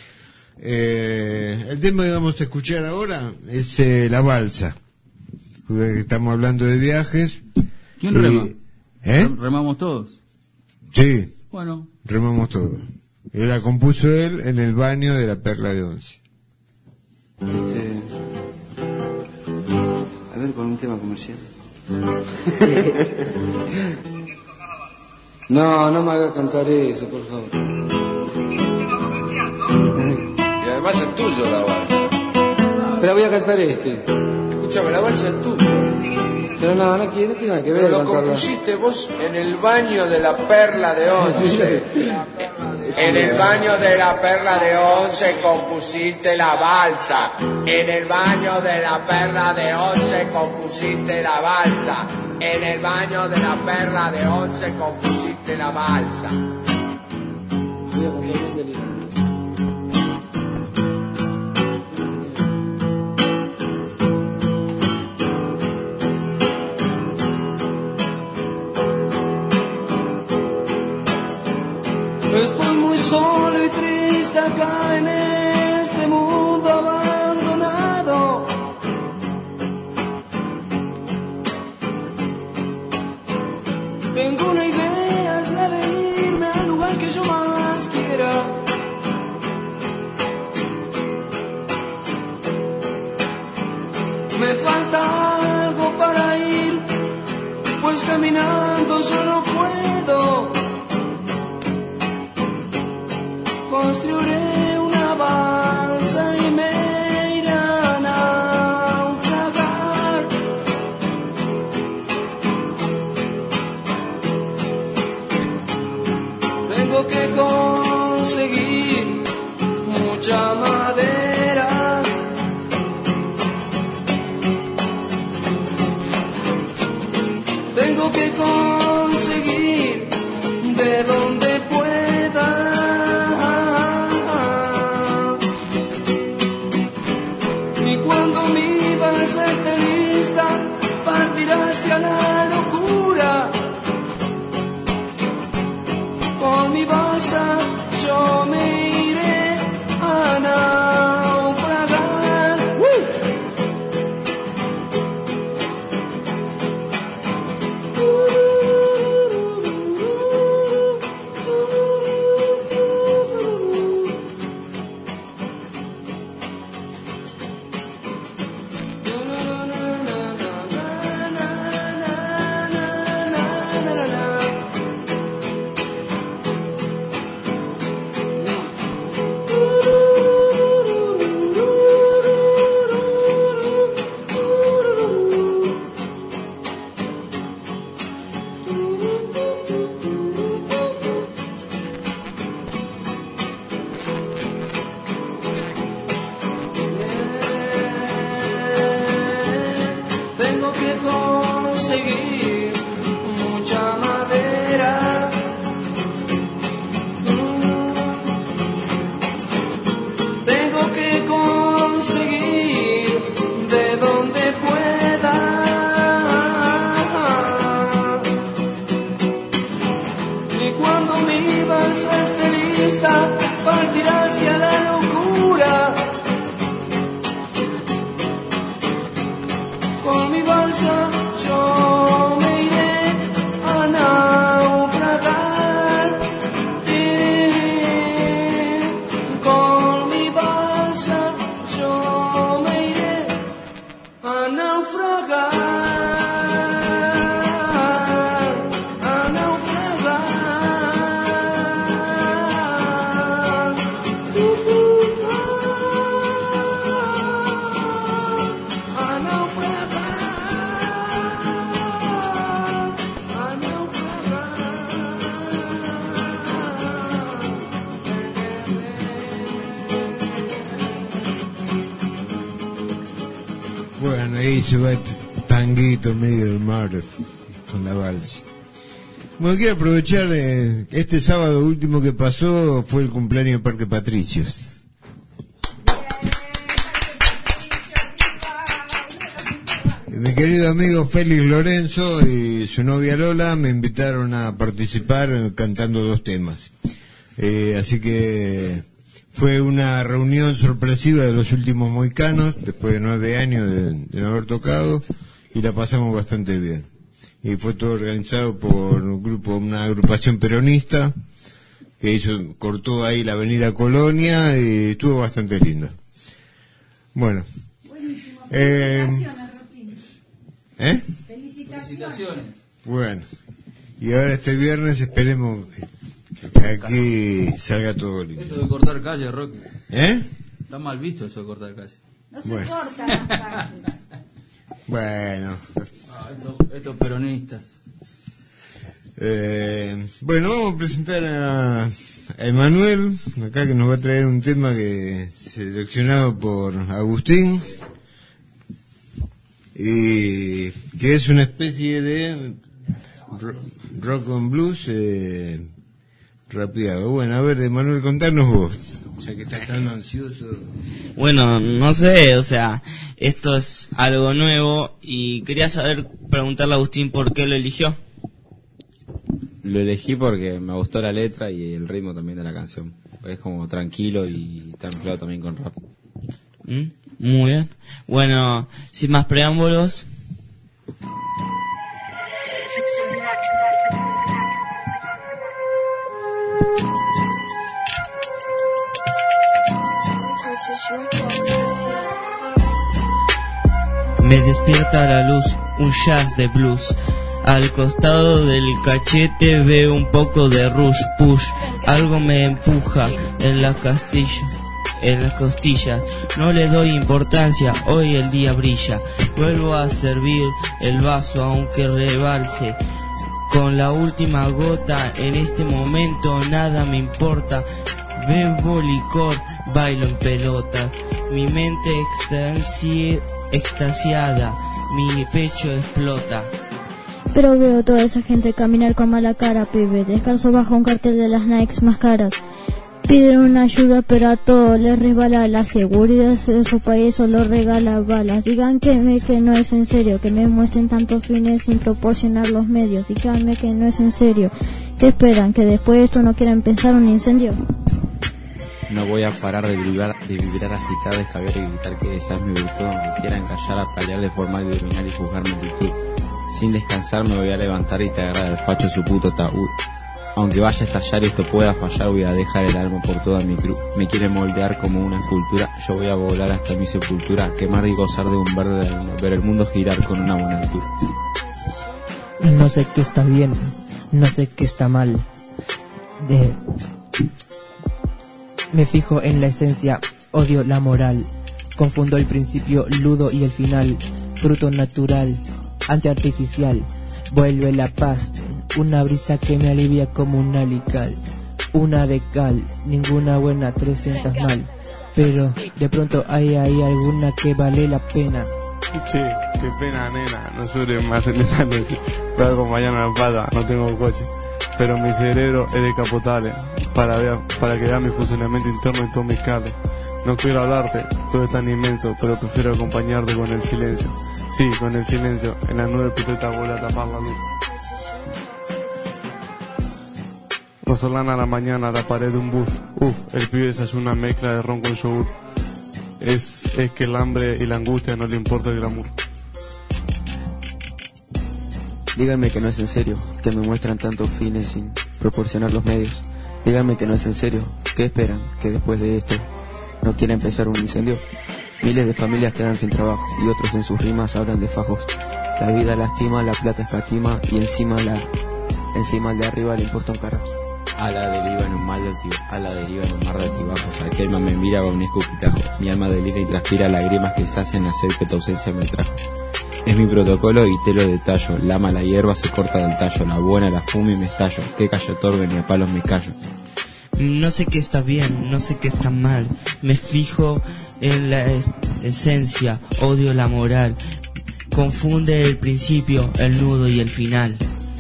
El tema que vamos a escuchar ahora es La Balsa, porque estamos hablando de viajes. ¿Quién rema? ¿Remamos todos? Sí. Bueno. Remamos todos. Y la compuso él en el baño de la Perla de Once. A ver, con un tema comercial. No me haga cantar eso, por favor. Y además es tuyo la balsa. Pero voy a cantar este. Escúchame, la balsa es tuya. Pero no tiene nada que ver. Pero lo compusiste vos en el baño de la Perla de Once. En el baño de la Perla de Once compusiste la balsa. En el baño de la Perla de Once compusiste la balsa. En el baño de la Perla de Once compusiste la balsa. Voy a cantar bien de lindo. Estoy muy solo y triste acá en este mundo abandonado. Tengo una idea, es la de irme al lugar que yo más quiera. Me falta algo para ir, pues caminando yo no puedo. Construiré una balsa y me iré a naufragar. Tengo que conseguir mucha madera. Tengo que conseguir de donde pueda. Cuando mi balsa esté lista, partirá hacia la locura. Con mi balsa yo me iré a nadar. conseguir mucha madera. Tengo que conseguir de donde pueda. Y cuando mi balsa esté lista, partirá hacia la locura. Con mi balsa yo me iré a naufragar. Con mi balsa yo me iré a naufragar. A naufragar. A Bueno, ahí se va este tanguito en medio del mar con la balsa. Bueno, quiero aprovechar, este sábado último que pasó fue el cumpleaños de Parque Patricios. Mi querido amigo Félix Lorenzo y su novia Lola me invitaron a participar cantando 2 temas. Así que fue una reunión sorpresiva de los últimos mohicanos, después de 9 años de no haber tocado, y la pasamos bastante bien. Y fue todo organizado por un grupo, una agrupación peronista, que cortó ahí la avenida Colonia, y estuvo bastante lindo. Bueno. Felicitaciones. Bueno. Y ahora este viernes esperemos que aquí salga todo lindo. Eso de cortar calle, Roque. Está mal visto eso de cortar calle. No se corta la calle. Bueno. Estos peronistas. Bueno, vamos a presentar a Emanuel, acá, que nos va a traer un tema que seleccionado por Agustín, y que es una especie de rock and blues rapeado. Bueno, a ver, Emanuel, contanos vos, ya que estás tan ansioso. Bueno, no sé, o sea, esto es algo nuevo y quería preguntarle a Agustín por qué lo eligió. Lo elegí porque me gustó la letra y el ritmo también de la canción. Es como tranquilo y está mezclado también con rap. Muy bien. Bueno, sin más preámbulos. Me despierta la luz, un jazz de blues. Al costado del cachete veo un poco de rush, push. Algo me empuja en las costillas. No le doy importancia, hoy el día brilla. Vuelvo a servir el vaso aunque rebalse. Con la última gota, en este momento nada me importa. Bebo licor, bailo en pelotas. Mi mente extasiada, mi pecho explota. Pero veo toda esa gente caminar con mala cara, pibe, descalzo bajo un cartel de las Nikes más caras. Piden una ayuda pero a todos les resbala. La seguridad de su país solo regala balas. Digan que no es en serio, que me muestren tantos fines sin proporcionar los medios. Díganme que no es en serio. ¿Qué esperan? ¿Que después de esto no quieran empezar un incendio? No voy a parar de vibrar agitar, de escabear y gritar que esa es mi virtud. Aunque quieran callar, a pelear, deformar, iluminar y juzgar mi virtud. Sin descansar me voy a levantar y te agarrar el facho su puto taúd. Aunque vaya a estallar y esto pueda fallar, voy a dejar el alma por toda mi cruz. Me quiere moldear como una escultura, yo voy a volar hasta mi sepultura. Quemar y gozar de un verde de luna, ver el mundo girar con una buena altura. No sé qué está bien, no sé qué está mal. Me fijo en la esencia, odio la moral. Confundo el principio ludo y el final. Fruto natural, antiartificial. Vuelve la paz, una brisa que me alivia como un alical. Una de cal, ninguna buena, 300 mal. Pero de pronto hay ahí alguna que vale la pena. Che, qué pena, nena, no llores más en esta noche. Voy a acompañarme a la playa, no tengo coche. Pero mi cerebro es descapotable para que vea mi funcionamiento interno y todos mis cables. No quiero hablarte, todo es tan inmenso, pero prefiero acompañarte con el silencio. Sí, con el silencio, en las 9 pipetas vuelve a tapar la luz. Rosolana a la mañana, a la pared de un bus. El pibe desayuna una mezcla de ron con yogur. Es que el hambre y la angustia no le importa el glamour. Díganme que no es en serio, que me muestran tantos fines sin proporcionar los medios. Díganme que no es en serio. ¿Qué esperan? ¿Que después de esto no quiera empezar un incendio? Miles de familias quedan sin trabajo y otros en sus rimas hablan de fajos. La vida lastima, la plata escatima y encima al de arriba le importa un carajo. A la deriva en un mar de altibajos, aquel alma me mira con un escupitajo. Mi alma delira y transpira lágrimas que sacian la sed que tu ausencia me trajo. Es mi protocolo y te lo detallo. La mala hierba se corta del tallo, la buena la fumo y me estallo. Que callo torbe ni a palos me callo. No sé qué está bien, no sé qué está mal. Me fijo en la esencia, odio la moral. Confunde el principio, el nudo y el final.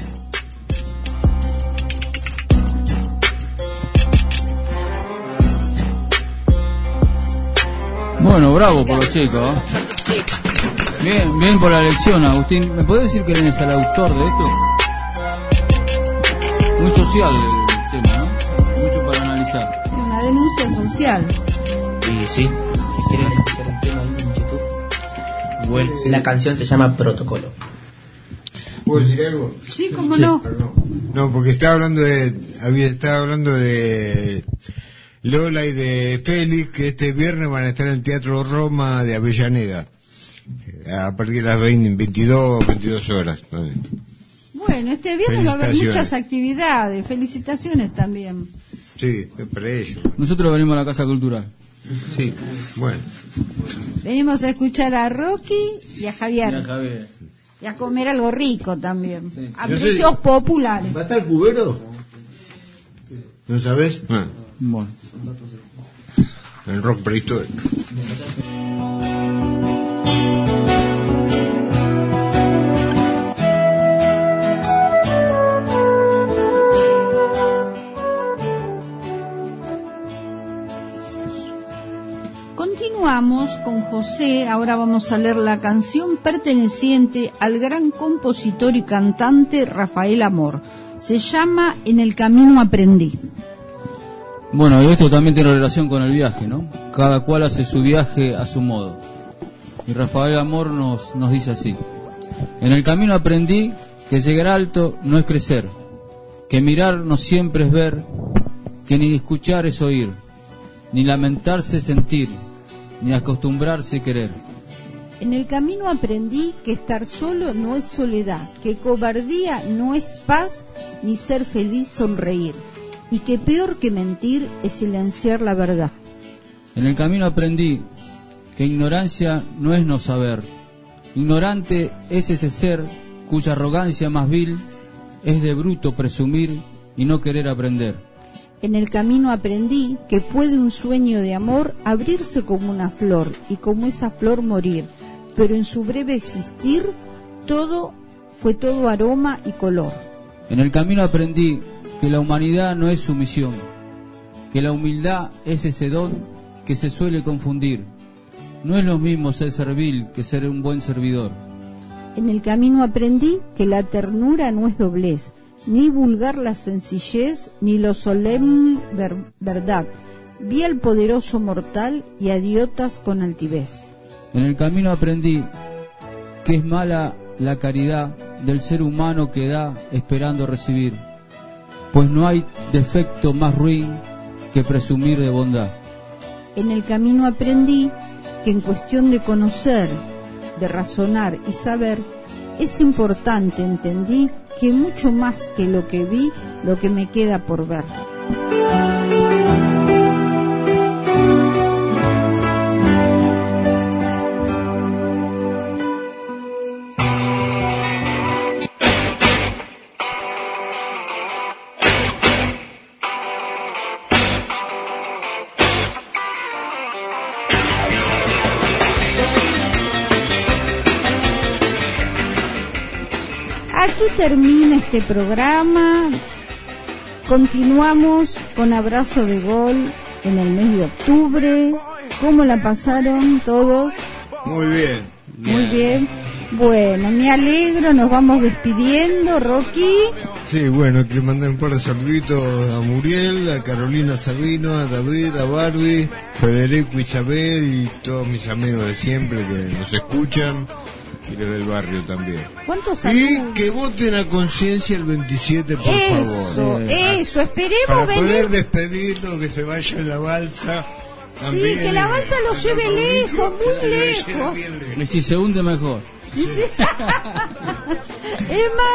Bueno, bravo por los chicos. Bien por la lección, Agustín. ¿Me podés decir quién es el autor de esto? Muy social el tema, ¿no? Mucho para analizar. Una denuncia social. Y sí. Si quieren escuchar un tema ahí en YouTube. Bueno. La canción se llama Protocolo. ¿Puedo decir algo? Sí, cómo no. No, porque estaba hablando de Lola y de Félix, que este viernes van a estar en el Teatro Roma de Avellaneda, a partir de las 22 horas. Bueno, este viernes va a haber muchas actividades. Felicitaciones también. Sí, es para ellos. Nosotros venimos a la Casa Cultural. Sí, bueno. Venimos a escuchar a Rocky y a Javier. Y a comer algo rico también. Sí. A precios populares. ¿Va a estar Cubero? ¿No sabes? Bueno. El rock prehistórico. Continuamos con José. Ahora vamos a leer la canción perteneciente al gran compositor y cantante Rafael Amor. Se llama En el camino aprendí. Bueno, y esto también tiene relación con el viaje, ¿no? Cada cual hace su viaje a su modo. Y Rafael Amor nos dice así: en el camino aprendí que llegar alto no es crecer, que mirar no siempre es ver, que ni escuchar es oír, ni lamentarse es sentir, ni acostumbrarse querer. En el camino aprendí que estar solo no es soledad, que cobardía no es paz, ni ser feliz sonreír, y que peor que mentir es silenciar la verdad. En el camino aprendí que ignorancia no es no saber. Ignorante es ese ser cuya arrogancia más vil es de bruto presumir y no querer aprender. En el camino aprendí que puede un sueño de amor abrirse como una flor y como esa flor morir, pero en su breve existir fue todo aroma y color. En el camino aprendí que la humanidad no es sumisión, que la humildad es ese don que se suele confundir. No es lo mismo ser servil que ser un buen servidor. En el camino aprendí que la ternura no es doblez, ni vulgar la sencillez, ni lo solemne verdad. Vi al poderoso mortal y a idiotas con altivez. En el camino aprendí que es mala la caridad del ser humano que da esperando recibir, pues no hay defecto más ruin que presumir de bondad. En el camino aprendí que en cuestión de conocer, de razonar y saber, es importante, entendí, que mucho más que lo que vi, lo que me queda por ver. Aquí termina este programa. Continuamos con Abrazo de Gol en el mes de octubre. ¿Cómo la pasaron todos? Muy bien. Muy bien. Bueno, me alegro, nos vamos despidiendo, Rocky. Sí, bueno, que mandé un par de saluditos a Muriel, a Carolina Sabino, a David, a Barbie, Federico, Isabel y todos mis amigos de siempre que nos escuchan y los del barrio también. ¿Cuántos saludos? Y que voten a conciencia el 27, por favor. Eso, esperemos para venir. poder despedirlo, que se vaya en la balsa. Sí, que la balsa lo lleve lejos, muy lejos. Y si se hunde mejor. Emma.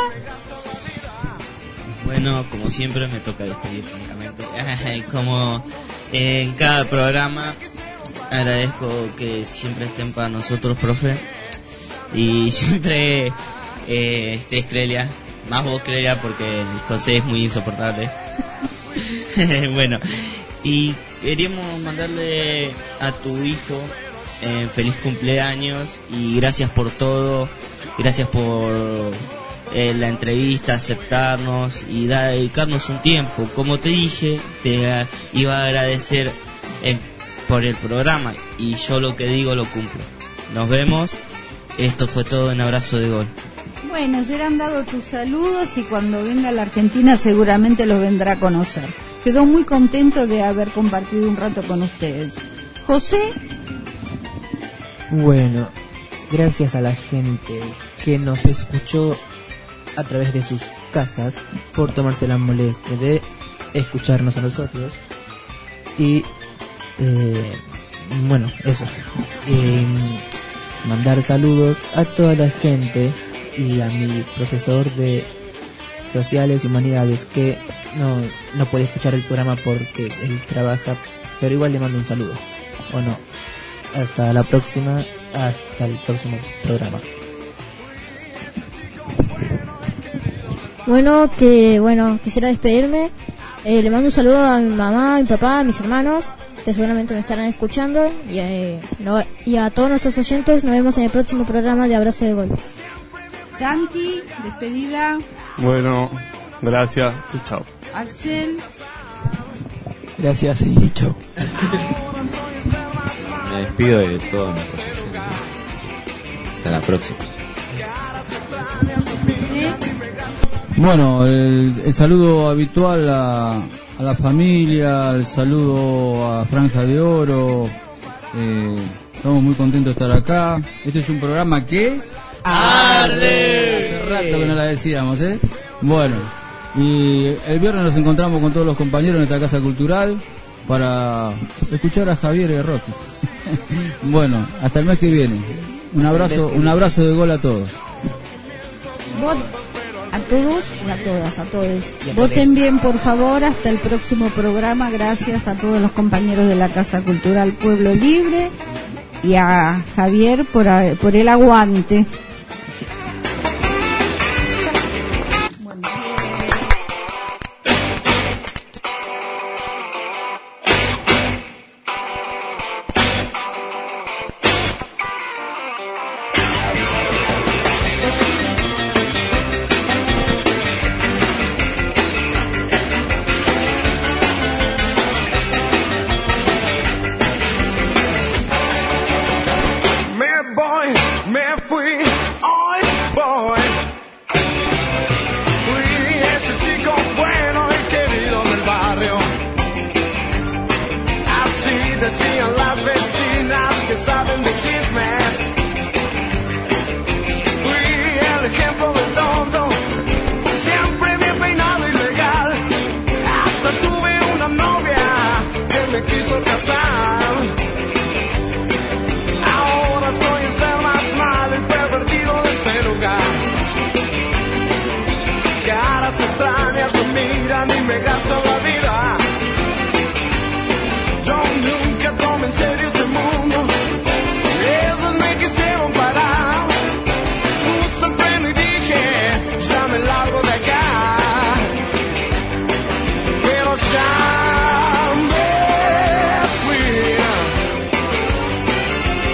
Bueno, como siempre me toca despedir francamente. Como en cada programa, agradezco que siempre estén para nosotros, profe. Y siempre estés, Clelia. Más vos, Clelia, porque José es muy insoportable. Bueno, y queríamos mandarle a tu hijo feliz cumpleaños y gracias por todo, gracias por la entrevista, aceptarnos y dedicarnos un tiempo. Como te dije, te iba a agradecer por el programa y yo lo que digo lo cumplo. Nos vemos. Esto fue todo en Abrazo de Gol. Bueno, serán dados tus saludos y cuando venga a la Argentina seguramente los vendrá a conocer. Quedó muy contento de haber compartido un rato con ustedes. José. Bueno, gracias a la gente que nos escuchó a través de sus casas por tomarse la molestia de escucharnos a nosotros. Y bueno, eso. Mandar saludos a toda la gente y a mi profesor de Sociales y Humanidades que no puede escuchar el programa porque él trabaja, pero igual le mando un saludo. Bueno, hasta la próxima, hasta el próximo programa. Bueno, quisiera despedirme. Le mando un saludo a mi mamá, a mi papá, a mis hermanos, que seguramente me estarán escuchando, y a todos nuestros oyentes. Nos vemos en el próximo programa de Abrazo de Gol. Santi, despedida. Bueno, gracias y chao. Axel. Gracias y chao. Me despido de todos nuestros oyentes. Hasta la próxima. Bueno, el saludo habitual a la familia, el saludo a Franja de Oro. Estamos muy contentos de estar acá. Este es un programa que arde. Hace rato que no la decíamos, ¿eh? Bueno, y el viernes nos encontramos con todos los compañeros en esta casa cultural para escuchar a Javier y a Rocky. Bueno, hasta el mes que viene. Un abrazo de gol a todos. A todos y a todas, a todos. Voten bien, por favor, hasta el próximo programa. Gracias a todos los compañeros de la Casa Cultural Pueblo Libre y a Javier por el aguante.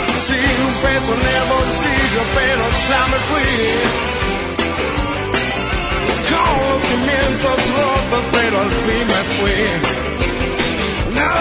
Pero ya me fui. con los cimientos rotos, pero al fin me fui. No.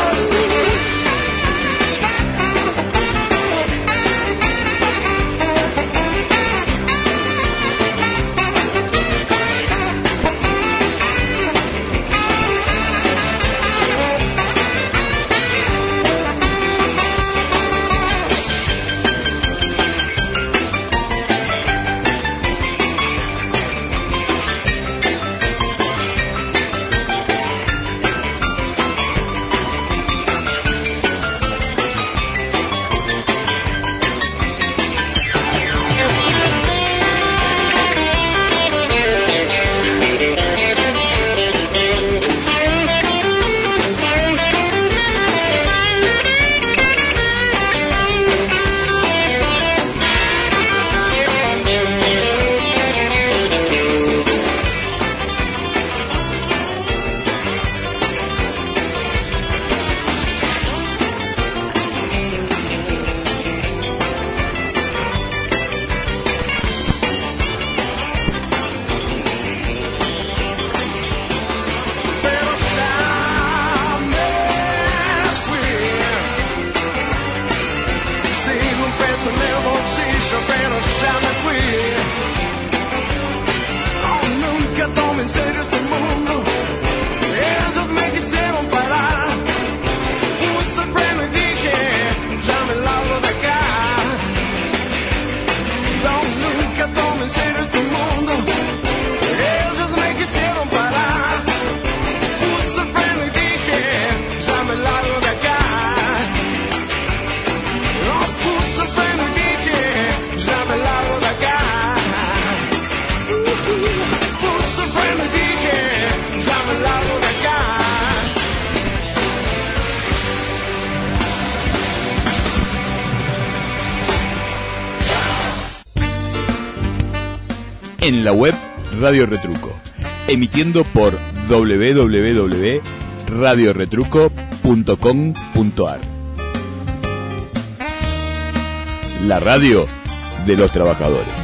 En la web Radio Retruco, emitiendo por www.radioretruco.com.ar. La radio de los trabajadores.